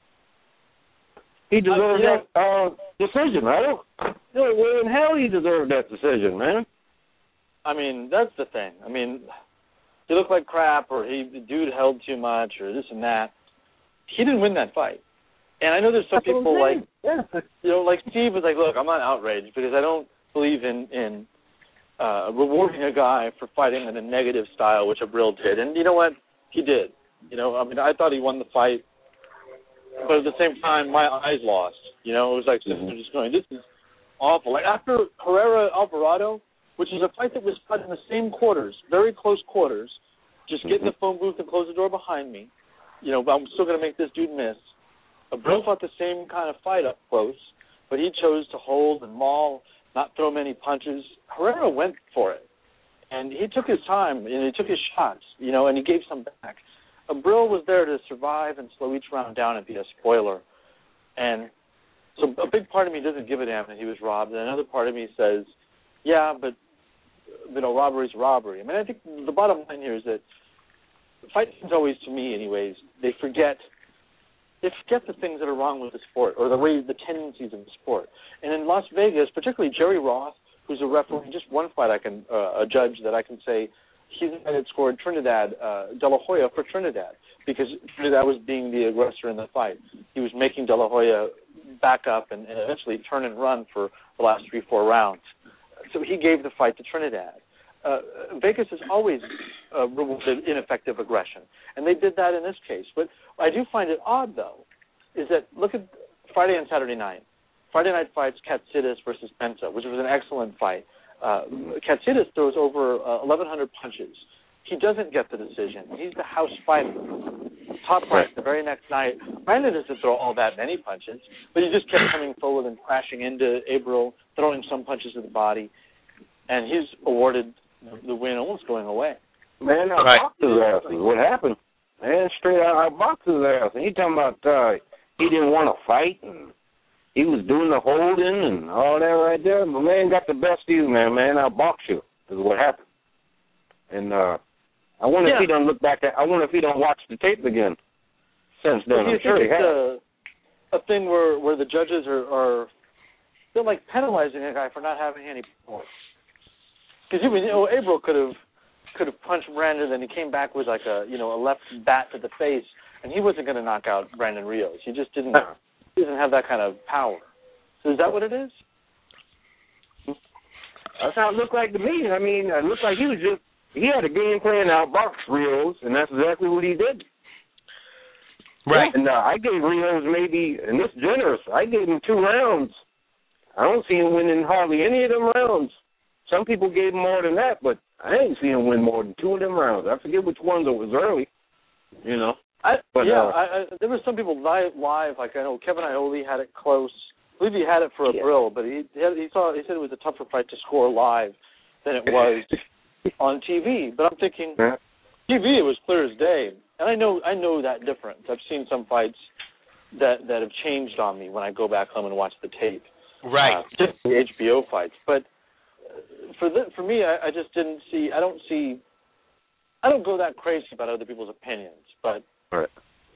He deserved uh, yeah. that uh, decision. I don't. Where in hell he deserved that decision, man? I mean, that's the thing. I mean, he looked like crap, or he the dude held too much, or this and that. He didn't win that fight. And I know there's some That's people like, yeah. you know, like Steve was like, look, I'm not outraged because I don't believe in in uh, rewarding a guy for fighting in a negative style, which Abril did. And you know what? He did. You know, I mean, I thought he won the fight. But at the same time, my eyes lost. You know, it was like mm-hmm. just going, this is awful. Like after Herrera Alvarado, which is a fight that was fought in the same quarters, very close quarters, just mm-hmm. get in the phone booth and close the door behind me. You know, but I'm still going to make this dude miss. Abril fought the same kind of fight up close, but he chose to hold and maul, not throw many punches. Herrera went for it, and he took his time, and he took his shots, you know, and he gave some back. Abril was there to survive and slow each round down and be a spoiler. And so a big part of me doesn't give a damn that he was robbed, and another part of me says, yeah, but, you know, robbery's robbery. I mean, I think the bottom line here is that fight teams always, to me anyways, they forget they forget the things that are wrong with the sport or the way the tendencies of the sport. And in Las Vegas, particularly Jerry Roth, who's a referee, just one fight I can uh, a judge that I can say he's the guy that scored Trinidad, uh, De La Hoya for Trinidad, because Trinidad was being the aggressor in the fight. He was making De La Hoya back up and, and eventually turn and run for the last three, four rounds. So he gave the fight to Trinidad. Uh, Vegas has always uh, rewarded ineffective aggression, and they did that in this case. But I do find it odd, though, is that look at Friday and Saturday night. Friday night fights, Katsidis versus Penta, which was an excellent fight. Uh, Katsidis throws over uh, eleven hundred punches. He doesn't get the decision. He's the house fighter. Top fight the very next night. Brandon doesn't throw all that many punches, but he just kept coming forward and crashing into Abril, throwing some punches to the body, and he's awarded the win, almost going away. Man, I right. boxed his ass. What happened? Man, straight out, I boxed his ass. And he talking about uh, he didn't want to fight, and he was doing the holding and all that right there. But man got the best of you, man. Man, I boxed you. Is what happened. And uh, I wonder yeah. if he don't look back at. I wonder if he don't watch the tape again. Since then, I'm sure he has. It's a, a thing where where the judges are, are they're like penalizing a guy for not having any power. Because you know, Abril could have could have punched Brandon, and he came back with like a you know a left bat to the face, and he wasn't going to knock out Brandon Rios. He just didn't he doesn't have that kind of power. So is that what it is? That's how it looked like to me. I mean, it looked like he was just he had a game plan out box Rios, and that's exactly what he did. Right. And uh, I gave Rios maybe, and this generous, I gave him two rounds. I don't see him winning hardly any of them rounds. Some people gave him more than that, but I ain't seen him win more than two of them rounds. I forget which ones it was early, you know. I, but, yeah, uh, I, I, there were some people live, live, like I know Kevin Iole had it close. I believe he had it for a yeah. brill, but he he, had, he saw he said it was a tougher fight to score live than it was on T V. But I'm thinking, yeah. T V it was clear as day, and I know I know that difference. I've seen some fights that that have changed on me when I go back home and watch the tape. Right. Uh, just the H B O fights, but. For the, for me, I, I just didn't see. I don't see. I don't go that crazy about other people's opinions, but right.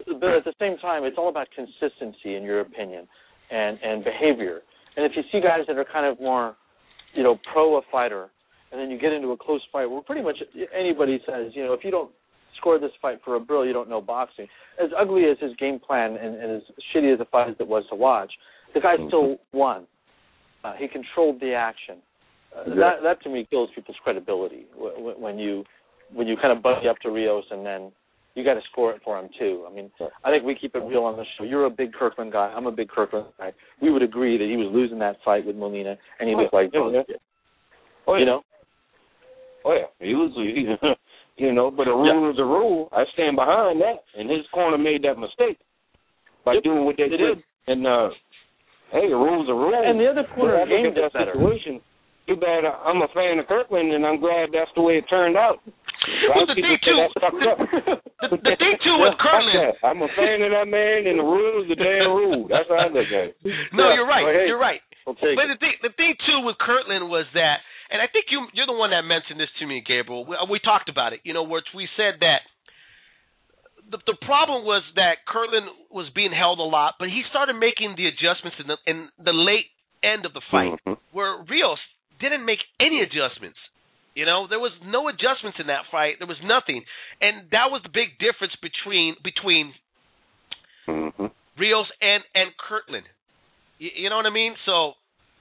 but at the same time, it's all about consistency, in your opinion, and and behavior. And if you see guys that are kind of more, you know, pro a fighter, and then you get into a close fight where pretty much anybody says, you know, if you don't score this fight for a Brill, you don't know boxing. As ugly as his game plan and, and as shitty as the fight as it was to watch, the guy still won. Uh, he controlled the action. Uh, yeah. That that to me kills people's credibility when you when you kind of buddy up to Rios and then you got to score it for him too. I mean, I think we keep it real on the show. You're a big Kirkland guy. I'm a big Kirkland guy. We would agree that he was losing that fight with Molina, and he looked like oh, yeah. Oh, yeah. You know. Oh yeah, he was. He, you know, but a rule yeah. is a rule. I stand behind that. And his corner made that mistake by yep. doing what they it did. Is. And uh, hey, a rule's a rule. And the other corner gamed that better. Situation. Too bad I'm a fan of Kirkland, and I'm glad that's the way it turned out. Well, the thing too, the, the thing too with Kirkland, I'm a fan of that man, and the rule's the damn rule. That's how I look at it. No, you're right. Hey, you're right. We'll but the thing, the thing too with Kirkland was that, and I think you, you're the one that mentioned this to me, Gabriel. We, we talked about it. You know, where we said that the the problem was that Kirkland was being held a lot, but he started making the adjustments in the in the late end of the fight, mm-hmm. where Rios didn't make any adjustments. You know, there was no adjustments in that fight. There was nothing, and that was the big difference between between mm-hmm. Rios and and Kirkland. You, you know what I mean? So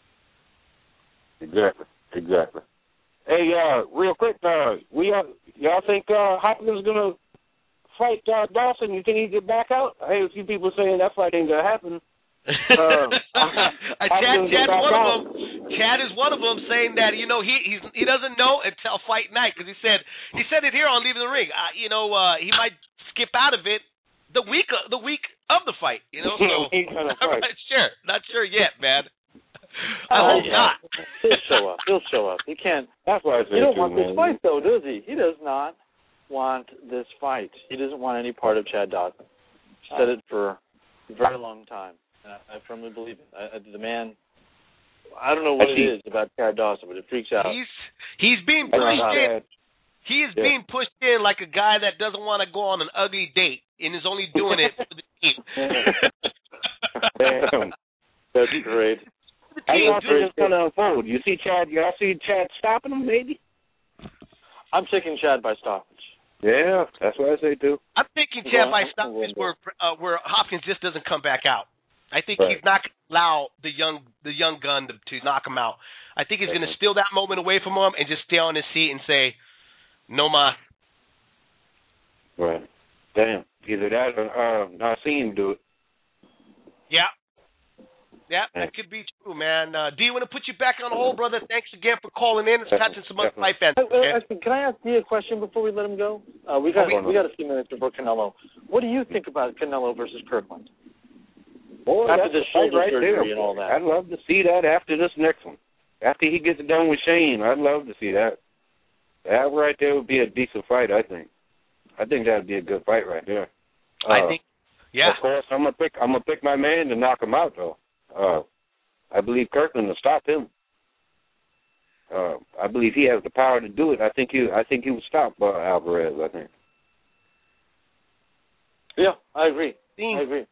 exactly, exactly. Hey, uh, real quick, uh, we uh, y'all think uh, Hopkins gonna fight uh, Dawson? You think he get back out? I hear a few people saying that fight ain't gonna happen. Uh, Chad, Chad's one of them. Chad is one of them, saying that you know he he's, he doesn't know until fight night because he said he said it here on Leaving the Ring. Uh, you know uh, he might skip out of it the week of, the week of the fight. You know, so I'm not sure, not sure yet, man. I oh, hope yeah. not. He'll show up. He'll show up. He can't. That's why I say he don't too, want man. this fight though, does he? He does not want this fight. He doesn't want any part of Chad Dawson. Said it for a very long time. I firmly believe it. I, the man, I don't know what it is about Chad Dawson, but it freaks out. He's he's being pushed in. He is yeah. being pushed in like a guy that doesn't want to go on an ugly date and is only doing it for the team. Damn, that's great. How you think it's going to unfold? You see Chad? You see Chad stopping him, maybe? I'm taking Chad by stoppage. Yeah, that's what I say too. I'm thinking Chad by stoppage where uh, where Hopkins just doesn't come back out. I think right. he's not going to allow the young the young gun to, to knock him out. I think he's going to steal that moment away from him and just stay on his seat and say, "No mas." Right. Damn. Either that or uh, not seeing him do it. Yeah. Yeah, that could be true, man. Uh, D, I want to put you back on hold, brother. Thanks again for calling in and catching some other fight fans. Okay? Can I ask D a question before we let him go? Uh, we got we got a few minutes before Canelo. What do you think about Canelo versus Kirkland? Boy, after that's this the shoulder right surgery there. and all that. I'd love to see that after this next one. After he gets it done with Shane, I'd love to see that. That right there would be a decent fight, I think. I think that'd be a good fight right there. Uh, I think, yeah. Of course, I'm gonna pick. I'm gonna pick my man to knock him out, though. Uh, I believe Kirkland will stop him. Uh, I believe he has the power to do it. I think he. I think he would stop uh, Alvarez. I think. Yeah, I agree. I agree.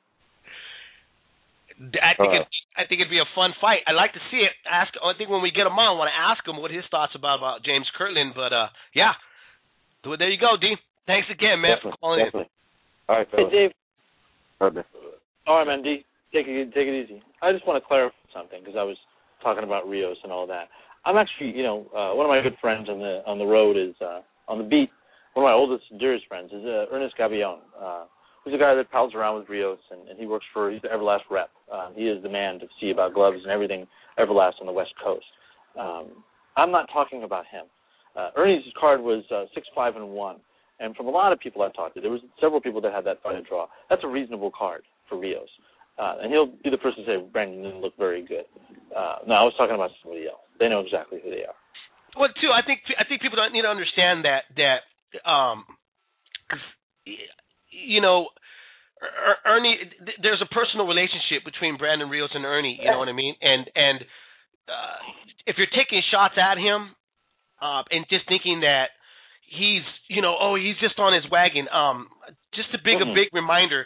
I think uh, it, I think it'd be a fun fight. I'd like to see it. Ask. I think when we get him on, I want to ask him what his thoughts about about James Kirkland. But uh, yeah, so there you go, D. Thanks again, man, definitely, for calling definitely. in. All right, fellas. Hey, Dave. All right, man. All right, man. D, take it take it easy. I just want to clarify something because I was talking about Rios and all that. I'm actually, you know, uh, one of my good friends on the on the road is uh, on the beat. One of my oldest and dearest friends is uh, Ernest Gabion. Uh, He's a guy that pals around with Rios, and, and he works for, he's the Everlast rep. Uh, he is the man to see about gloves and everything Everlast on the West Coast. Um, I'm not talking about him. Uh, Ernie's card was uh, six five and one, and from a lot of people I've talked to, there was several people that had that fight to draw. That's a reasonable card for Rios. Uh, and he'll be the person to say, Brandon didn't look very good. Uh, no, I was talking about somebody else. They know exactly who they are. Well, too, I think I think people don't need to understand that, that um, 'cause, you know, Ernie, there's a personal relationship between Brandon Rios and Ernie, you know what I mean? And and uh, if you're taking shots at him uh, and just thinking that he's, you know, oh, he's just on his wagon, um, just a big, mm-hmm. a big reminder,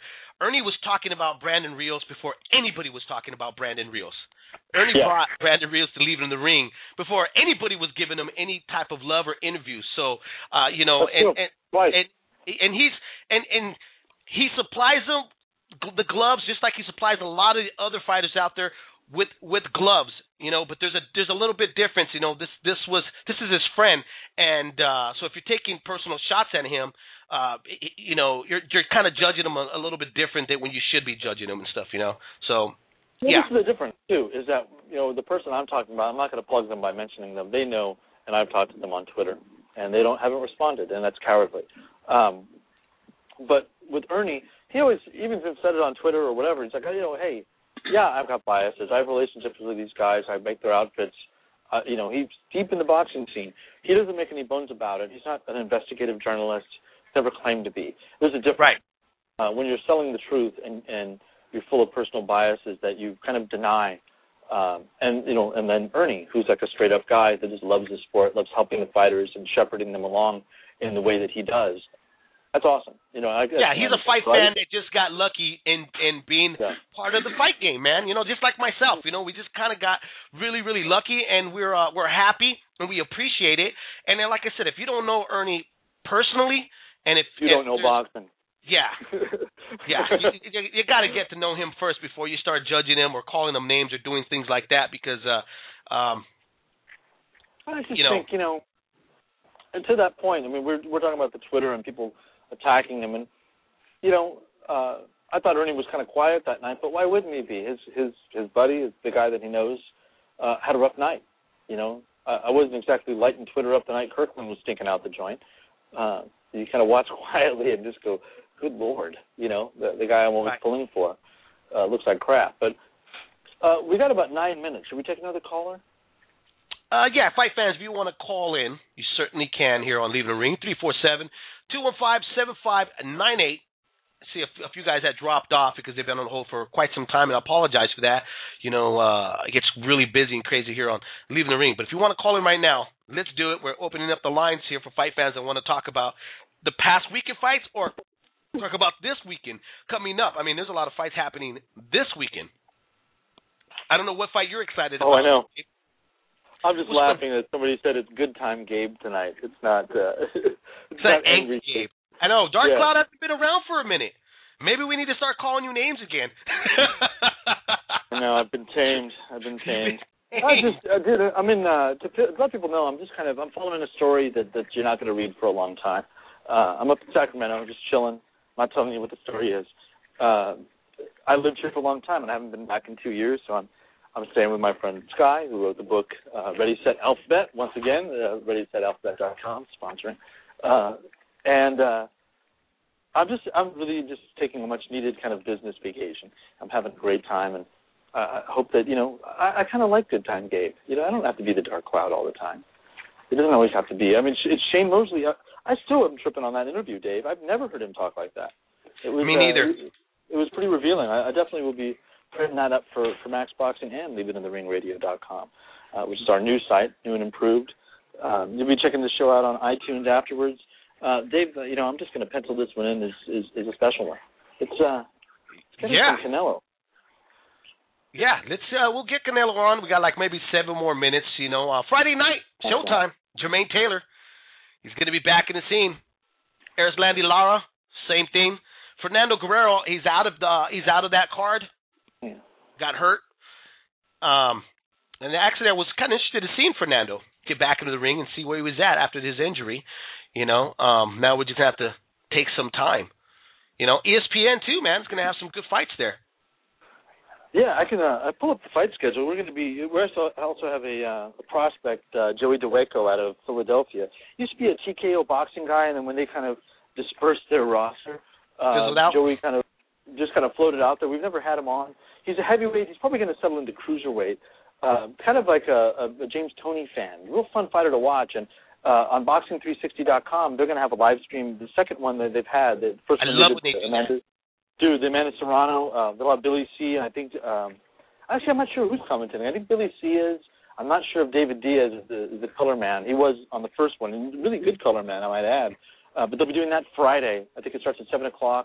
Ernie was talking about Brandon Rios before anybody was talking about Brandon Rios. Ernie Yeah. brought Brandon Rios to Leave It in the Ring before anybody was giving him any type of love or interview. So, uh, you know, That's and, true. and, Right. and and he's and and he supplies them the gloves just like he supplies a lot of the other fighters out there with with gloves, you know. But there's a there's a little bit difference, you know. This this was this is his friend, and uh, so if you're taking personal shots at him, uh, you know, you're you're kind of judging him a, a little bit different than when you should be judging him and stuff, you know. So. Well, Yeah. this is the difference too. Is that you know the person I'm talking about? I'm not going to plug them by mentioning them. They know, and I've talked to them on Twitter, and they don't haven't responded, and that's cowardly. Um, but with Ernie, he always even said it on Twitter or whatever. He's like, oh, you know, hey, yeah, I've got biases. I have relationships with these guys. I make their outfits. Uh, you know, he's deep in the boxing scene. He doesn't make any bones about it. He's not an investigative journalist. Never claimed to be. There's a difference. Right. Uh, when you're selling the truth and and you're full of personal biases that you kind of deny. Um, and, you know, and then Ernie, who's like a straight-up guy that just loves the sport, loves helping the fighters and shepherding them along in the way that he does. That's awesome. You know, I guess, Yeah, he's man, a fight right? fan that just got lucky in, in being Yeah. part of the fight game, man. You know, just like myself. You know, we just kind of got really, really lucky, and we're uh, we're happy, and we appreciate it. And then, like I said, if you don't know Ernie personally, and if You if don't know there's- boxing. Yeah, yeah. You, you, you got to get to know him first before you start judging him or calling him names or doing things like that. Because, uh, um, I just you know, think, you know, and to that point, I mean, we're we're talking about the Twitter and people attacking him, and you know, uh, I thought Ernie was kind of quiet that night, but why wouldn't he be? His his his buddy, the guy that he knows, uh, had a rough night. You know, I, I wasn't exactly lighting Twitter up the night Kirkland was stinking out the joint. Uh, you kind of watch quietly and just go, good Lord, you know, the, the guy I'm always Right. pulling for uh, looks like crap. But uh, we got about nine minutes. Should we take another caller? Uh, yeah, fight fans, if you want to call in, you certainly can here on Leave It in the Ring, three four seven, two one five, seven five nine eight. I see a, f- a few guys that dropped off because they've been on hold for quite some time, and I apologize for that. You know, uh, it gets really busy and crazy here on Leave It in the Ring. But if you want to call in right now, let's do it. We're opening up the lines here for fight fans that want to talk about the past weekend fights or talk about this weekend coming up. I mean, there's a lot of fights happening this weekend. I don't know what fight you're excited Oh, about. I know. I'm just What's laughing that somebody said it's good time Gabe tonight. It's not. Uh, it's, It's not not angry Gabe. Gabe. I know. Dark Yeah. Cloud hasn't been around for a minute. Maybe we need to start calling you names again. No, I've been tamed. I've been tamed. I just, I did. I'm in. Uh, to p- let people know, I'm just kind of. I'm following a story that that you're not going to read for a long time. Uh, I'm up in Sacramento. I'm just chilling. I'm not telling you what the story is. Uh, I lived here for a long time, and I haven't been back in two years. So I'm. I'm staying with my friend Sky, who wrote the book uh, Ready Set Alphabet. Once again, uh, ready set alphabet dot com sponsoring. Uh, and uh, I'm just. I'm really just taking a much needed kind of business vacation. I'm having a great time, and uh, I hope that you know. I, I kind of like good time, Gabe. You know, I don't have to be the Dark Cloud all the time. It doesn't always have to be. I mean, it's Shane Mosley. I, I still am tripping on that interview, Dave. I've never heard him talk like that. It was, Me neither. Uh, it, it was pretty revealing. I, I definitely will be putting that up for, for Max Boxing and Leave It in the Ring Radio dot com, uh, which is our new site, new and improved. Um, you'll be checking the show out on iTunes afterwards. Uh, Dave, uh, you know, I'm just going to pencil this one in as, as, as a special one. It's uh, it's getting Yeah. some Canelo. Yeah, let's. Uh, we'll get Canelo on. We got like maybe seven more minutes. You know, uh, Friday night showtime. Jermaine Taylor, he's going to be back in the scene. Erislandy Lara, same thing. Fernando Guerrero, he's out of the. He's out of that card. Yeah. Got hurt. Um, and actually, I was kind of interested in seeing Fernando get back into the ring and see where he was at after his injury. You know, um, now we just have to take some time. You know, E S P N too, man, is going to have some good fights there. Yeah, I can. Uh, I pull up the fight schedule. We're going to be. We also also have a, uh, a prospect, uh, Joey DeWeco, out of Philadelphia. He used to be a T K O boxing guy, and then when they kind of dispersed their roster, uh, Joey kind of just kind of floated out there. We've never had him on. He's a heavyweight. He's probably going to settle into cruiserweight. Uh, kind of like a, a, a James Toney fan. Real fun fighter to watch. And uh, on boxing three sixty dot com, they're going to have a live stream. The second one that they've had, the first I one love they when they did, do Amanda, dude, the Amanda Serrano. Uh, they'll have Billy C. And I think um, actually I'm not sure who's commentating. I think Billy C. is. I'm not sure if David Diaz is the, is the color man. He was on the first one. And really good color man, I might add. Uh, but they'll be doing that Friday. I think it starts at seven o'clock.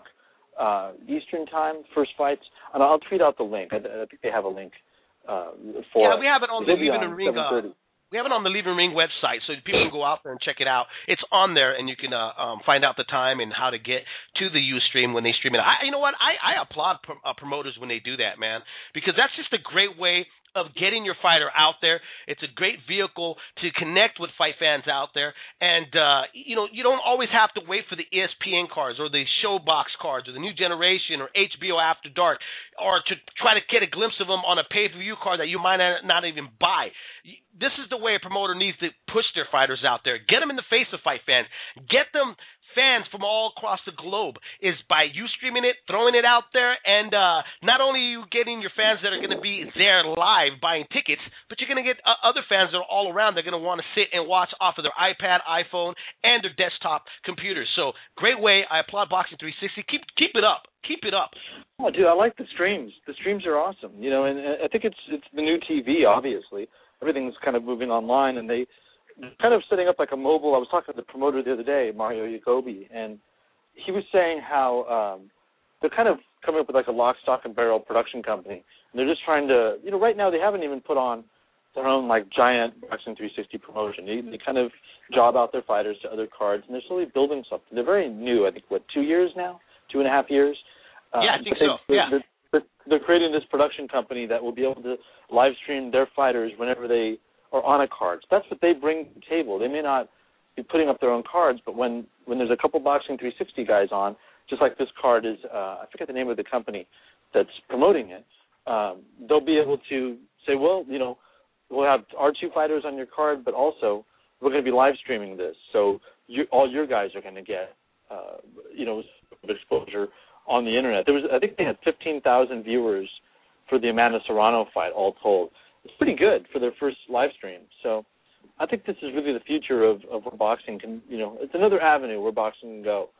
uh, Eastern time, first fights. And I'll tweet out the link. I, I think they have a link uh, for Yeah, we have it on the Leaving the Ring. Uh, seven thirty. we have it on the Leaving Ring website, so people can go out there and check it out. It's on there, and you can uh, um, find out the time and how to get to the Ustream when they stream it. I, you know what? I, I applaud pr- uh, promoters when they do that, man, because that's just a great way of getting your fighter out there. It's a great vehicle to connect with fight fans out there. And, uh, you know, you don't always have to wait for the E S P N cards or the Showbox cards or the New Generation or H B O After Dark or to try to get a glimpse of them on a pay-per-view card that you might not even buy. This is the way a promoter needs to push their fighters out there. Get them in the face of fight fans. Get them fans from all across the globe is by you streaming it, throwing it out there, and uh, not only are you getting your fans that are going to be there live buying tickets, but you're going to get uh, other fans that are all around that are going to want to sit and watch off of their iPad, iPhone, and their desktop computers. So great way. I applaud Boxing three sixty. Keep keep it up. Keep it up. Oh, dude, I like the streams. The streams are awesome. You know, and I think it's it's the new T V. Obviously, everything's kind of moving online, and they. kind of setting up like a mobile. I was talking to the promoter the other day, Mario Jacoby, and he was saying how um, they're kind of coming up with like a lock, stock, and barrel production company. And they're just trying to, you know, right now they haven't even put on their own like giant Boxing three sixty promotion. They, they kind of job out their fighters to other cards, and they're slowly building something. They're very new. I think what two years now, two and a half years. Yeah, um, I think they, so. Yeah. They're, they're, they're creating this production company that will be able to live stream their fighters whenever they or on a card. So that's what they bring to the table. They may not be putting up their own cards, but when, when there's a couple Boxing three sixty guys on, just like this card is, uh, I forget the name of the company that's promoting it, um, they'll be able to say, well, you know, we'll have our two fighters on your card, but also we're going to be live streaming this. So you, all your guys are going to get, uh, you know, exposure on the Internet. There was, I think they had fifteen thousand viewers for the Amanda Serrano fight, all told. It's pretty good for their first live stream. So I think this is really the future of, of where boxing can, you know, it's another avenue where boxing can go.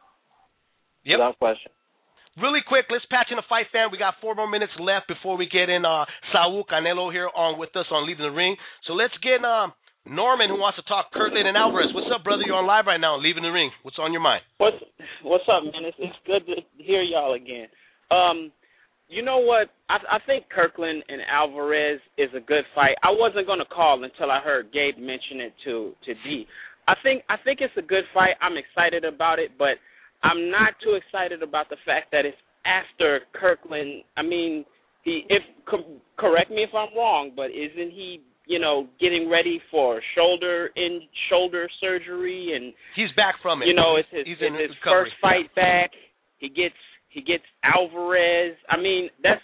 Yep. Without question. Really quick, let's patch in a fight fan. We got four more minutes left before we get in uh, Saul Canelo here on with us on Leaving the Ring. So let's get um, Norman, who wants to talk Kirkland and Alvarez. What's up, brother? You're on live right now on Leaving the Ring. What's on your mind? What's What's up, man? It's, it's good to hear y'all again. Um, You know what? I, I think Kirkland and Alvarez is a good fight. I wasn't going to call until I heard Gabe mention it to to D. I think I think it's a good fight. I'm excited about it, but I'm not too excited about the fact that it's after Kirkland. I mean, he if co- correct me if I'm wrong, but isn't he, you know, getting ready for shoulder in shoulder surgery, and he's back from it. You know, it's his, he's it's his recovery. first fight back. He gets. He gets Alvarez. I mean, that's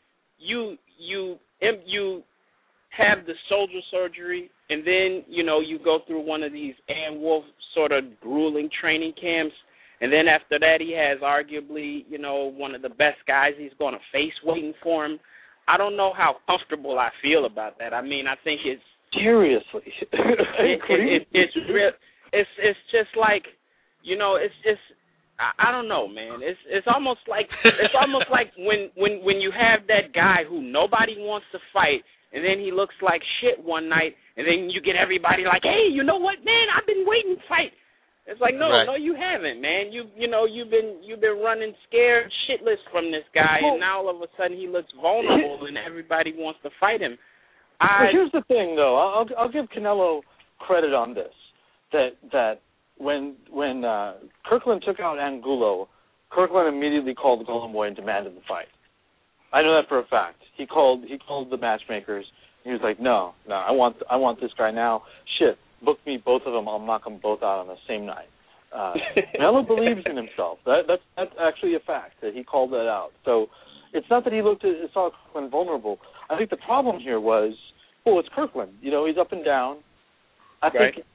you. You you have the shoulder surgery, and then you know you go through one of these Ann Wolf sort of grueling training camps, and then after that he has arguably you know one of the best guys he's going to face waiting for him. I don't know how comfortable I feel about that. I mean, I think it's seriously. it, it, it, it's real. It's it's just like you know it's just. I don't know, man. It's it's almost like it's almost like when, when, when you have that guy who nobody wants to fight, and then he looks like shit one night, and then you get everybody like, hey, you know what, man? I've been waiting to fight. It's like, no, right. no, you haven't, man. You you know you've been you've been running scared shitless from this guy, and now all of a sudden he looks vulnerable, and everybody wants to fight him. I, well, here's the thing, though. I'll I'll give Canelo credit on this. That that. When when uh, Kirkland took out Angulo, Kirkland immediately called Golden Boy and demanded the fight. I know that for a fact. He called he called the matchmakers. He was like, no, no, I want I want this guy now. Shit, book me both of them. I'll knock them both out on the same night. Uh, Melo believes in himself. That, that's that's actually a fact that he called that out. So it's not that he looked at saw Kirkland vulnerable. I think the problem here was, well, it's Kirkland. You know, he's up and down. I right. think.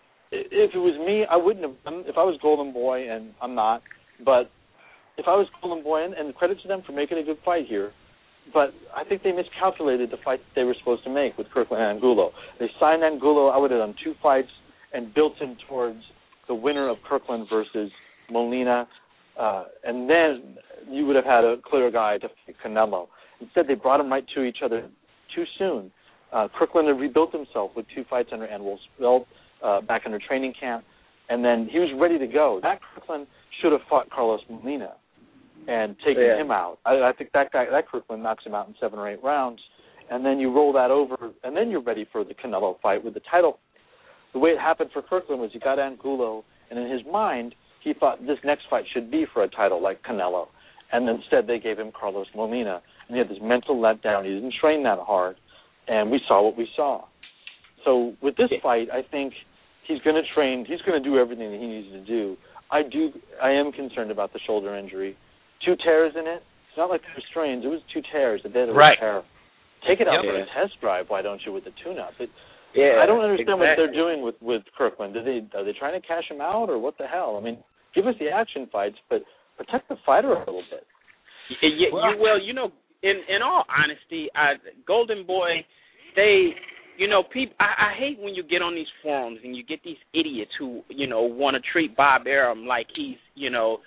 If it was me, I wouldn't have done. If I was Golden Boy, and I'm not, but if I was Golden Boy, and, and credit to them for making a good fight here, but I think they miscalculated the fight that they were supposed to make with Kirkland and Angulo. They signed Angulo. I would have done two fights and built him towards the winner of Kirkland versus Molina, uh, and then you would have had a clear guy to fight Canelo. Instead, they brought them right to each other too soon. Uh, Kirkland had rebuilt himself with two fights under Ann Wolf's belt. Uh, back under training camp, and then he was ready to go. That Kirkland should have fought Carlos Molina. and taking yeah. him out. I, I think that guy, that Kirkland knocks him out in seven or eight rounds, and then you roll that over, and then you're ready for the Canelo fight with the title. The way it happened for Kirkland was he got Angulo, and in his mind, he thought this next fight should be for a title like Canelo, and instead they gave him Carlos Molina, and he had this mental letdown. He didn't train that hard, and we saw what we saw. So with this fight, I think he's going to train. He's going to do everything that he needs to do. I do. I am concerned about the shoulder injury. Two tears in it. It's not like they're strains. It was two tears. The day that right. tear. Take it out yep. for a test drive. Why don't you with the tune-up? It, yeah, I don't understand exactly. what they're doing with with Kirkland. Do they are they trying to cash him out or what the hell? I mean, give us the action fights, but protect the fighter a little bit. Yeah, well, you, well, you know, in in all honesty, I, Golden Boy, they, you know, people. I, I hate when you get on these forums and you get these idiots who, you know, want to treat Bob Arum like he's, you know,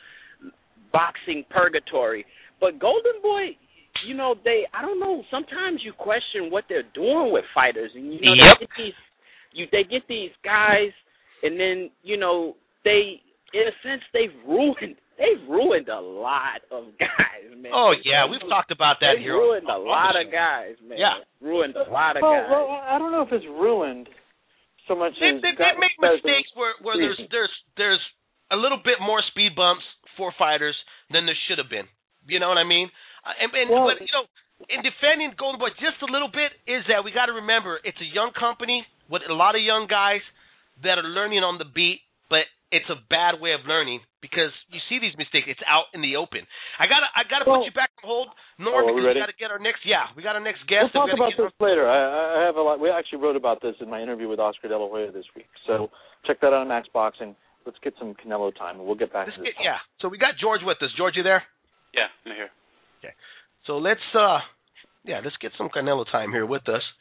boxing purgatory. But Golden Boy, you know, they, I don't know. Sometimes you question what they're doing with fighters, and you know, yep. they get these, you they get these guys, and then you know, they, in a sense, they've ruined. They've ruined a lot of guys, man. Oh, yeah, we've talked about that They've here. ruined a lot of guys, man. Yeah. Ruined a lot of well, guys. Well, I don't know if it's ruined so much They, as... they, they make mistakes where, where there's, there's, there's a little bit more speed bumps for fighters than there should have been. You know what I mean? Uh, and, and well, But, you know, in defending Golden Boy just a little bit is that we got to remember it's a young company with a lot of young guys that are learning on the beat, but it's a bad way of learning because you see these mistakes. It's out in the open. I gotta, I gotta well, put you back on hold, Norm, oh, because we, we gotta get our next. Yeah, we got our next guest. We'll talk about get this our... later. I, I have a lot. We actually wrote about this in my interview with Oscar De La Hoya this week. So check that out on Max Boxing. Let's get some Canelo time, and we'll get back let's to this. Get, yeah. So we got George with us. George, you there? Yeah, I'm here. Okay. So let's, uh, yeah, let's get some Canelo time here with us,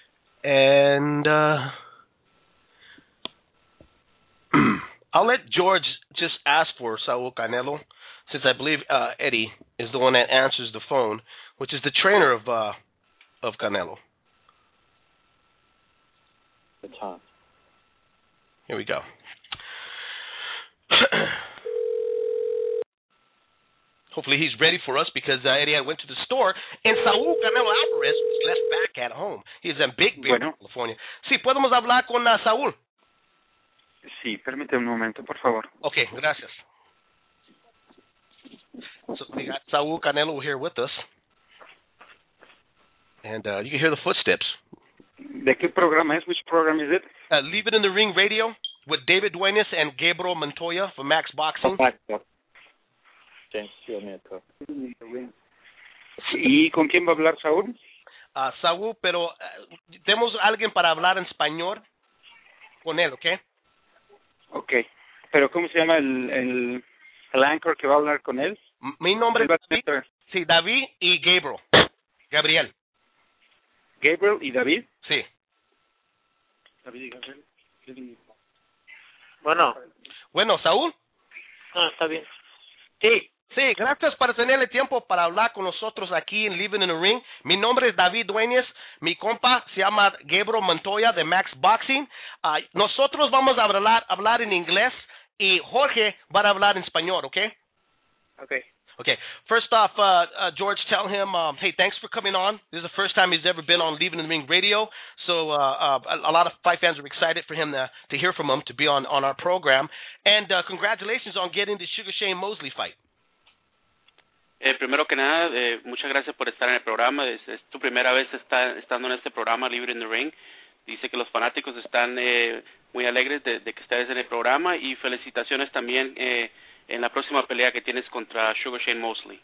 and uh, I'll let George just ask for Saul Canelo, since I believe uh, Eddie is the one that answers the phone, which is the trainer of uh, of Canelo. It's on. Here we go. Hopefully he's ready for us because uh, Eddie went to the store and Saul Canelo Alvarez was left back at home. He's in Big Bear, bueno. California. Sí, podemos hablar con uh, Saúl. Sí, permíteme un momento, por favor. Okay, gracias. So we got Saul Canelo here with us. And uh, you can hear the footsteps. ¿De qué programa es? Which program is it? Uh, Leave It in the Ring Radio with David Duenas and Gabriel Montoya for Max Boxing. ¿Y con quién va a hablar Saúl? Uh, Saúl, pero uh, tenemos alguien para hablar en español con él, ¿ok? Ok. ¿Pero cómo se llama el, el, el anchor que va a hablar con él? Mi nombre es David. Sí, David y Gabriel. Gabriel. ¿Gabriel y David? Sí. David y Gabriel. Bueno. Bueno, Saúl. Ah, está bien. Sí. Sí, gracias por tenerle tiempo para hablar con nosotros aquí en Living in the Ring. Mi nombre es David Dueñas. Mi compa se llama Gabriel Montoya de Max Boxing. Uh, nosotros vamos a hablar, hablar en inglés y Jorge va a hablar en español, ¿ok? Okay. Okay. First off, uh, uh, George, tell him, um, hey, thanks for coming on. This is the first time he's ever been on Leaving in the Ring Radio, so uh, uh, a, a lot of fight fans are excited for him to, to hear from him, to be on, on our program. And uh, congratulations on getting the Sugar Shane Mosley fight. Eh, primero que nada, eh, muchas gracias por estar en el programa. Es, es tu primera vez está, estando en este programa, Libre in the Ring. Dice que los fanáticos están eh, muy alegres de, de que estés en el programa y felicitaciones también eh, en la próxima pelea que tienes contra Sugar Shane Mosley.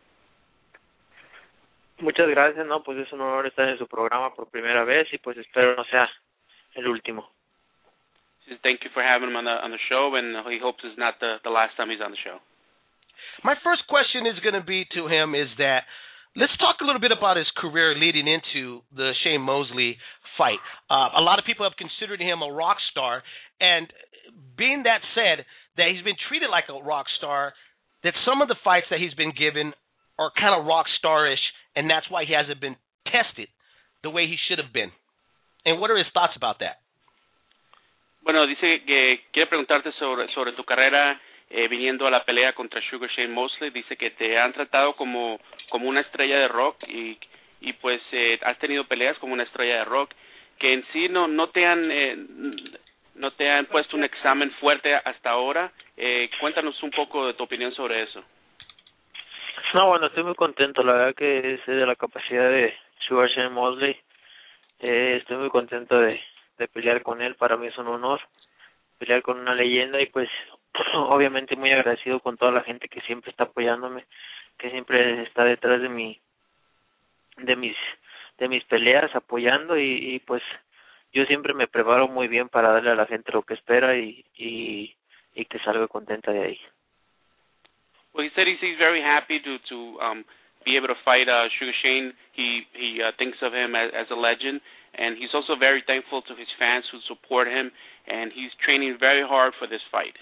Muchas gracias, no, pues es un honor estar en su programa por primera vez y pues espero no sea el último. Thank you for having him on the on the show, and he hopes it's not the, the last time he's on the show. My first question is going to be to him is that let's talk a little bit about his career leading into the Shane Mosley fight. Uh, a lot of people have considered him a rock star, and being that said, that he's been treated like a rock star, that some of the fights that he's been given are kind of rock star-ish, and that's why he hasn't been tested the way he should have been. And what are his thoughts about that? Bueno, dice que quiere preguntarte sobre sobre tu carrera eh, viniendo a la pelea contra Sugar Shane Mosley. Dice que te han tratado como como una estrella de rock y y pues eh, has tenido peleas como una estrella de rock, que en sí no no te han eh, no te han puesto un examen fuerte hasta ahora. Eh, cuéntanos un poco de tu opinión sobre eso. No, bueno, estoy muy contento, la verdad que sé de la capacidad de Sugar Shane Mosley. Eh, estoy muy contento de, de pelear con él, para mí es un honor pelear con una leyenda y pues obviamente muy agradecido con toda la gente que siempre está apoyándome, que siempre está detrás de mi de mis de mis peleas apoyando y, y pues yo siempre me preparo muy bien para darle a la gente lo que espera y y, y que salga contenta de ahí. Well, he said he's, he's very happy to to um, be able to fight uh, Sugar Shane. He he uh, thinks of him as, as a legend, and he's also very thankful to his fans who support him, and he's training very hard for this fight.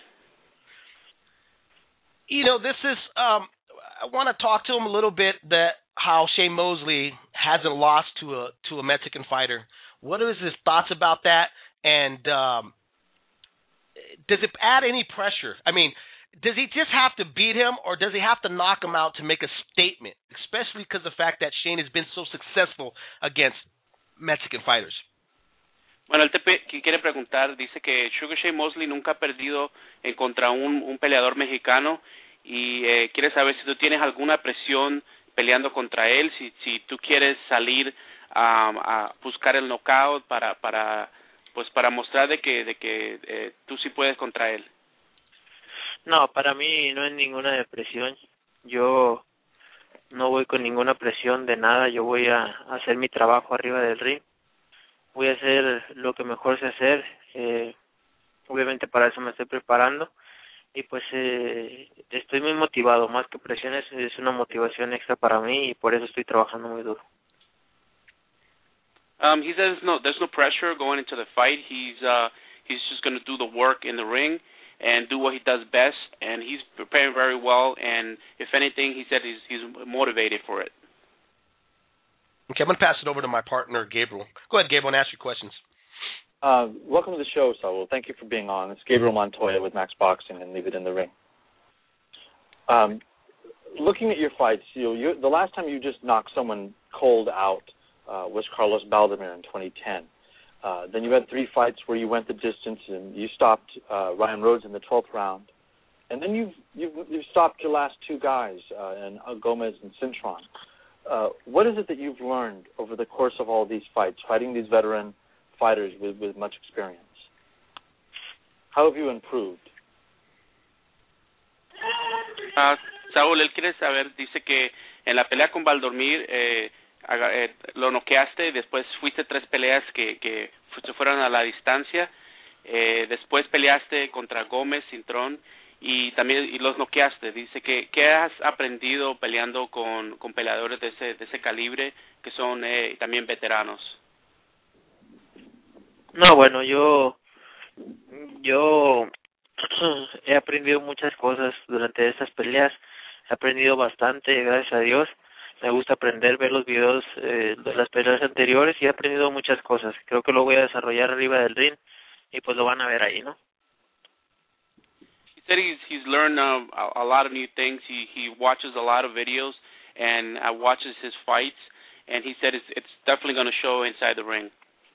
You know, this is um, I want to talk to him a little bit that how Shane Mosley hasn't lost to a to a Mexican fighter. What are his thoughts about that, and um, does it add any pressure? I mean, does he just have to beat him, or does he have to knock him out to make a statement, especially because of the fact that Shane has been so successful against Mexican fighters? Bueno, él te pe- que quiere preguntar, dice que Sugar Shane Mosley nunca ha perdido en contra un, un peleador mexicano y eh, quiere saber si tú tienes alguna presión peleando contra él, si si tú quieres salir um, a buscar el knockout para para pues para mostrar de que de que eh, tú sí puedes contra él. No, para mí no hay ninguna depresión. Yo no voy con ninguna presión de nada. Yo voy a hacer mi trabajo arriba del ring. Voy a hacer lo que mejor sé hacer. Eh, obviamente para eso me estoy preparando. Y pues eh, estoy muy motivado. Más que presión es, es una motivación extra para mí y por eso estoy trabajando muy duro. Um, he says no, there's no pressure going into the fight. He's uh, he's just going to do the work in the ring and do what he does best, and he's preparing very well, and if anything, he said he's, he's motivated for it. Okay, I'm going to pass it over to my partner, Gabriel. Go ahead, Gabriel, and ask your questions. Uh, welcome to the show, Saul. Thank you for being on. It's Gabriel Montoya with Max Boxing and Leave It in the Ring. Um, looking at your fights, you know, you, the last time you just knocked someone cold out uh, was Carlos Baldomir in twenty ten. Uh, then you had three fights where you went the distance and you stopped uh, Ryan Rhodes in the twelfth round, and then you've you've, you've stopped your last two guys, uh, and uh, Gomez and Cintron. Uh, what is it that you've learned over the course of all these fights, fighting these veteran fighters with, with much experience? How have you improved? Uh, Saúl, él quiere saber, dice que en la pelea con Baldomir eh, Eh, lo noqueaste, después fuiste tres peleas que, que se fueron a la distancia, eh, después peleaste contra Gómez, Cintrón y también y los noqueaste. Dice que ¿qué has aprendido peleando con, con peleadores de ese de ese calibre que son eh, también veteranos? No, bueno, yo yo he aprendido muchas cosas durante estas peleas, he aprendido bastante, gracias a Dios. Me gusta aprender, ver los videos eh, de las peleas anteriores y he aprendido muchas cosas. Creo que lo voy a desarrollar arriba del ring y pues lo van a ver ahí, ¿no? He said he's he's learned um, a, a lot of new things. He he watches a lot of videos and uh, watches his fights, and he said it's it's definitely going to show inside the ring.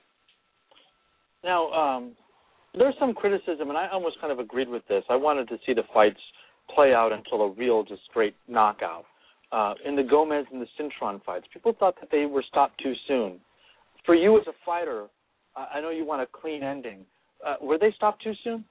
Now, um, there's some criticism, and I almost kind of agreed with this. I wanted to see the fights play out until a real, just straight knockout. Uh, in the Gomez and the Cintron fights, people thought that they were stopped too soon. For you as a fighter, uh, I know you want a clean ending. Uh, were they stopped too soon?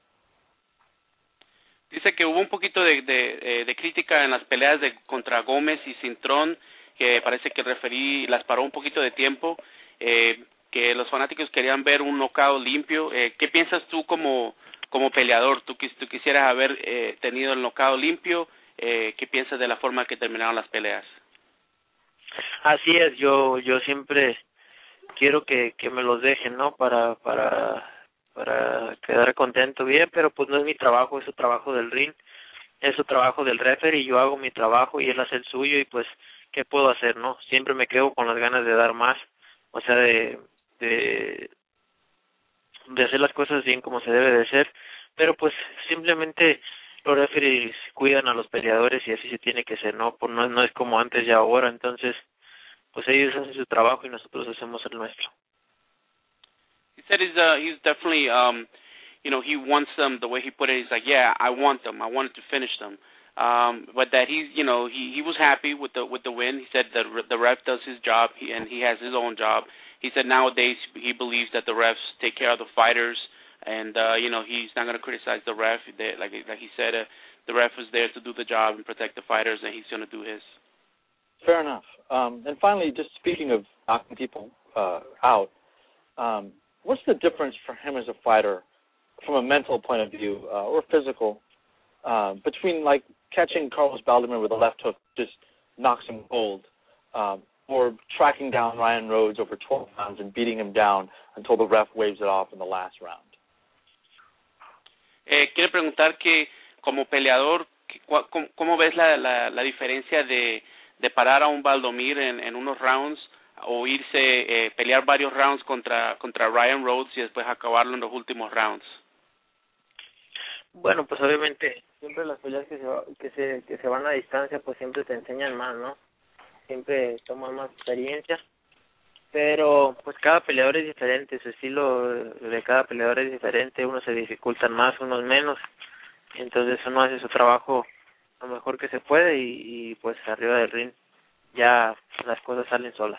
Dice que hubo un poquito de, de, de crítica en las peleas de contra Gómez y Cintrón, que parece que el referí las paró un poquito de tiempo, eh, que los fanáticos querían ver un knockout limpio. Eh, ¿Qué piensas tú como como peleador? ¿Tú, tú quisieras haber eh, tenido el knockout limpio? Eh, ¿Qué piensas de la forma que terminaron las peleas? Así es, yo yo siempre quiero que, que me los dejen, ¿no? Para para para quedar contento, bien, pero pues no es mi trabajo, es su trabajo del ring, es su trabajo del referee y yo hago mi trabajo y él hace el suyo y pues, ¿qué puedo hacer, no? Siempre me quedo con las ganas de dar más, o sea, de de de hacer las cosas bien como se debe de hacer, pero pues simplemente los referees cuidan a los peleadores y así se tiene que ser, ¿no? Por, no, no es como antes y ahora, entonces pues ellos hacen su trabajo y nosotros hacemos el nuestro. He said he's uh, he's definitely um you know, he wants them the way he put it. He's like, yeah, I want them. I wanted to finish them. Um, but that he's, you know, he, he was happy with the with the win. He said that the ref does his job, he, and he has his own job. He said nowadays he believes that the refs take care of the fighters, and uh, you know, he's not going to criticize the ref. They, like like he said, uh, the ref is there to do the job and protect the fighters, and he's going to do his. Fair enough. Um, and finally, just speaking of knocking people uh, out, um, what's the difference for him as a fighter, from a mental point of view uh, or physical, uh, between like catching Carlos Baldomir with a left hook just knocks him cold, um, or tracking down Ryan Rhodes over twelve rounds and beating him down until the ref waves it off in the last round? Eh, quiere preguntar que como peleador, ¿cómo, cómo ves la, la, la diferencia de, de parar a un Baldomir en, en unos rounds o irse eh, pelear varios rounds contra contra Ryan Rhodes y después acabarlo en los últimos rounds? Bueno, pues obviamente siempre las peleas que se, que se que se van a distancia pues siempre te enseñan más, ¿no? Siempre toman más experiencia, pero pues cada peleador es diferente, su estilo de cada peleador es diferente, unos se dificultan más, unos menos, entonces uno hace su trabajo lo mejor que se puede y, y pues arriba del ring ya las cosas salen solas.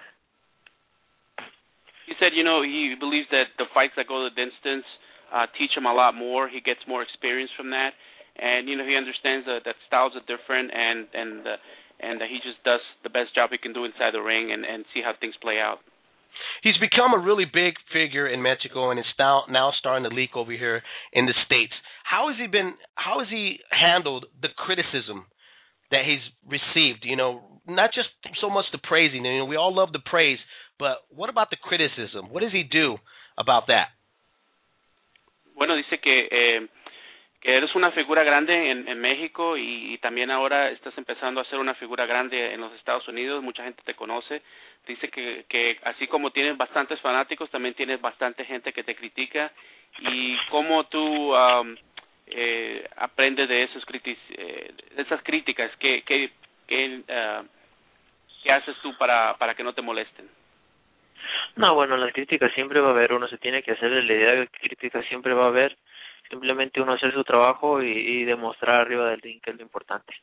He said, you know, he believes that the fights that go the distance Uh, teach him a lot more. He gets more experience from that, and you know he understands that, that styles are different, and and uh, and uh, he just does the best job he can do inside the ring and and see how things play out. He's become a really big figure in Mexico, and is now now starting to leak over here in the States. How has he been? How has he handled the criticism that he's received? You know, not just so much the praising. You know, we all love the praise, but what about the criticism? What does he do about that? Bueno, dice que, eh, que eres una figura grande en, en México y, y también ahora estás empezando a ser una figura grande en los Estados Unidos, mucha gente te conoce. Dice que, que así como tienes bastantes fanáticos, también tienes bastante gente que te critica. ¿Y cómo tú um, eh, aprendes de, esos critis, eh, de esas críticas? ¿Qué, qué, qué, uh, ¿qué haces tú para, para que no te molesten? No, bueno, las críticas siempre va a haber, uno se tiene que hacer la idea de que críticas siempre va a haber, simplemente uno hacer su trabajo y, y demostrar arriba del ring que es lo importante.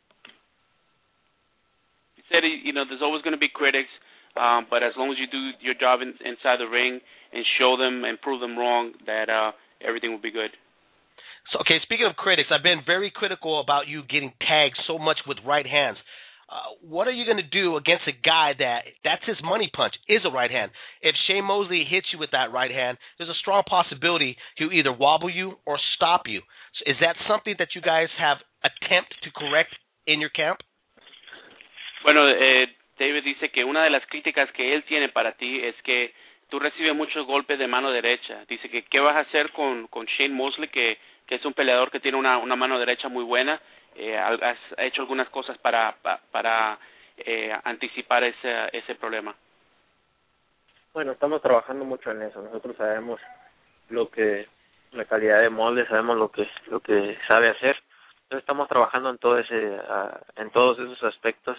He said, you know, there's always going to be critics, um, but as long as you do your job in, inside the ring and show them and prove them wrong, that uh, everything will be good. So, okay, speaking of critics, I've been very critical about you getting tagged so much with right hands. Uh, what are you going to do against a guy that that's his money punch, is a right hand? If Shane Mosley hits you with that right hand, there's a strong possibility he'll either wobble you or stop you. So is that something that you guys have attempted to correct in your camp? Bueno, eh, David dice que una de las críticas que él tiene para ti es que tú recibes muchos golpes de mano derecha. Dice que qué vas a hacer con, con Shane Mosley, que, que es un peleador que tiene una, una mano derecha muy buena. Eh, has hecho algunas cosas para para, para eh, anticipar ese ese problema. Bueno, estamos trabajando mucho en eso. Nosotros sabemos lo que la calidad de molde, sabemos lo que lo que sabe hacer. Entonces estamos trabajando en todo ese uh, en todos esos aspectos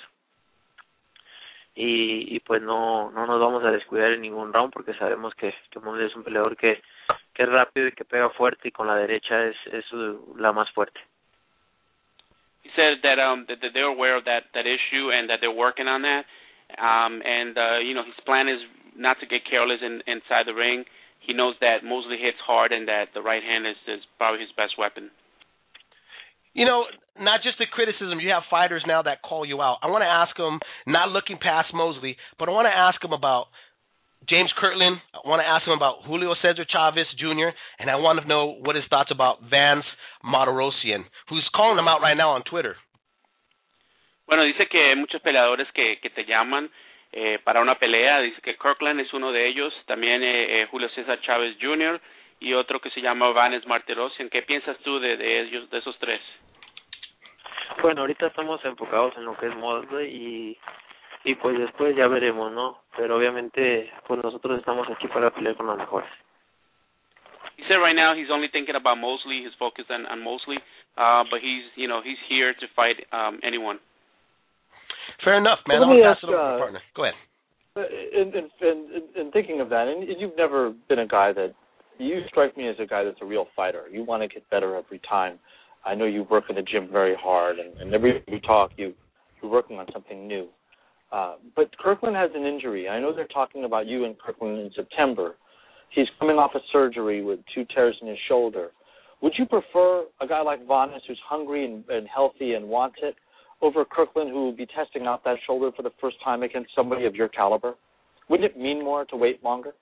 y, y pues no no nos vamos a descuidar en ningún round porque sabemos que que Molde es un peleador que que es rápido y que pega fuerte y con la derecha es es su, la más fuerte. He said that um that, that they're aware of that that issue and that they're working on that. Um and uh you know his plan is not to get careless in, inside the ring. He knows that Mosley hits hard and that the right hand is, is probably his best weapon. You know, not just the criticism, you have fighters now that call you out. I want to ask him, not looking past Mosley, but I want to ask him about James Kirtland. I want to ask him about Julio Cesar Chavez Junior, and I want to know what his thoughts about Vance Martirosyan, who's calling him out right now on Twitter. Bueno, dice que hay muchos peleadores que, que te llaman eh, para una pelea. Dice que Kirkland es uno de ellos, también eh, eh, Julio Cesar Chavez Junior y otro que se llama Vance Martirosyan. ¿Qué piensas tú de, de ellos, de esos tres? Bueno, ahorita estamos enfocados en lo que es Mosley y y pues después ya veremos, ¿no? Pero obviamente pues nosotros estamos aquí para pelear con los mejores. He said right now he's only thinking about Mosley, he's focused on, on Mosley, uh, but he's you know he's here to fight um, anyone. Fair enough, man. Well, I'll let me pass ask, it over to uh, my partner. Go ahead. In, in, in, in thinking of that, and you've never been a guy that, you strike me as a guy that's a real fighter. You want to get better every time. I know you work in the gym very hard, and, and every time you talk, you, you're working on something new. Uh, but Kirkland has an injury. I know they're talking about you and Kirkland in September. He's coming off a surgery with two tears in his shoulder. Would you prefer a guy like Vanes, who's hungry and, and healthy and wants it, over Kirkland, who will be testing out that shoulder for the first time against somebody of your caliber? Wouldn't it mean more to wait longer?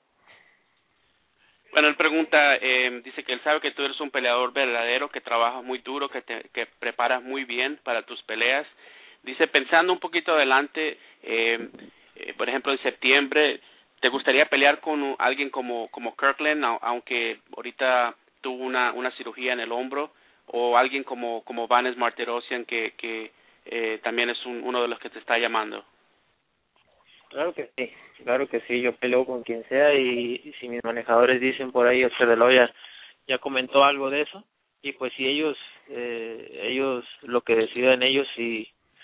Bueno, él pregunta, eh, dice que él sabe que tú eres un peleador verdadero, que trabajas muy duro, que te que preparas muy bien para tus peleas. Dice, pensando un poquito adelante, eh, eh, por ejemplo, en septiembre, ¿te gustaría pelear con alguien como como Kirkland, aunque ahorita tuvo una una cirugía en el hombro, o alguien como como Vanes Martirosyan, que que eh, también es un, uno de los que te está llamando? Claro que sí, claro que sí, yo peleo con quien sea y, y si mis manejadores dicen por ahí, Oscar de la Hoya ya comentó algo de eso, y pues si ellos, eh, ellos, lo que decidan ellos, si,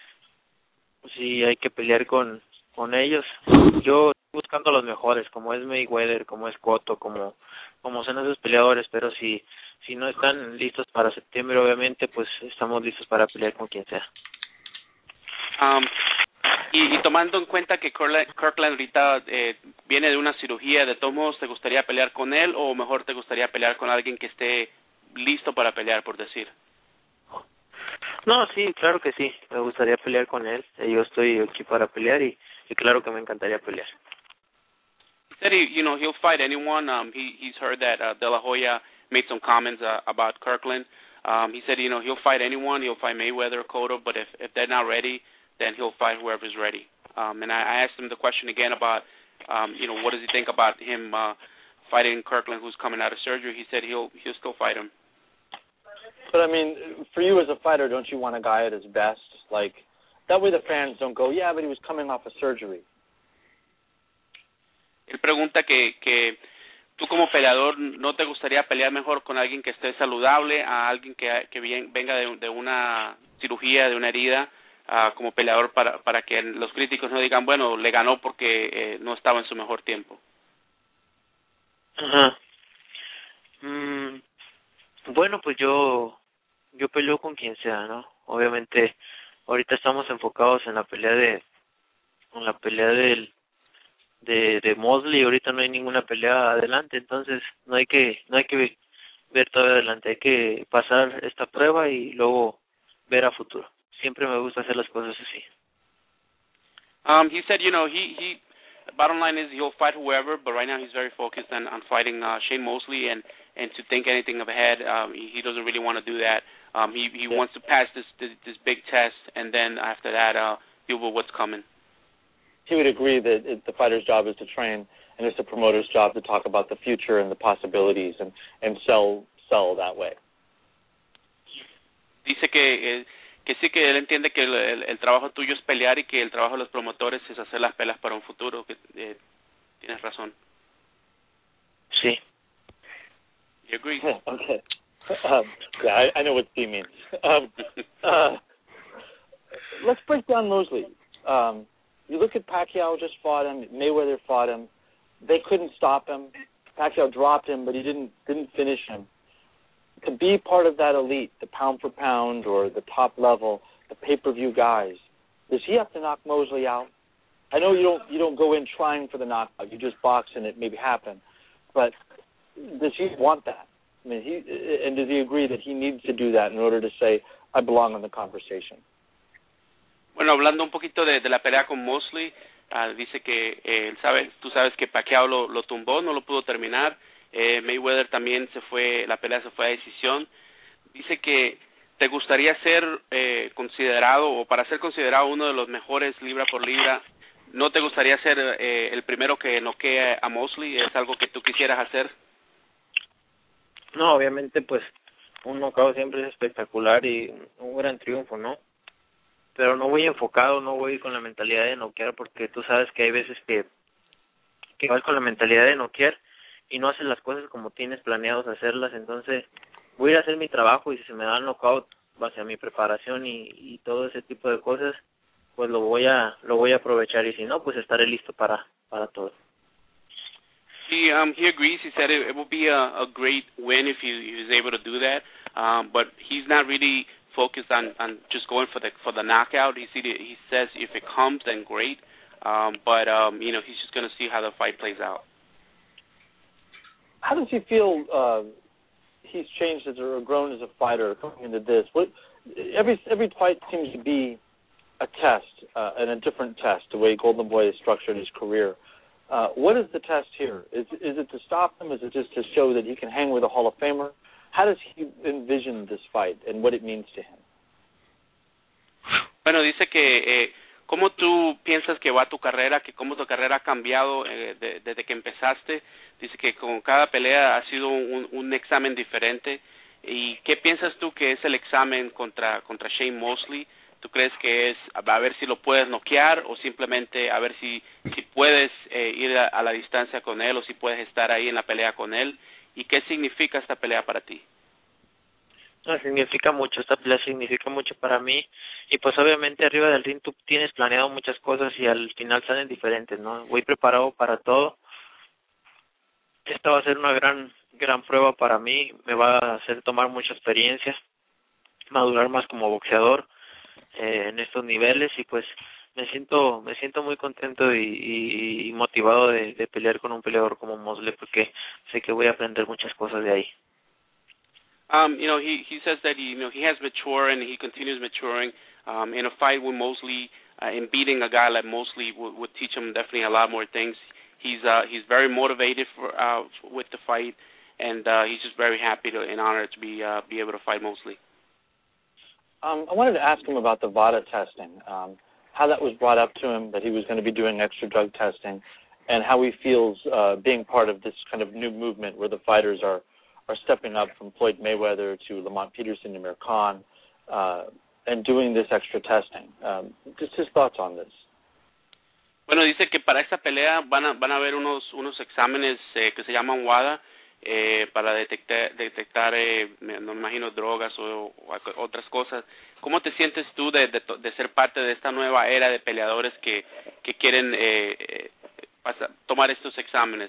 si hay que pelear con, con ellos, yo estoy buscando a los mejores, como es Mayweather, como es Cotto, como, como son esos peleadores, pero si, si no están listos para septiembre, obviamente, pues estamos listos para pelear con quien sea. Um, y, y tomando en cuenta que Kirkland, Kirkland ahorita eh, viene de una cirugía, ¿de todos modos te gustaría pelear con él o mejor te gustaría pelear con alguien que esté listo para pelear, por decir? No, sí, claro que sí, me gustaría pelear con él. Yo estoy aquí para pelear y, y claro que me encantaría pelear. He said he, you know, he'll fight anyone. Um, he he's heard that uh, De La Hoya made some comments uh, about Kirkland. Um, he said, you know, he'll fight anyone. He'll fight Mayweather or Cotto, but if if they're not ready, then he'll fight whoever's ready. Um, and I, I asked him the question again about, um, you know, what does he think about him uh, fighting Kirkland, who's coming out of surgery. He said he'll he'll still fight him. But I mean, for you as a fighter, don't you want a guy at his best? Like that way, the fans don't go, yeah, but he was coming off a surgery. Él pregunta que que tú como peleador no te gustaría pelear mejor con alguien que esté saludable, a alguien que que bien, venga de, de una cirugía, de una herida. Uh, como peleador para para que los críticos no digan, bueno, le ganó porque eh, no estaba en su mejor tiempo. Ajá. Mm, bueno, pues yo yo peleo con quien sea, ¿no? Obviamente ahorita estamos enfocados en la pelea de en la pelea del de de Mosley, ahorita no hay ninguna pelea adelante, entonces no hay que no hay que ver todo adelante, hay que pasar esta prueba y luego ver a futuro. Siempre me gusta hacer las cosas así. Um, he said, you know, he, he, bottom line is he'll fight whoever, but right now he's very focused on, on fighting uh, Shane Mosley, and, and to think anything ahead, um, he, he doesn't really want to do that. Um, he he yeah. wants to pass this, this this big test, and then after that, uh, deal with what's coming. He would agree that it, the fighter's job is to train, and it's the promoter's job to talk about the future and the possibilities, and, and sell sell that way. Dice que eh, que sí, que él entiende que el, el, el trabajo tuyo es pelear y que el trabajo de los promotores es hacer las peleas para un futuro, que eh, tienes razón. Sí. You agree? Okay. Um, yeah, I, I know what C means. Um, uh, let's break down Mosley. Um, you look at Pacquiao just fought him, Mayweather fought him. They couldn't stop him. Pacquiao dropped him, but he didn't didn't finish him. To be part of that elite, the pound for pound or the top level, the pay-per-view guys, does he have to knock Mosley out? I know you don't you don't go in trying for the knockout. You just box and it maybe happen. But does he want that? I mean, he and does he agree that he needs to do that in order to say I belong in the conversation? Bueno, hablando un poquito de, de la pelea con Mosley, uh, dice que eh, él sabe, tú sabes que Pacquiao lo, lo tumbó, no lo pudo terminar. Eh, Mayweather también se fue, la pelea se fue a decisión. Dice que te gustaría ser eh, considerado, o para ser considerado uno de los mejores libra por libra, ¿no te gustaría ser eh, el primero que noquee a Mosley? ¿Es algo que tú quisieras hacer? No, obviamente, pues, un knockout siempre es espectacular y un gran triunfo, ¿no? Pero no voy enfocado, no voy con la mentalidad de noquear, porque tú sabes que hay veces que, que vas con la mentalidad de noquear y no haces las cosas como tienes planeados hacerlas, entonces voy a ir a hacer mi trabajo y si se me da el knockout, base a mi preparación y, y todo ese tipo de cosas, pues lo voy a lo voy a aprovechar, y si no, pues estaré listo para para todo. He um he agrees. He said it, it will be a, a great win if he, he was able to do that. Um, but he's not really focused on, on just going for the for the knockout. He see he says if it comes, then great. Um, but um, you know, he's just going to see how the fight plays out. How does he feel? Uh, he's changed as or grown as a fighter coming into this. What every every fight seems to be a test uh, and a different test. The way Golden Boy has structured his career. Uh, what is the test here? Is is it to stop him? Is it just to show that he can hang with a Hall of Famer? How does he envision this fight and what it means to him? Bueno, dice que eh, cómo tú piensas que va tu carrera, que cómo tu carrera ha cambiado eh, de, desde que empezaste. Dice que con cada pelea ha sido un, un examen diferente. ¿Y qué piensas tú que es el examen contra contra Shane Mosley? ¿Tú crees que es a ver si lo puedes noquear o simplemente a ver si si puedes eh, ir a, a la distancia con él o si puedes estar ahí en la pelea con él? ¿Y qué significa esta pelea para ti? No, significa mucho, esta pelea significa mucho para mí, y pues obviamente arriba del ring tú tienes planeado muchas cosas y al final salen diferentes, ¿no? Voy preparado para todo. Esta va a ser una gran gran prueba para mí, me va a hacer tomar mucha experiencia, madurar más como boxeador eh, en estos niveles, y pues me siento me siento muy contento y, y, y motivado de, de pelear con un peleador como Mosley, porque sé que voy a aprender muchas cosas de ahí. Um, you know, he he says that he you know he has matured and he continues maturing. Um, in a fight with Mosley, uh, in beating a guy like Mosley would, would teach him definitely a lot more things. He's uh, he's very motivated for uh, with the fight, and uh, he's just very happy to, and honored to be uh, be able to fight Mosley. Um, I wanted to ask him about the VADA testing, um, how that was brought up to him that he was going to be doing extra drug testing, and how he feels uh, being part of this kind of new movement where the fighters are, are stepping up from Floyd Mayweather to Lamont Peterson to Amir Khan uh, and doing this extra testing. Um, just his thoughts on this. Bueno, dice que para esta pelea van a van a haber unos unos exámenes eh, que se llaman WADA eh, para detectar detectar eh, no me imagino drogas o, o otras cosas. ¿Cómo te sientes tú de, de de ser parte de esta nueva era de peleadores que que quieren eh, eh, pasar, tomar estos exámenes?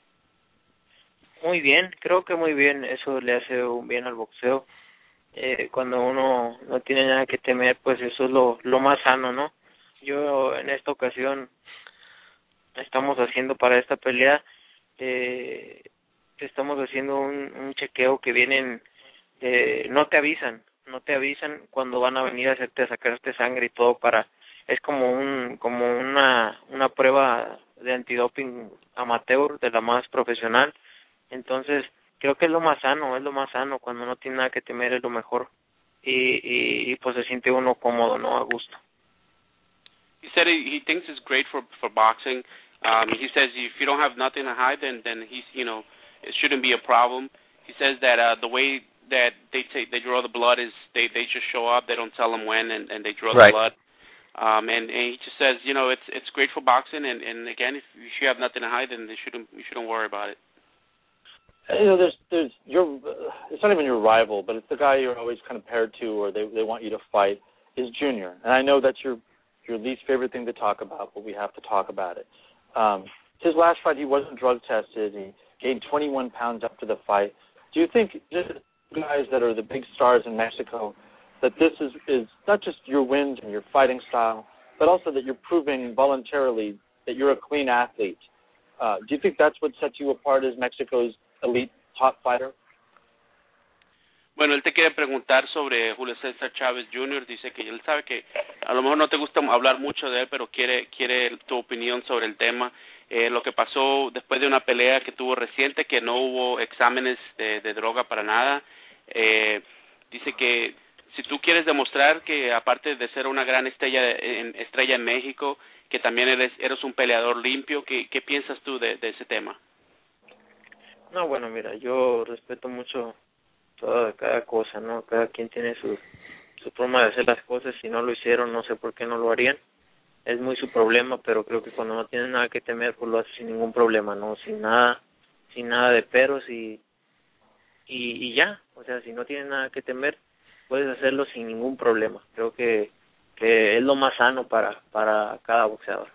Muy bien, creo que muy bien, eso le hace un bien al boxeo. Eh, cuando uno no tiene nada que temer, pues eso es lo lo más sano, ¿no? Yo en esta ocasión estamos haciendo para esta pelea, eh, estamos haciendo un, un chequeo que vienen, eh, no te avisan, no te avisan cuando van a venir a hacerte, a sacarte sangre y todo para, es como un, como una, una prueba de antidoping amateur, de la más profesional. Entonces creo que es lo más sano, es lo más sano, cuando no tiene nada que temer es lo mejor, y, y, y pues se siente uno cómodo, ¿no? A gusto. He said he, he thinks it's great for for boxing. Um, he says if you don't have nothing to hide, then then he's you know it shouldn't be a problem. He says that uh, the way that they take they draw the blood is they they just show up. They don't tell them when, and, and they draw right. the blood. Um, and, and he just says you know it's it's great for boxing. And, and again, if, if you have nothing to hide, then they shouldn't you shouldn't worry about it. You know, there's there's your it's not even your rival, but it's the guy you're always kind of paired to, or they they want you to fight. Is Junior, and I know that's your your least favorite thing to talk about, but we have to talk about it. Um, his last fight, he wasn't drug tested. He gained twenty-one pounds after the fight. Do you think just guys that are the big stars in Mexico, that this is, is not just your wins and your fighting style, but also that you're proving voluntarily that you're a clean athlete? Uh, do you think that's what sets you apart as Mexico's elite top fighter? Bueno, él te quiere preguntar sobre Julio César Chávez junior Dice que él sabe que a lo mejor no te gusta hablar mucho de él, pero quiere quiere tu opinión sobre el tema. Eh, lo que pasó después de una pelea que tuvo reciente, que no hubo exámenes de, de droga para nada. Eh, dice que si tú quieres demostrar que aparte de ser una gran estrella en, estrella en México, que también eres eres un peleador limpio, ¿qué, qué piensas tú de, de ese tema? No, bueno, mira, yo respeto mucho toda cada cosa, ¿no? Cada quien tiene su su forma de hacer las cosas. Si no lo hicieron, no sé por qué no lo harían. Es muy su problema, pero creo que cuando no tienen nada que temer, pues lo hace sin ningún problema, ¿no? Sin nada, sin nada de peros y y, y ya. O sea, si no tienen nada que temer, puedes hacerlo sin ningún problema. Creo que, que es lo más sano para, para cada boxeador.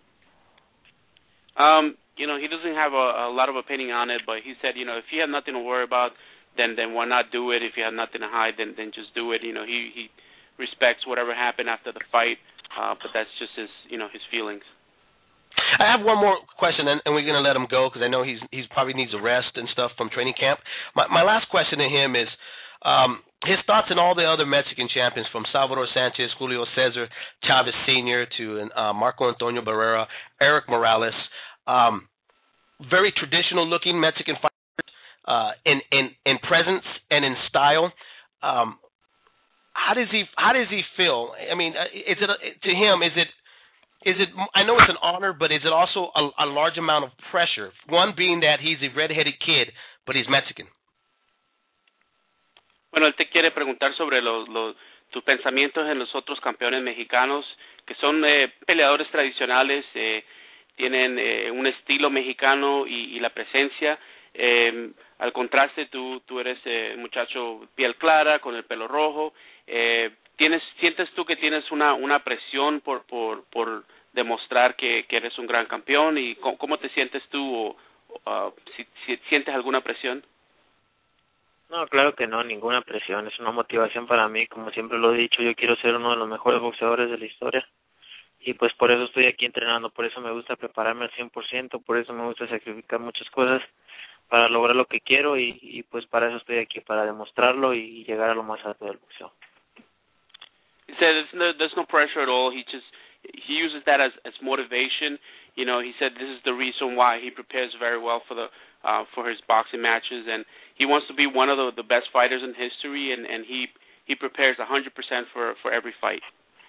Um, you know, he doesn't have a, a lot of opinion on it, but he said, you know, if you have nothing to worry about, then then why not do it? If you have nothing to hide, then then just do it. You know, he he respects whatever happened after the fight, uh, but that's just his, you know, his feelings. I have one more question, and, and we're going to let him go because I know he's he's probably needs a rest and stuff from training camp. My my last question to him is um, his thoughts on all the other Mexican champions, from Salvador Sanchez, Julio Cesar Chavez Senior to uh, Marco Antonio Barrera, Eric Morales. Um, very traditional-looking Mexican fighters uh, in, in in presence and in style. Um, how does he how does he feel? I mean, is it to him? Is it is it? I know it's an honor, but is it also a, a large amount of pressure? One being that he's a red-headed kid, but he's Mexican. Bueno, él te quiere preguntar sobre los, los tus pensamientos en los otros campeones mexicanos que son eh, peleadores tradicionales. Eh, tienen eh, un estilo mexicano y, y la presencia. Eh, al contraste, tú, tú eres eh, muchacho piel clara, con el pelo rojo. Eh, tienes, ¿Sientes tú que tienes una, una presión por, por, por demostrar que, que eres un gran campeón? ¿Y cómo, cómo te sientes tú? O, uh, si, si sientes alguna presión? No, claro que no, ninguna presión. Es una motivación para mí. Como siempre lo he dicho, yo quiero ser uno de los mejores boxeadores de la historia. Y pues por eso estoy aquí entrenando, por eso me gusta prepararme al cien por ciento, por eso me gusta sacrificar muchas cosas para lograr lo que quiero y, y pues para eso estoy aquí, para demostrarlo y llegar a lo más alto del boxeo. He said there's no, there's no pressure at all. He just he uses that as as motivation. You know, he said this is the reason why he prepares very well for the uh, for his boxing matches, and he wants to be one of the, the best fighters in history, and, and he he prepares one hundred percent for for every fight.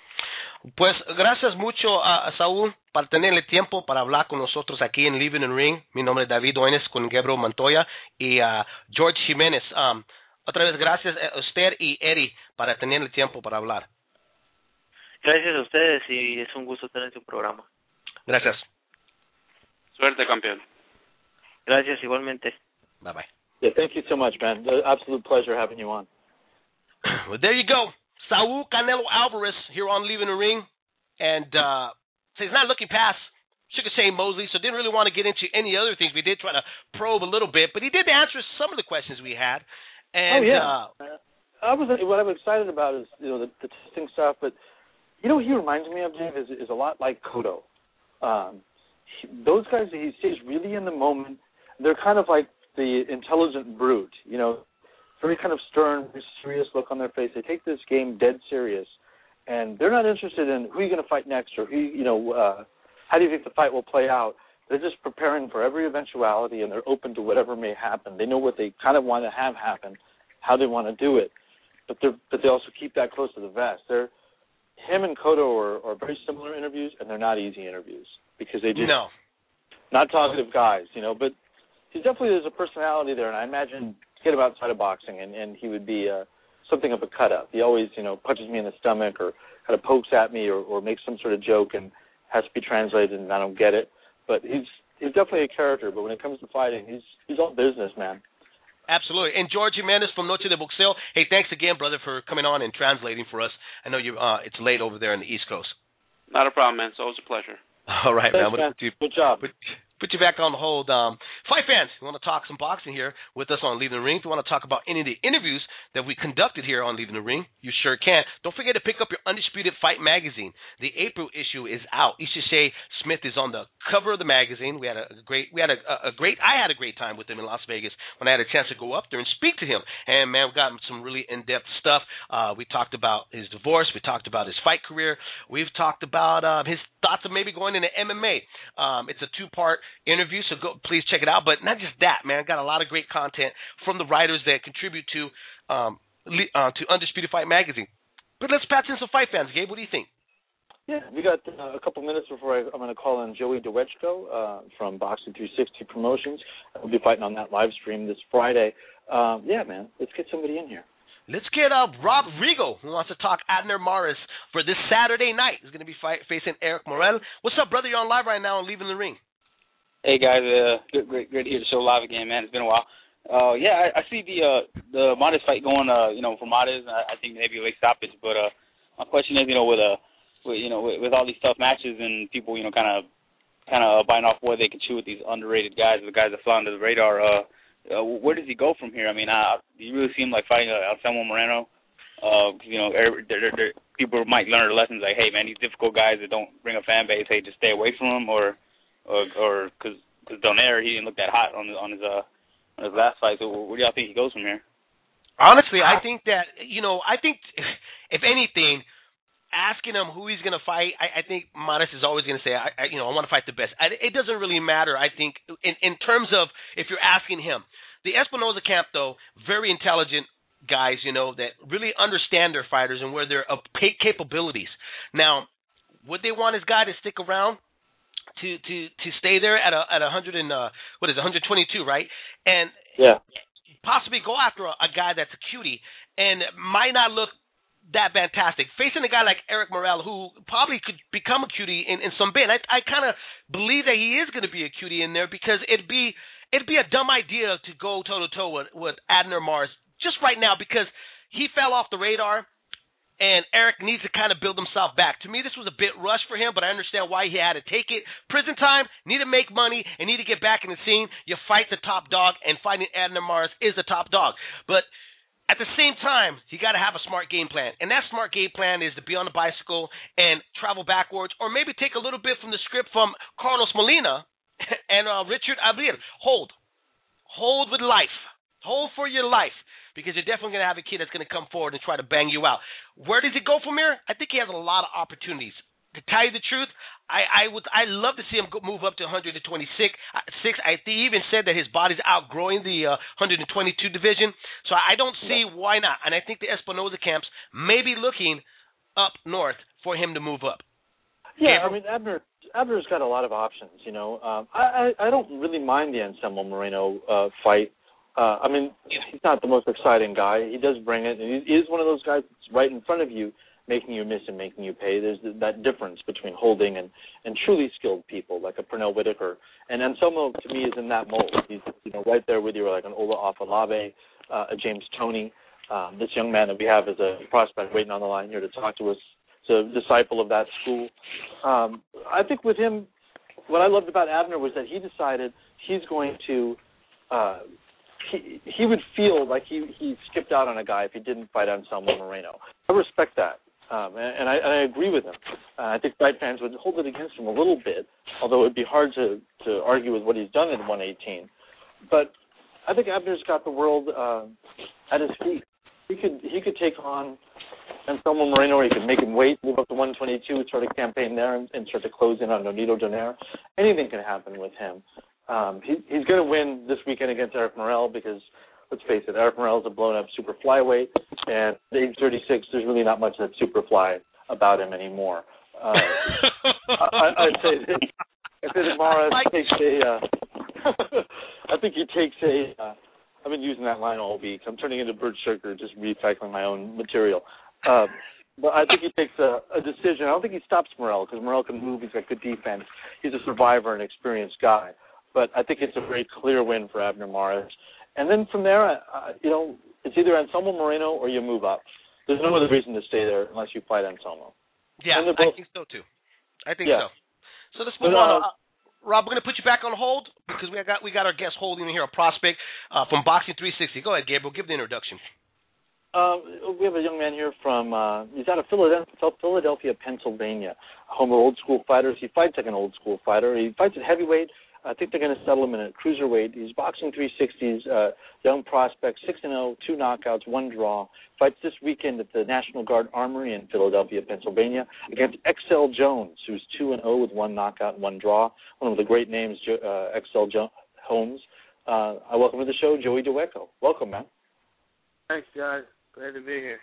Pues gracias mucho a Saúl por tenerle tiempo para hablar con nosotros aquí en Living in Ring. Mi nombre es David Oenes con Gabriel Montoya y a uh, George Jiménez. Um, otra vez gracias a usted y Eddie para tenerle tiempo para hablar. Gracias a ustedes y es un gusto tener su programa. Gracias. Suerte, campeón. Gracias, igualmente. Bye bye. Yeah, thank you so much, man. Absolute pleasure having you on. Well, there you go. Saúl Canelo Alvarez here on Leaving the Ring, and uh, so he's not looking past Sugar Shane Mosley, so didn't really want to get into any other things. We did try to probe a little bit, but he did answer some of the questions we had. And, oh yeah, uh, I was what I'm excited about is you know the, the testing stuff, but you know what he reminds me of, Dave, is is a lot like Cotto. Um, he, those guys, he stays really in the moment. They're kind of like the intelligent brute, you know. Very kind of stern, very serious look on their face. They take this game dead serious, and they're not interested in who you're going to fight next or who you know uh, how do you think the fight will play out. They're just preparing for every eventuality, and they're open to whatever may happen. They know what they kind of want to have happen, how they want to do it, but they but they also keep that close to the vest. They're him and Cotto are, are very similar interviews, and they're not easy interviews because they just no. not talkative guys, you know. But he definitely there's a personality there, and I imagine. Get him outside of boxing, and, and he would be uh, something of a cut-up. He always, you know, punches me in the stomach or kind of pokes at me or, or makes some sort of joke and has to be translated, and I don't get it. But he's he's definitely a character. But when it comes to fighting, he's he's all business, man. Absolutely. And George Jimenez from Noche de Boxeo. Hey, thanks again, brother, for coming on and translating for us. I know you. Uh, it's late over there on the East Coast. Not a problem, man. It's always a pleasure. All right, Thanks, man. man. You, Good job. Put, put you back on the hold. Um, fight fans, we want to talk some boxing here with us on Leaving the Ring. If you want to talk about any of the interviews that we conducted here on Leaving the Ring, you sure can. Don't forget to pick up your Undisputed Fight magazine. The April issue is out. Isha Shea Smith is on the cover of the magazine. We had a great, we had a, a great, I had a great time with him in Las Vegas when I had a chance to go up there and speak to him. And man, we got some really in-depth stuff. Uh, we talked about his divorce. We talked about his fight career. We've talked about uh, his thoughts of maybe going into M M A. Um, it's a two-part interview, so go, please check it out. But not just that, man. I got a lot of great content from the writers that contribute to um, uh, to Undisputed Fight magazine. But let's patch in some fight fans, Gabe. What do you think? Yeah, we got uh, a couple minutes before I, I'm going to call in Joey DeWetchko uh, from Boxing three sixty Promotions. We'll be fighting on that live stream this Friday. Um, yeah, man, let's get somebody in here. Let's get uh, Rob Rigo, who wants to talk Adner Maris for this Saturday night. He's going to be fight, facing Eric Morel. What's up, brother? You're on live right now on Leaving the Ring. Hey, guys. Uh, good, great, great to hear the show live again, man. It's been a while. Uh, yeah, I, I see the uh, the Mares fight going, uh, you know, for Mares. I, I think maybe a late stoppage. But uh, my question is, you know, with uh, with, you know, with, with all these tough matches and people, you know, kind of kind of biting off what they can chew with these underrated guys, the guys that fly under the radar. Uh, uh, where does he go from here? I mean, uh, do you really see him like fighting uh, Anselmo Moreno? Uh, you know, they're, they're, they're, people might learn lessons like, hey, man, these difficult guys that don't bring a fan base, hey, just stay away from them, or or or because because Donaire, he didn't look that hot on his on his uh. his last fight. So where do y'all think he goes from here? Honestly, I think that, you know, I think, if anything, asking him who he's going to fight, I, I think Mares is always going to say, I, I, you know, I want to fight the best. I, it doesn't really matter, I think, in, in terms of if you're asking him. The Espinosa camp, though, very intelligent guys, you know, that really understand their fighters and where their uh, capabilities. Now, would they want his guy to stick around? To, to, to stay there at a at a hundred and uh what is it, one twenty-two, right? And yeah, possibly go after a, a guy that's a cutie and might not look that fantastic. Facing a guy like Eric Morel, who probably could become a cutie in, in some bit. I I kind of believe that he is going to be a cutie in there because it'd be it'd be a dumb idea to go toe to toe with with Abner Mares just right now because he fell off the radar. And Eric needs to kind of build himself back. To me, this was a bit rushed for him, but I understand why he had to take it. Prison time, need to make money, and need to get back in the scene. You fight the top dog, and fighting Abner Mares is the top dog. But at the same time, you got to have a smart game plan. And that smart game plan is to be on a bicycle and travel backwards, or maybe take a little bit from the script from Carlos Molina and uh, Richard Abril. Hold. Hold with life. Hold for your life. Because you're definitely going to have a kid that's going to come forward and try to bang you out. Where does he go from here? I think he has a lot of opportunities. To tell you the truth, I I would I love to see him go, move up to one twenty-six. Six. I think he even said that his body's outgrowing the uh, one twenty-two division. So I don't see why not. And I think the Espinosa camps may be looking up north for him to move up. Yeah, I mean Abner Abner's got a lot of options. You know, um, I, I I don't really mind the Anselmo Moreno uh, fight. Uh, I mean, he's not the most exciting guy. He does bring it. And he is one of those guys that's right in front of you, making you miss and making you pay. There's that difference between holding and, and truly skilled people, like a Pernell Whitaker. And Anselmo, to me, is in that mold. He's, you know, right there with you, like an Ola Afolabe, uh, a James Toney. Um, this young man that we have is a prospect waiting on the line here to talk to us. It's a disciple of that school. Um, I think with him, what I loved about Abner was that he decided he's going to uh, – He, he would feel like he, he skipped out on a guy if he didn't fight Anselmo Moreno. I respect that, um, and, and, I, and I agree with him. Uh, I think fight fans would hold it against him a little bit, although it would be hard to, to argue with what he's done in one eighteen. But I think Abner's got the world uh, at his feet. He could he could take on Anselmo Moreno, or he could make him wait, move up to one twenty-two, start a campaign there, and, and start to close in on Nonito Donaire. Anything can happen with him. Um, he, he's going to win this weekend against Eric Morel because, let's face it, Eric Morel is a blown-up super flyweight, and at age thirty-six, there's really not much that super fly about him anymore. Uh, I, I'd say that, I'd say that Mares takes a, uh, I think he takes a, uh, I've been using that line all week. I'm turning into Bert Sugar, just recycling my own material. Uh, But I think he takes a, a decision. I don't think he stops Morel because Morel can move. He's got good defense. He's a survivor and experienced guy. But I think it's a very clear win for Abner Mares. And then from there, uh, you know, it's either Anselmo Moreno or you move up. There's no other reason to stay there unless you fight Anselmo. Yeah, both, I think so too. I think yeah. so. So let's move but, on. Uh, Rob, we're going to put you back on hold because we got we got our guest holding here, a prospect uh, from Boxing three sixty. Go ahead, Gabriel. Give the introduction. Uh, we have a young man here from, uh, he's out of Philadelphia, Philadelphia, Pennsylvania, home of old school fighters. He fights like an old school fighter. He fights at heavyweight. I think they're going to settle him in at cruiserweight. He's Boxing three sixty's uh, young prospect, six and oh, two knockouts, one draw. Fights this weekend at the National Guard Armory in Philadelphia, Pennsylvania, against X L Jones, who's two and oh with one knockout and one draw. One of the great names, uh, X L jo- Holmes. Uh, I welcome to the show, Joey Dawejko. Welcome, man. Thanks, guys. Glad to be here.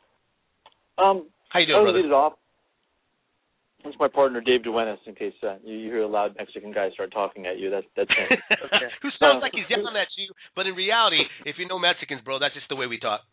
Um, How you doing, brother? Lead it off. That's my partner, Dave Duenas, in case uh, you, you hear a loud Mexican guy start talking at you. That's that's him. Okay. Who sounds like he's yelling at you, but in reality, if you know Mexicans, bro, that's just the way we talk.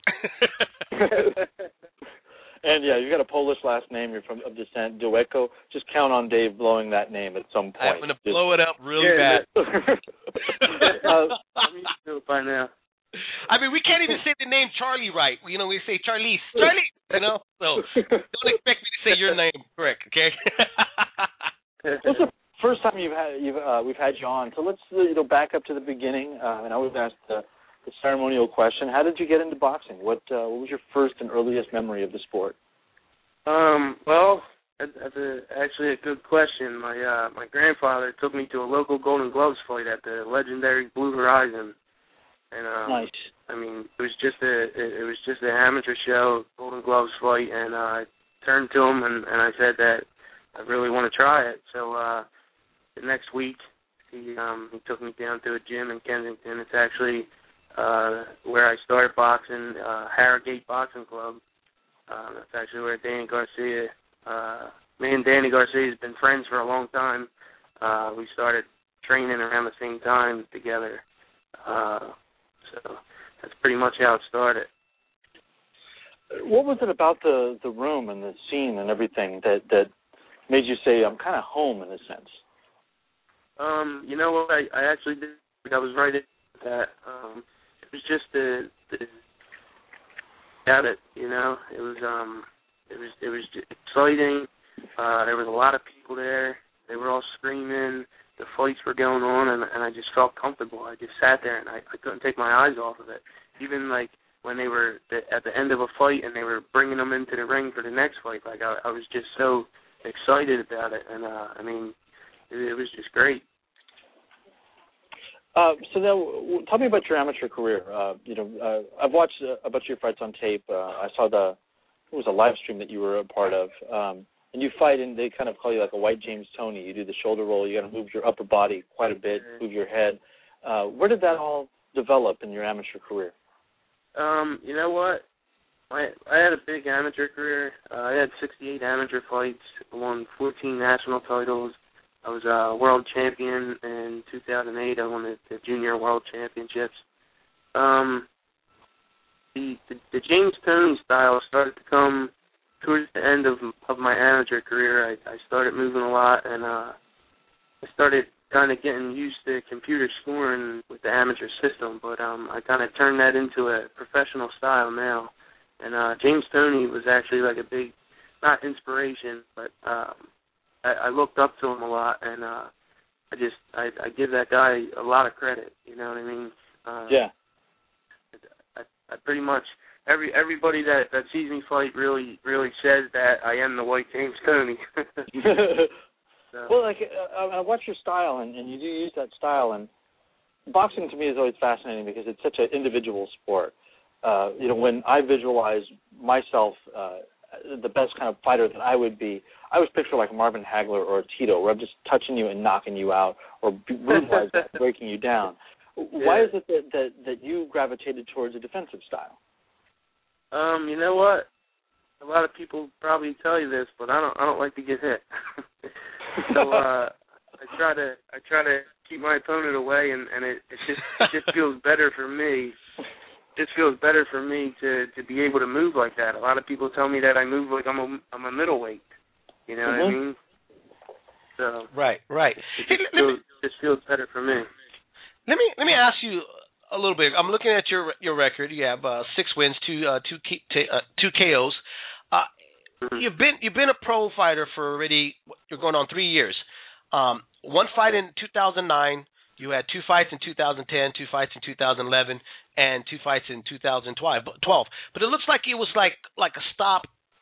And, yeah, you got a Polish last name. You're from of descent, Dawejko. Just count on Dave blowing that name at some point. I'm going to blow it up really yeah, bad. uh, I'm used to it by now. I mean, we can't even say the name Charlie right. You know, we say Charlize. Charlie, you know? So don't expect me to say your name correct, okay? What's the first time you've had you've uh, we've had you on? So let's uh, you know back up to the beginning. Uh, and I always ask the, the ceremonial question: how did you get into boxing? What uh, what was your first and earliest memory of the sport? Um, well, that's, that's a, actually a good question. My uh, my grandfather took me to a local Golden Gloves fight at the legendary Blue Horizon. And um, nice. I mean, it was just a it, it was just an amateur show, Golden Gloves fight, and uh, I turned to him and, and I said that I really want to try it. So uh, the next week, he um, he took me down to a gym in Kensington. It's actually uh, where I started boxing, uh, Harrogate Boxing Club. Um, that's actually where Danny Garcia. Uh, me and Danny Garcia has been friends for a long time. Uh, we started training around the same time together. Uh, So that's pretty much how it started. What was it about the, the room and the scene and everything that, that made you say, I'm kind of home in a sense? Um, you know what? I, I actually did. I was right at that. Um, it was just the, the got it. You know, it was um, it was it was exciting. Uh, there was a lot of people there. They were all screaming. The fights were going on, and, and I just felt comfortable. I just sat there, and I, I couldn't take my eyes off of it. Even, like, when they were the, at the end of a fight and they were bringing them into the ring for the next fight, like, I, I was just so excited about it. And, uh, I mean, it, it was just great. Uh, so now, w- tell me about your amateur career. Uh, you know, uh, I've watched uh, a bunch of your fights on tape. Uh, I saw the, it was a live stream that you were a part of. Um, And you fight, and they kind of call you like a white James Toney. You do the shoulder roll. You got to move your upper body quite a bit, move your head. Uh, where did that all develop in your amateur career? Um, you know what? I I had a big amateur career. Uh, I had sixty-eight amateur fights, won fourteen national titles. I was a world champion in two thousand eight. I won the, the junior world championships. Um, the, the the James Toney style started to come towards the end of of my amateur career. I, I started moving a lot, and uh, I started kind of getting used to computer scoring with the amateur system. But um, I kind of turned that into a professional style now. And uh, James Toney was actually like a big, not inspiration, but um, I, I looked up to him a lot, and uh, I just I, I give that guy a lot of credit. You know what I mean? Uh, yeah. I, I pretty much. Every everybody that, that sees me fight really really says that I am the white James Toney. so. Well, like uh, I watch your style, and, and you do use that style. And boxing to me is always fascinating because it's such an individual sport. Uh, you know, when I visualize myself, uh, the best kind of fighter that I would be, I always picture like Marvin Hagler or Tito, where I'm just touching you and knocking you out, or brutalizing, breaking you down. Yeah. Why is it that, that that you gravitated towards a defensive style? Um, you know what? A lot of people probably tell you this, but I don't. I don't like to get hit. so uh, I try to. I try to keep my opponent away, and, and it, it just it just feels better for me. It just feels better for me to, to be able to move like that. A lot of people tell me that I move like I'm a I'm a middleweight. You know mm-hmm. what I mean? So right, right. It just, feels, it just feels better for me. Let me let me ask you a little bit. I'm looking at your your record. You have uh, six wins, two uh, two K, uh, two K Os. Uh, you've been you've been a pro fighter for already. You're going on three years. Um, one fight in two thousand nine. You had two fights in two thousand ten, two fights in two thousand eleven, and two fights in two thousand twelve. But it looks like it was like like a stop.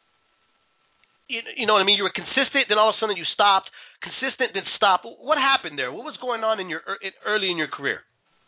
You, you know what I mean? You were consistent, then all of a sudden you stopped. Consistent, then stopped. What happened there? What was going on in your early in your career?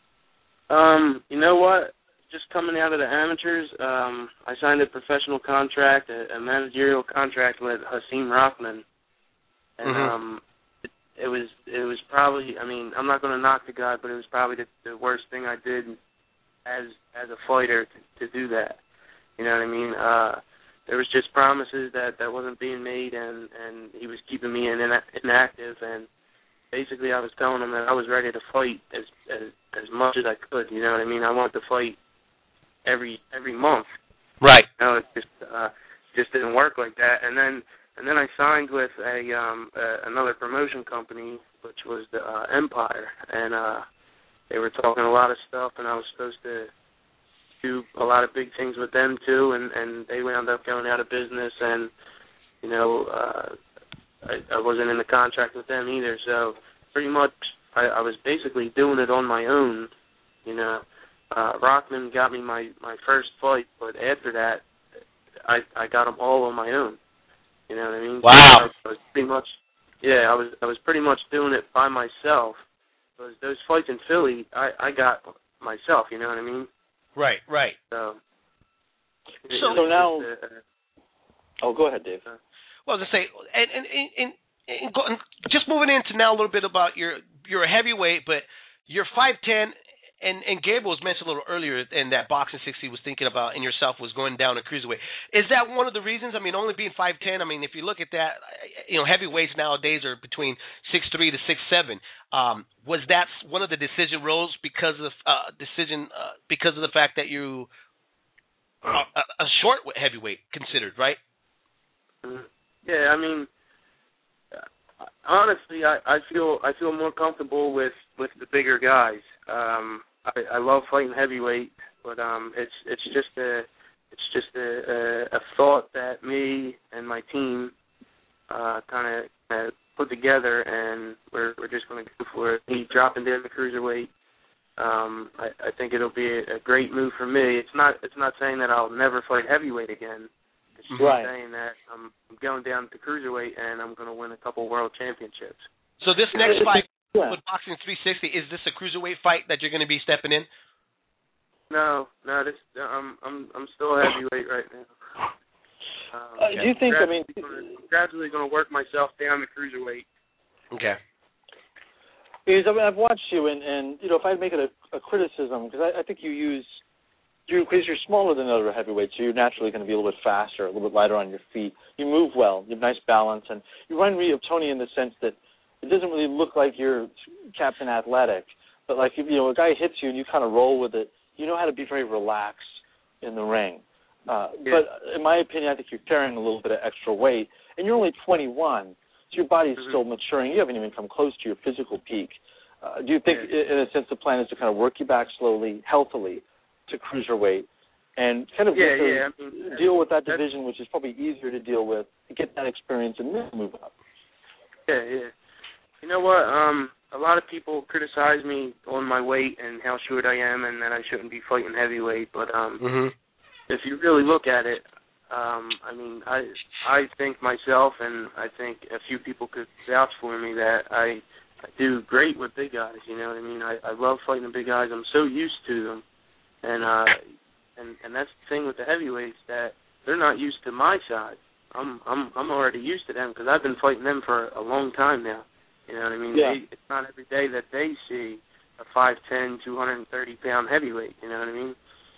Um, you know what? Just coming out of the amateurs, um, I signed a professional contract, a, a managerial contract with Hasim Rahman, and mm-hmm. um, it, it was it was probably. I mean, I'm not going to knock the guy, but it was probably the, the worst thing I did as as a fighter to, to do that. You know what I mean? Uh, there was just promises that, that wasn't being made, and, and he was keeping me in, in, inactive, and basically I was telling him that I was ready to fight as as as much as I could. You know what I mean? I wanted to fight every every month. Right. You know, it just uh, just didn't work like that. And then and then I signed with a um uh, another promotion company, which was the uh, Empire, and uh, they were talking a lot of stuff, and I was supposed to do a lot of big things with them too, and and they wound up going out of business, and you know, uh, I, I wasn't in the contract with them either, so pretty much I, I was basically doing it on my own. You know, uh, Rockman got me my my first fight, but after that, I I got them all on my own. You know what I mean? Wow. I was pretty much, yeah, I was I was pretty much doing it by myself. Because those fights in Philly, I I got myself. You know what I mean? Right, right. So, so, so now, just, uh, oh, go ahead, Dave. Well, to say, and and, and, and, go, and just moving into now a little bit about your you're a heavyweight, but you're five ten. And and Gabriel was mentioned a little earlier in that Boxing sixty was thinking about, and yourself was going down to cruiserweight. Is that one of the reasons? I mean, only being five ten. I mean, if you look at that, you know, heavyweights nowadays are between six three to six seven. Um, was that one of the decision roles because of uh, decision uh, because of the fact that you uh, a, a short heavyweight considered, right? Yeah, I mean, honestly, I, I feel I feel more comfortable with, with the bigger guys. Um, I, I love fighting heavyweight, but um, it's it's just a it's just a, a, a thought that me and my team uh, kind of uh, put together, and we're we're just going to go for it. Me dropping down the cruiserweight, um, I, I think it'll be a, a great move for me. It's not it's not saying that I'll never fight heavyweight again. It's just right. saying that I'm going down to cruiserweight and I'm going to win a couple world championships. So this next fight. Yeah. With Boxing three sixty, is this a cruiserweight fight that you're going to be stepping in? No, no, this I'm I'm I'm still heavyweight right now. Um, uh, do you think? I mean, gonna, gradually going to work myself down to cruiserweight. Okay. Because I mean, I've watched you, and, and you know, if I make it a, a criticism, because I, I think you use you because you're smaller than other heavyweights, so you're naturally going to be a little bit faster, a little bit lighter on your feet. You move well, you have nice balance, and you remind me of Tony in the sense that. It doesn't really look like you're Captain Athletic, but like if, you know, a guy hits you and you kind of roll with it, you know how to be very relaxed in the ring. Uh, yeah. But in my opinion, I think you're carrying a little bit of extra weight, and you're only twenty-one, so your body's mm-hmm. still maturing. You haven't even come close to your physical peak. Uh, do you think, yeah. in a sense, the plan is to kind of work you back slowly, healthily, to cruiserweight, and kind of yeah, to yeah, I mean, deal with that division, which is probably easier to deal with, get that experience, and then move up? Yeah, yeah. You know what? Um, a lot of people criticize me on my weight and how short I am, and that I shouldn't be fighting heavyweight. But um, mm-hmm. if you really look at it, um, I mean, I I think myself, and I think a few people could vouch for me that I, I do great with big guys. You know what I mean? I, I love fighting the big guys. I'm so used to them, and uh, and and that's the thing with the heavyweights, that they're not used to my size. I'm I'm I'm already used to them because I've been fighting them for a long time now. You know what I mean? Yeah. They, it's not every day that they see a five ten, two hundred thirty pound heavyweight. You know what I mean?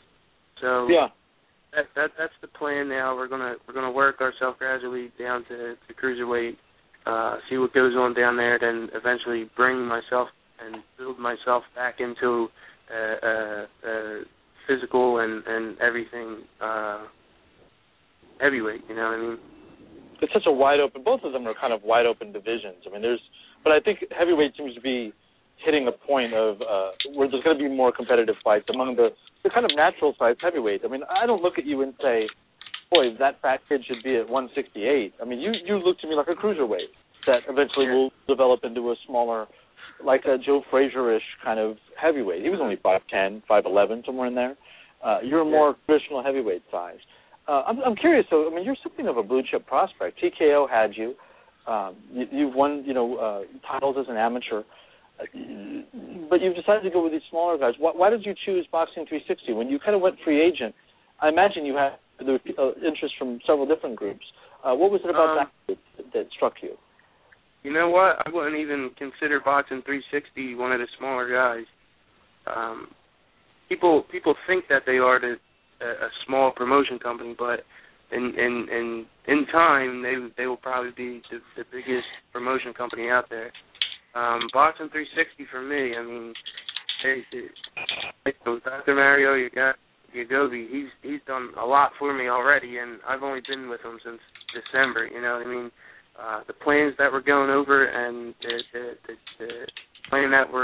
So yeah, that that that's the plan now. We're gonna we're gonna work ourselves gradually down to, to cruiserweight, uh, see what goes on down there, then eventually bring myself and build myself back into uh, uh, uh, physical and and everything uh, heavyweight. You know what I mean? It's such a wide open. Both of them are kind of wide open divisions. I mean, there's. But I think heavyweight seems to be hitting a point of uh, where there's going to be more competitive fights among the, the kind of natural size heavyweights. I mean, I don't look at you and say, boy, that fat kid should be at one sixty-eight. I mean, you, you look to me like a cruiserweight that eventually will develop into a smaller, like a Joe Frazier-ish kind of heavyweight. He was only five ten, five eleven, somewhere in there. Uh, you're a more traditional heavyweight size. Uh, I'm, I'm curious, though. I mean, you're something of a blue-chip prospect. T K O had you. Um, you, you've won, you know, uh, titles as an amateur, uh, but you've decided to go with these smaller guys. Why, why did you choose Boxing three sixty? When you kind of went free agent, I imagine you had there was, uh, interest from several different groups. Uh, what was it about um, that that, that struck you? You know what? I wouldn't even consider Boxing three sixty one of the smaller guys. Um, people people think that they are the, a, a small promotion company, but in in in, in time they they will probably be the, the biggest promotion company out there. Um, Boxing three sixty for me, I mean, they, they, Doctor Mario, you got Yagobi. He's he's done a lot for me already, and I've only been with him since December. You know what I mean? Uh, the plans that we're going over and the, the, the, the plan that we're we're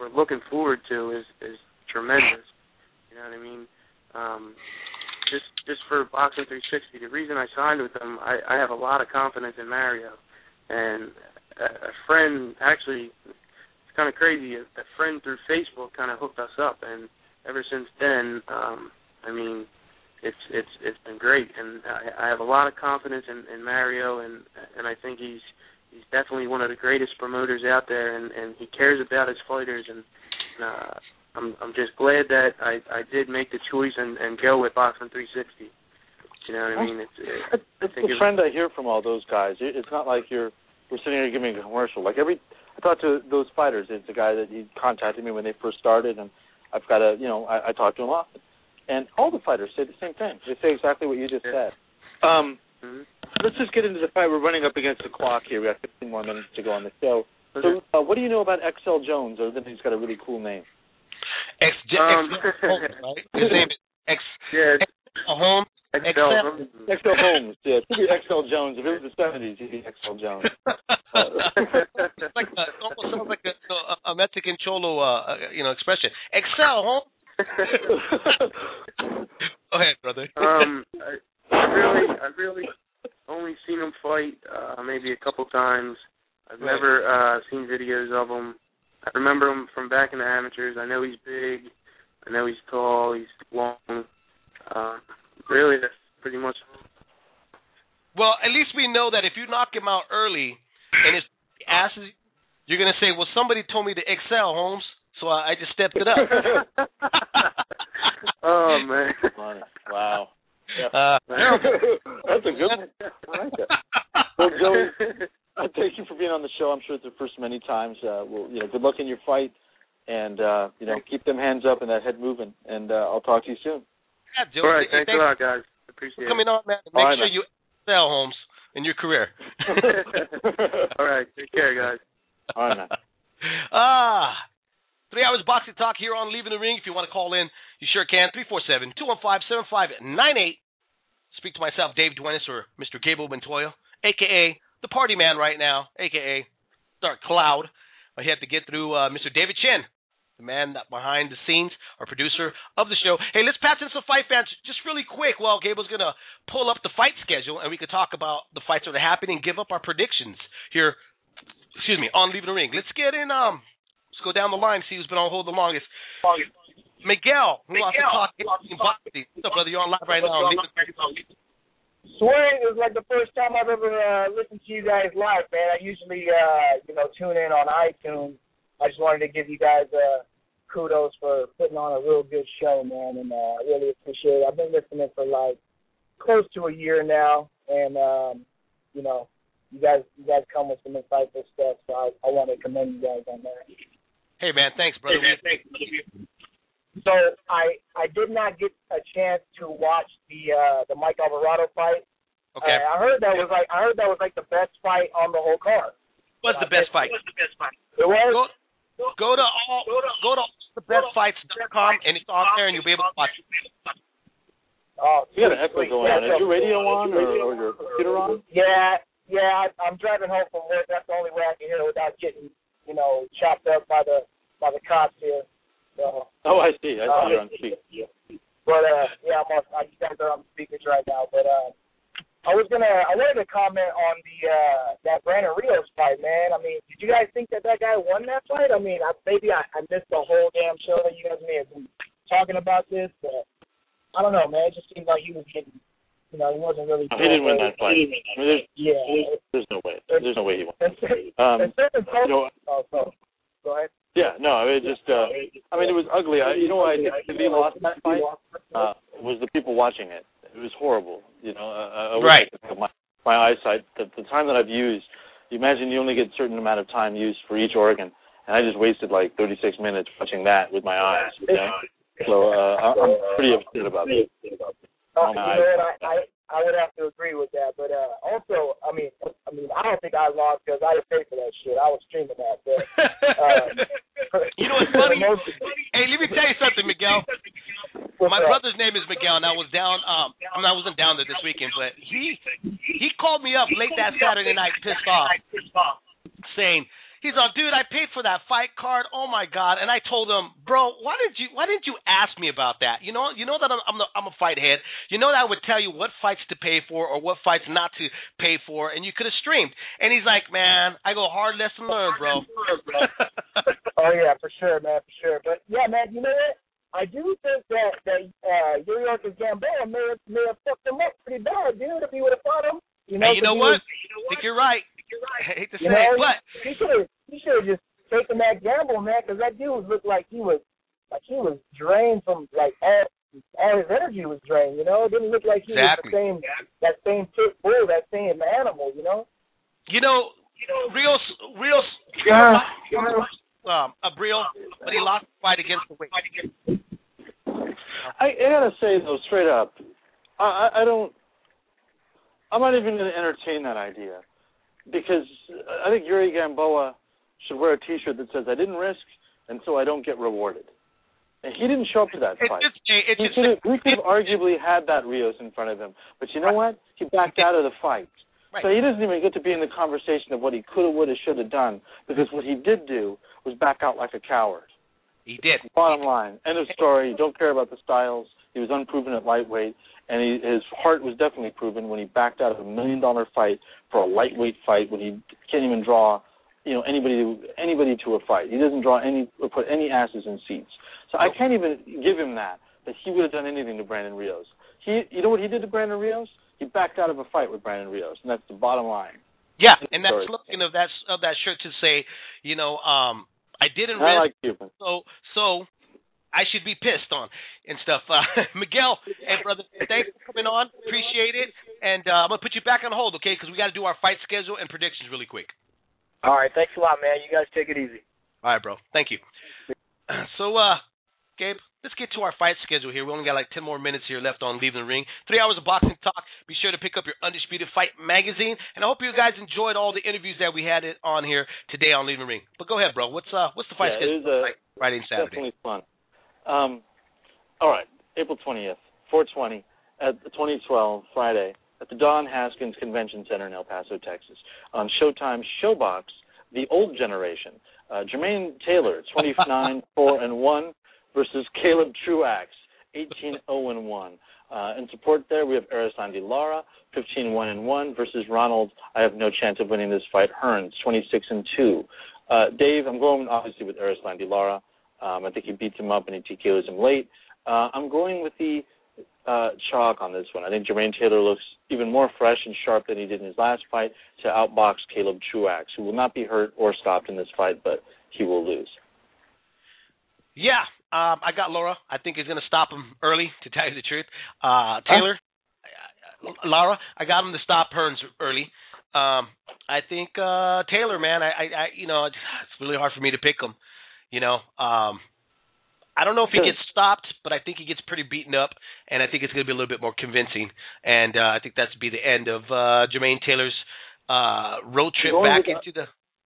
know looking forward to is is tremendous. You know what I mean? Um, just just for Boxing three sixty, the reason I signed with them, I, I have a lot of confidence in Mario, and a, a friend actually, it's kind of crazy. A, a friend through Facebook kind of hooked us up, and ever since then, um, I mean, it's it's it's been great, and I, I have a lot of confidence in, in Mario, and and I think he's he's definitely one of the greatest promoters out there, and, and he cares about his fighters, and uh, I'm I'm just glad that I, I did make the choice and, and go with Boxing three sixty. You know what I mean? It's it, it's I think the it, trend I hear from all those guys. It, it's not like you're we're sitting here giving a commercial. Like every I talk to those fighters. It's a guy that he contacted me when they first started, and I've got a you know I, I talk to him often, and all the fighters say the same thing. They say exactly what you just yeah. said. Um, mm-hmm. Let's just get into the fight. We're running up against the clock here. We got fifteen more minutes to go on the show. So, uh, what do you know about X L Jones? Other than he's got a really cool name. X, um, X Holmes, right? His name is X. Yeah. X Holmes. X L Holmes. X L Holmes. Yeah, it should be X L Jones. If it was the seventies, he'd be X L Jones. It's like a, it almost sounds like a, a Mexican cholo, uh, you know, expression. X L Holmes. Go ahead, brother. um, I, I really, I really only seen him fight uh, maybe a couple times. I've right. never uh, seen videos of him. I remember him from back in the amateurs. I know he's big. I know he's tall. He's long. Uh, really, that's pretty much. Well, at least we know that if you knock him out early and his ass is, you're going to say, well, somebody told me to excel, Holmes, so I, I just stepped it up. Oh, man. Funny. Wow. Uh, That's a good one. I like that. Well, Joey, I thank you for being on the show. I'm sure it's the first many times. Uh, well, you know, good luck in your fight, and uh, you know, keep them hands up and that head moving. And uh, I'll talk to you soon. Yeah, Joe, all right, hey, thanks, thanks a lot, guys. Appreciate it. Coming on, man. Make right, sure man. you excel, Holmes, in your career. All right, take care, guys. All right, man. Ah, three hours boxing talk here on Leaving the Ring. If you want to call in, you sure can. three four seven, two one five, seven five nine eight. Speak to myself, Dave Duenas, or Mister Gable Montoya, a k a the party man right now, a k a Dark Cloud. I had to get through uh, Mister David Chen, the man that behind the scenes, our producer of the show. Hey, let's pass in some fight fans just really quick while Gable's going to pull up the fight schedule, and we could talk about the fights that are happening and give up our predictions here, excuse me, on Leaving the Ring. Let's get in, um, let's go down the line, see who's been on hold the longest. Miguel, who wants to talk boxing? What's up, brother? You're on live right now. Swearing is like the first time I've ever uh, listened to you guys live, man. I usually, uh, you know, tune in on iTunes. I just wanted to give you guys uh, kudos for putting on a real good show, man, and uh, I really appreciate it. I've been listening for like close to a year now, and um, you know, you guys, you guys come with some insightful stuff, so I, I want to commend you guys on that. Hey, man, thanks, brother. Hey, man, thanks, brother. So I I did not get a chance to watch the uh, the Mike Alvarado fight. Okay. Uh, I heard that was like I heard that was like the best fight on the whole card. What's the best fight? What's the best fight? It was. Go, go to all go to the best fights dot com and it's on there and you'll be able to watch it. Oh, you got an echo going on. Is your radio on or, or your computer on? Yeah, yeah. I, I'm driving home from work. That's the only way I can hear it without getting, you know, chopped up by the by the cops here. So, oh, I see. I see uh, you're on speaker. But uh, yeah, I'm on. I you guys are on speakers right now. But uh, I was gonna. I wanted to comment on the uh, that Brandon Rios fight, man. I mean, did you guys think that that guy won that fight? I mean, I, maybe I, I missed the whole damn show that you guys may have been talking about this, but I don't know, man. It just seemed like he was getting. You know, he wasn't really. No, he didn't win that fight. I mean, there's, yeah. There's no way. There's no way he won. Um, Um, you know, oh, so, go ahead. Yeah, no, it just, uh, I mean, it was ugly. I, you know what I did to be lost in that fight? Uh, was the people watching it. It was horrible, you know. Uh, I right. My, my eyesight, the, the time that I've used, you imagine you only get a certain amount of time used for each organ, and I just wasted like thirty-six minutes watching that with my eyes, you know. So uh, I'm pretty upset about it. Uh, you know what, I, I, I would have to agree with that, but uh, also, I mean, I mean, I don't think I lost because I didn't pay for that shit. I was streaming that, but uh, you know what's funny? Hey, let me tell you something, Miguel. What's My that? brother's name is Miguel, and I was down. Um, I, mean, I wasn't down there this weekend, but he he called me up late that Saturday night, pissed off, saying He's like, dude, I paid for that fight card. Oh my God! And I told him, bro, why did you why didn't you ask me about that? You know, you know that I'm I'm, the, I'm a fight head. You know that I would tell you what fights to pay for or what fights not to pay for, and you could have streamed. And he's like, man, I go hard lesson learned, bro. Oh yeah, for sure, man, for sure. But yeah, man, you know what? I do think that that uh, Yuriorkis Gamboa may have may have fucked him up pretty bad, dude. If he would have fought him, you know. Hey, you know what? Was, you know I think you're right. You're right. I hate to you say know, it, but he should have he should have just taken that gamble, man, because that dude looked like he was like he was drained from like all all his energy was drained. You know, it didn't look like he exactly. was the same that same pit bull, that same animal. You know. You know, you know, Rios, Rios, yeah. um, Abril, but he lost the fight against the weight. I, I gotta say though, straight up, I, I, I don't. I'm not even going to entertain that idea because I think Yuri Gamboa should wear a T-shirt that says "I didn't risk, and so I don't get rewarded." And he didn't show up to that it's fight. Just, it's he just, could have, we could have arguably had that Rios in front of him, but you know what? He backed out of the fight. Right. So he doesn't even get to be in the conversation of what he could have, would have, should have done, because what he did do was back out like a coward. He did. Bottom line, end of story. Don't care about the styles. He was unproven at lightweight, and he, his heart was definitely proven when he backed out of a million-dollar fight for a lightweight fight when he can't even draw, you know, anybody anybody to a fight. He doesn't draw any or put any asses in seats. So I can't even give him that that he would have done anything to Brandon Rios. He, you know what he did to Brandon Rios? He backed out of a fight with Brandon Rios, and that's the bottom line. Yeah, and that slogan of that of that shirt to say, you know, um, I didn't I risk, like Cuban. so so I should be pissed on and stuff. Uh, Miguel, hey brother, thanks for coming on, appreciate it, and uh, I'm gonna put you back on hold, okay? Because we got to do our fight schedule and predictions really quick. All right, thanks a lot, man. You guys take it easy. All right, bro. Thank you. So, uh, Gabe, let's get to our fight schedule here. We only got like ten more minutes here left on Leaving the Ring. Three hours of boxing talk. Be sure to pick up your Undisputed Fight magazine. And I hope you guys enjoyed all the interviews that we had on here today on Leaving the Ring. But go ahead, bro. What's uh what's the fight yeah, schedule it was, uh, Friday and Saturday? Definitely fun. Um, all right, April twentieth, four twenty at the twenty twelve Friday at the Don Haskins Convention Center in El Paso, Texas. On Showtime Showbox, the old generation. Uh, Jermaine Taylor, twenty-nine four and one. Versus Caleb Truax, eighteen oh and one. Uh, in support there, we have Erislandy Lara, fifteen one and one, versus Ronald, I have no chance of winning this fight, Hearns, twenty-six and two. Uh, Dave, I'm going obviously with Erislandy Lara. Um, I think he beats him up and he T K Os him late. Uh, I'm going with the uh, chalk on this one. I think Jermaine Taylor looks even more fresh and sharp than he did in his last fight to outbox Caleb Truax, who will not be hurt or stopped in this fight, but he will lose. Yeah, um, I got Laura. I think he's going to stop him early, to tell you the truth. Uh, Taylor, huh? Lara, I got him to stop Hearns early. Um, I think uh, Taylor, man, I, I, I, you know, it's really hard for me to pick him. You know, um, I don't know if he gets stopped, but I think he gets pretty beaten up, and I think it's going to be a little bit more convincing. And uh, I think that's be the end of uh, Jermaine Taylor's uh, road trip back the, into the.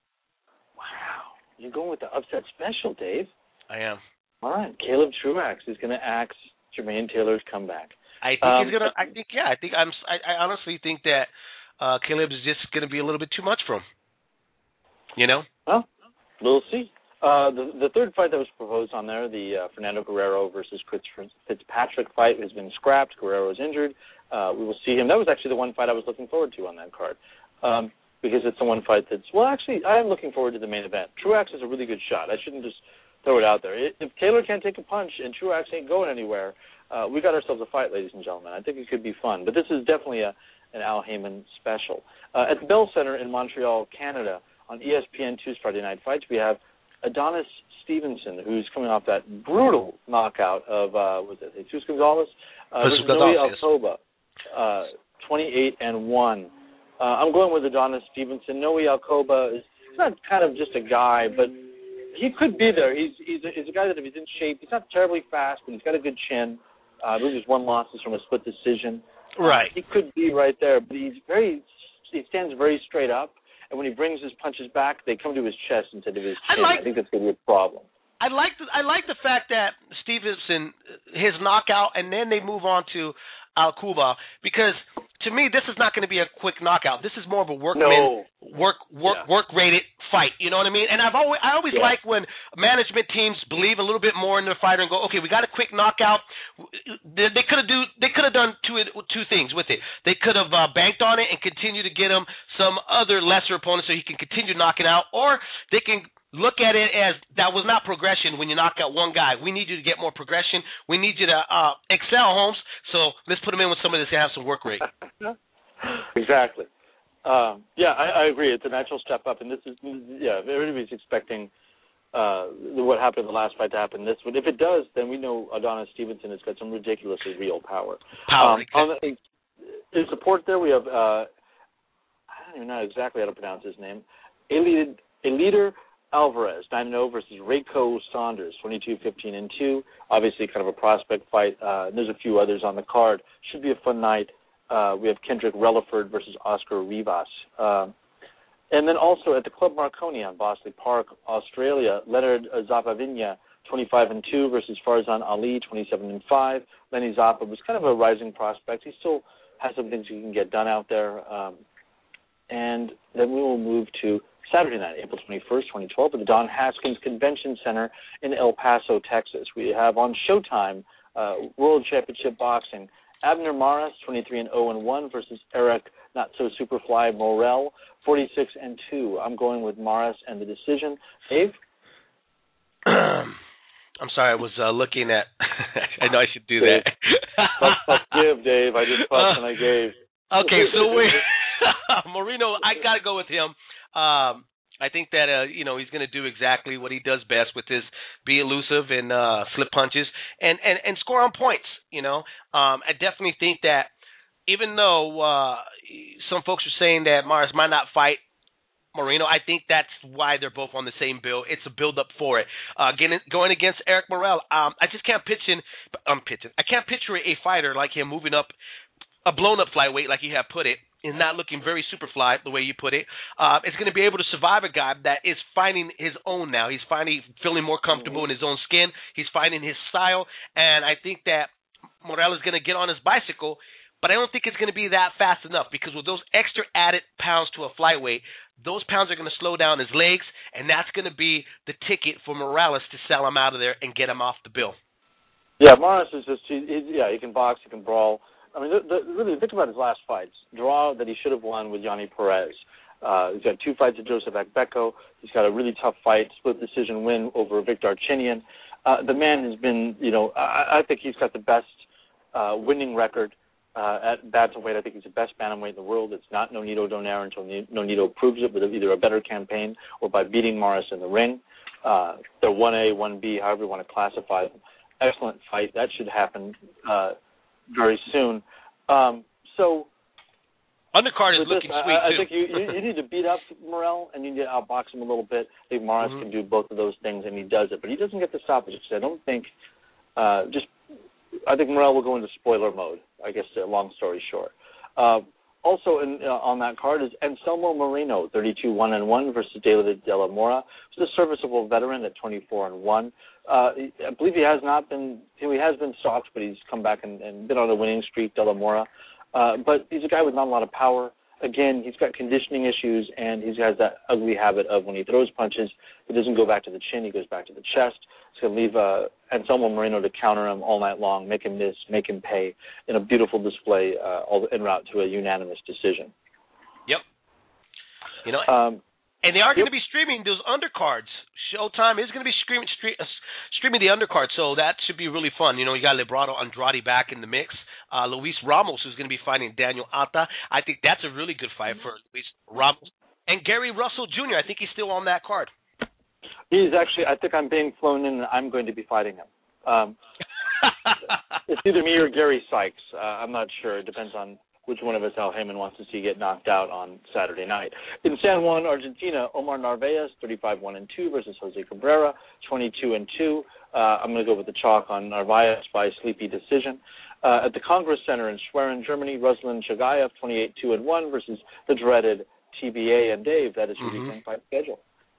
Wow, you're going with the upset special, Dave. I am. All right, Caleb Truax is going to axe Jermaine Taylor's comeback. I think um, he's gonna. I think yeah. I think I'm. I, I honestly think that uh, Caleb is just going to be a little bit too much for him. You know. Well, we'll see. Uh, the the third fight that was proposed on there, the uh, Fernando Guerrero versus Chris Fitzpatrick fight, has been scrapped. Guerrero's injured. Uh, we will see him. That was actually the one fight I was looking forward to on that card. Um, because it's the one fight that's well. Actually, I am looking forward to the main event. Truax is a really good shot. I shouldn't just throw it out there. If Taylor can't take a punch and Truax ain't going anywhere, uh, we got ourselves a fight, ladies and gentlemen. I think it could be fun. But this is definitely a, an Al Heyman special. Uh, at the Bell Center in Montreal, Canada, on E S P N two's Friday Night Fights, we have Adonis Stevenson, who's coming off that brutal knockout of, uh, was it Jesus Gonzalez? Uh, versus Noe Alcoba, uh, twenty-eight and one. Uh, I'm going with Adonis Stevenson. Noe Alcoba is not kind of just a guy, but he could be there. He's he's a, he's a guy that if he's in shape, he's not terribly fast, but he's got a good chin. Uh, I believe his one loss is from a split decision. Right. Uh, he could be right there, but he's very he stands very straight up, and when he brings his punches back, they come to his chest instead of his chin. I, like, I think that's going to be a problem. I like the, I like the fact that Stevenson, his knockout, and then they move on to Alcuba, because to me, this is not going to be a quick knockout. This is more of a workman, No. work, work, Yeah. work rated fight. You know what I mean? And I've always, I always Yeah. like when management teams believe a little bit more in their fighter and go, okay, we got a quick knockout. They, they could have do, they could have done two two things with it. They could have uh, banked on it and continue to get him some other lesser opponents so he can continue knocking out, or they can look at it as that was not progression when you knock out one guy. We need you to get more progression. We need you to uh, excel, Holmes. So let's put him in with somebody that's going to have some work rate. Exactly. Um, yeah, I, I agree. It's a natural step up, and this is yeah. Everybody's expecting uh, what happened in the last fight to happen this one. If it does, then we know Adonis Stevenson has got some ridiculously real power. Power. Um, on the, in support there, we have uh, I don't even know exactly how to pronounce his name. Elite Eliter Alvarez, nine and oh versus Reiko Saunders, twenty-two fifteen and two. Obviously kind of a prospect fight. Uh, there's a few others on the card. Should be a fun night. Uh, we have Kendrick Relaford versus Oscar Rivas. Um, and then also at the Club Marconi on Bosley Park, Australia, Leonard Zapavinha, twenty-five and two versus Farzan Ali, twenty-seven and five. Lenny Zappa was kind of a rising prospect. He still has some things he can get done out there. Um, and then we will move to Saturday night, April twenty-first, twenty twelve, at the Don Haskins Convention Center in El Paso, Texas. We have on Showtime uh, World Championship Boxing, Abner Maris, twenty-three and oh and one versus Eric Not So Superfly Morel, forty-six and two. I'm going with Maris and the decision. Dave? I'm sorry, I was uh, looking at. I know I should do Dave. that. Fuck, fuck, give, Dave. I just fucked and I gave. Okay, so we Moreno, I got to go with him. Um, I think that uh, you know he's going to do exactly what he does best, with his be elusive and uh, slip punches and, and, and score on points. You know, um, I definitely think that even though uh, some folks are saying that Mars might not fight Moreno, I think that's why they're both on the same bill. It's a build-up for it. Uh, getting, going against Eric Morel, um, I just can't pitch in. I'm pitching. I can't picture a fighter like him moving up a blown-up flyweight, like you have put it, and not looking very super fly the way you put it. Uh, it's going to be able to survive a guy that is finding his own now. He's finally feeling more comfortable in his own skin. He's finding his style, and I think that Morel is going to get on his bicycle, but I don't think it's going to be that fast enough, because with those extra added pounds to a flyweight, those pounds are going to slow down his legs, and that's going to be the ticket for Morales to sell him out of there and get him off the bill. Yeah, Morris is just, he, he, yeah, he can box, he can brawl. I mean, the, the, really, think about his last fights. Draw that he should have won with Yanni Perez. Uh, he's got two fights with Joseph Akbeko. He's got a really tough fight, split decision win over Victor Archinian. Uh, the man has been, you know, I, I think he's got the best uh, winning record uh, at bantamweight. I think he's the best bantamweight in the world. It's not Nonito Donaire until Nonito proves it with either a better campaign or by beating Morris in the ring. Uh, they're one A, one B, however you want to classify them. Excellent fight. That should happen uh, very soon. Um, so undercard is this, looking I, sweet I too. think you, you, you need to beat up Morel and you need to outbox him a little bit. I think Morris Mm-hmm. can do both of those things, and he does it, but he doesn't get the stoppage. I don't think. Uh, just, I think Morel will go into spoiler mode. I guess. Uh, long story short. Uh, also in, uh, on that card is Anselmo Moreno, thirty-two one and one versus David De La Mora. He's a serviceable veteran at twenty-four and one. Uh, I believe he has not been, he has been stalked, but he's come back and, and been on a winning streak, De La Mora. Uh, but he's a guy with not a lot of power. Again, he's got conditioning issues, and he has that ugly habit of when he throws punches, he doesn't go back to the chin, he goes back to the chest. It's going to leave uh, Anselmo Moreno to counter him all night long, make him miss, make him pay in a beautiful display uh, all en route to a unanimous decision. Yep. You know, Um, and they are yep. going to be streaming those undercards. Showtime is going to be streaming stream, uh, streaming the undercard, so that should be really fun. You know, you got Librado Andrade back in the mix. Uh, Luis Ramos is going to be fighting Daniel Alta. I think that's a really good fight for Luis Ramos. And Gary Russell Junior, I think he's still on that card. He's actually, I think I'm being flown in and I'm going to be fighting him. Um, it's either me or Gary Sykes. Uh, I'm not sure. It depends on which one of us Al Heyman wants to see get knocked out on Saturday night. In San Juan, Argentina, Omar Narvaez, thirty-five one and two versus Jose Cabrera, twenty-two and two. Uh, I'm going to go with the chalk on Narvaez by sleepy decision. Uh, at the Congress Center in Schwerin, Germany, Ruslan Chagayev, twenty-eight two and one versus the dreaded T B A. And Dave, that is your Mm-hmm. weekend fight schedule.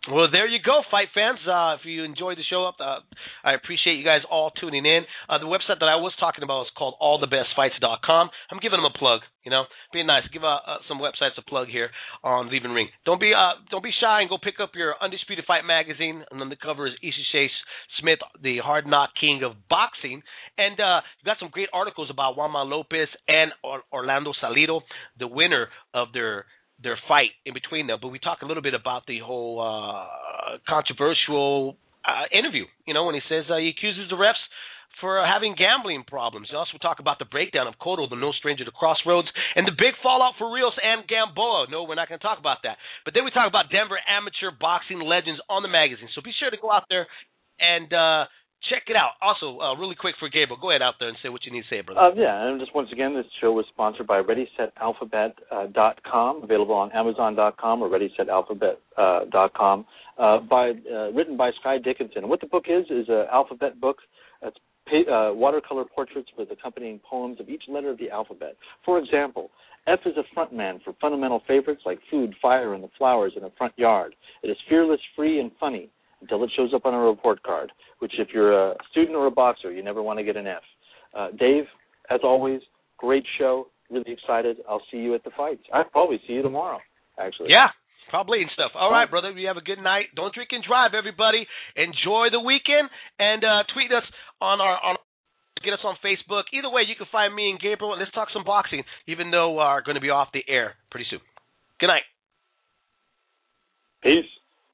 Well, there you go, fight fans. Uh, if you enjoyed the show, uh, I appreciate you guys all tuning in. Uh, the website that I was talking about is called all the best fights dot com. I'm giving them a plug, you know, being nice. Give uh, uh, some websites a plug here on Leaving Ring. Don't be uh, don't be shy and go pick up your Undisputed Fight magazine. And on the cover is Ishiche Smith, the hard knock king of boxing. And uh, you got some great articles about Juan Manuel Lopez and or- Orlando Salido, the winner of their their fight in between them. But we talk a little bit about the whole uh, controversial uh, interview, you know, when he says uh, he accuses the refs for uh, having gambling problems. We also talk about the breakdown of Cotto, the no stranger to crossroads, and the big fallout for Rios and Gamboa. No, we're not going to talk about that. But then we talk about Denver amateur boxing legends on the magazine. So be sure to go out there and uh, check it out. Also, uh, really quick for Gabriel, go ahead out there and say what you need to say, brother. Uh, yeah, and just once again, this show was sponsored by Ready Set Alphabet dot com, available on Amazon dot com or Ready Set Alphabet dot com, uh, by uh, written by Sky Dickinson. What the book is is an alphabet book. It's pay, uh, watercolor portraits with accompanying poems of each letter of the alphabet. For example, F is a frontman for fundamental favorites like food, fire, and the flowers in a front yard. It is fearless, free, and funny until it shows up on a report card, which if you're a student or a boxer, you never want to get an F. Uh, Dave, as always, great show. Really excited. I'll see you at the fights. I'll probably see you tomorrow, actually. Yeah, probably and stuff. All right, brother. You have a good night. Don't drink and drive, everybody. Enjoy the weekend, and uh, tweet us on our on. Get us on Facebook. Either way, you can find me and Gabriel, and let's talk some boxing, even though we're going to be off the air pretty soon. Good night. Peace.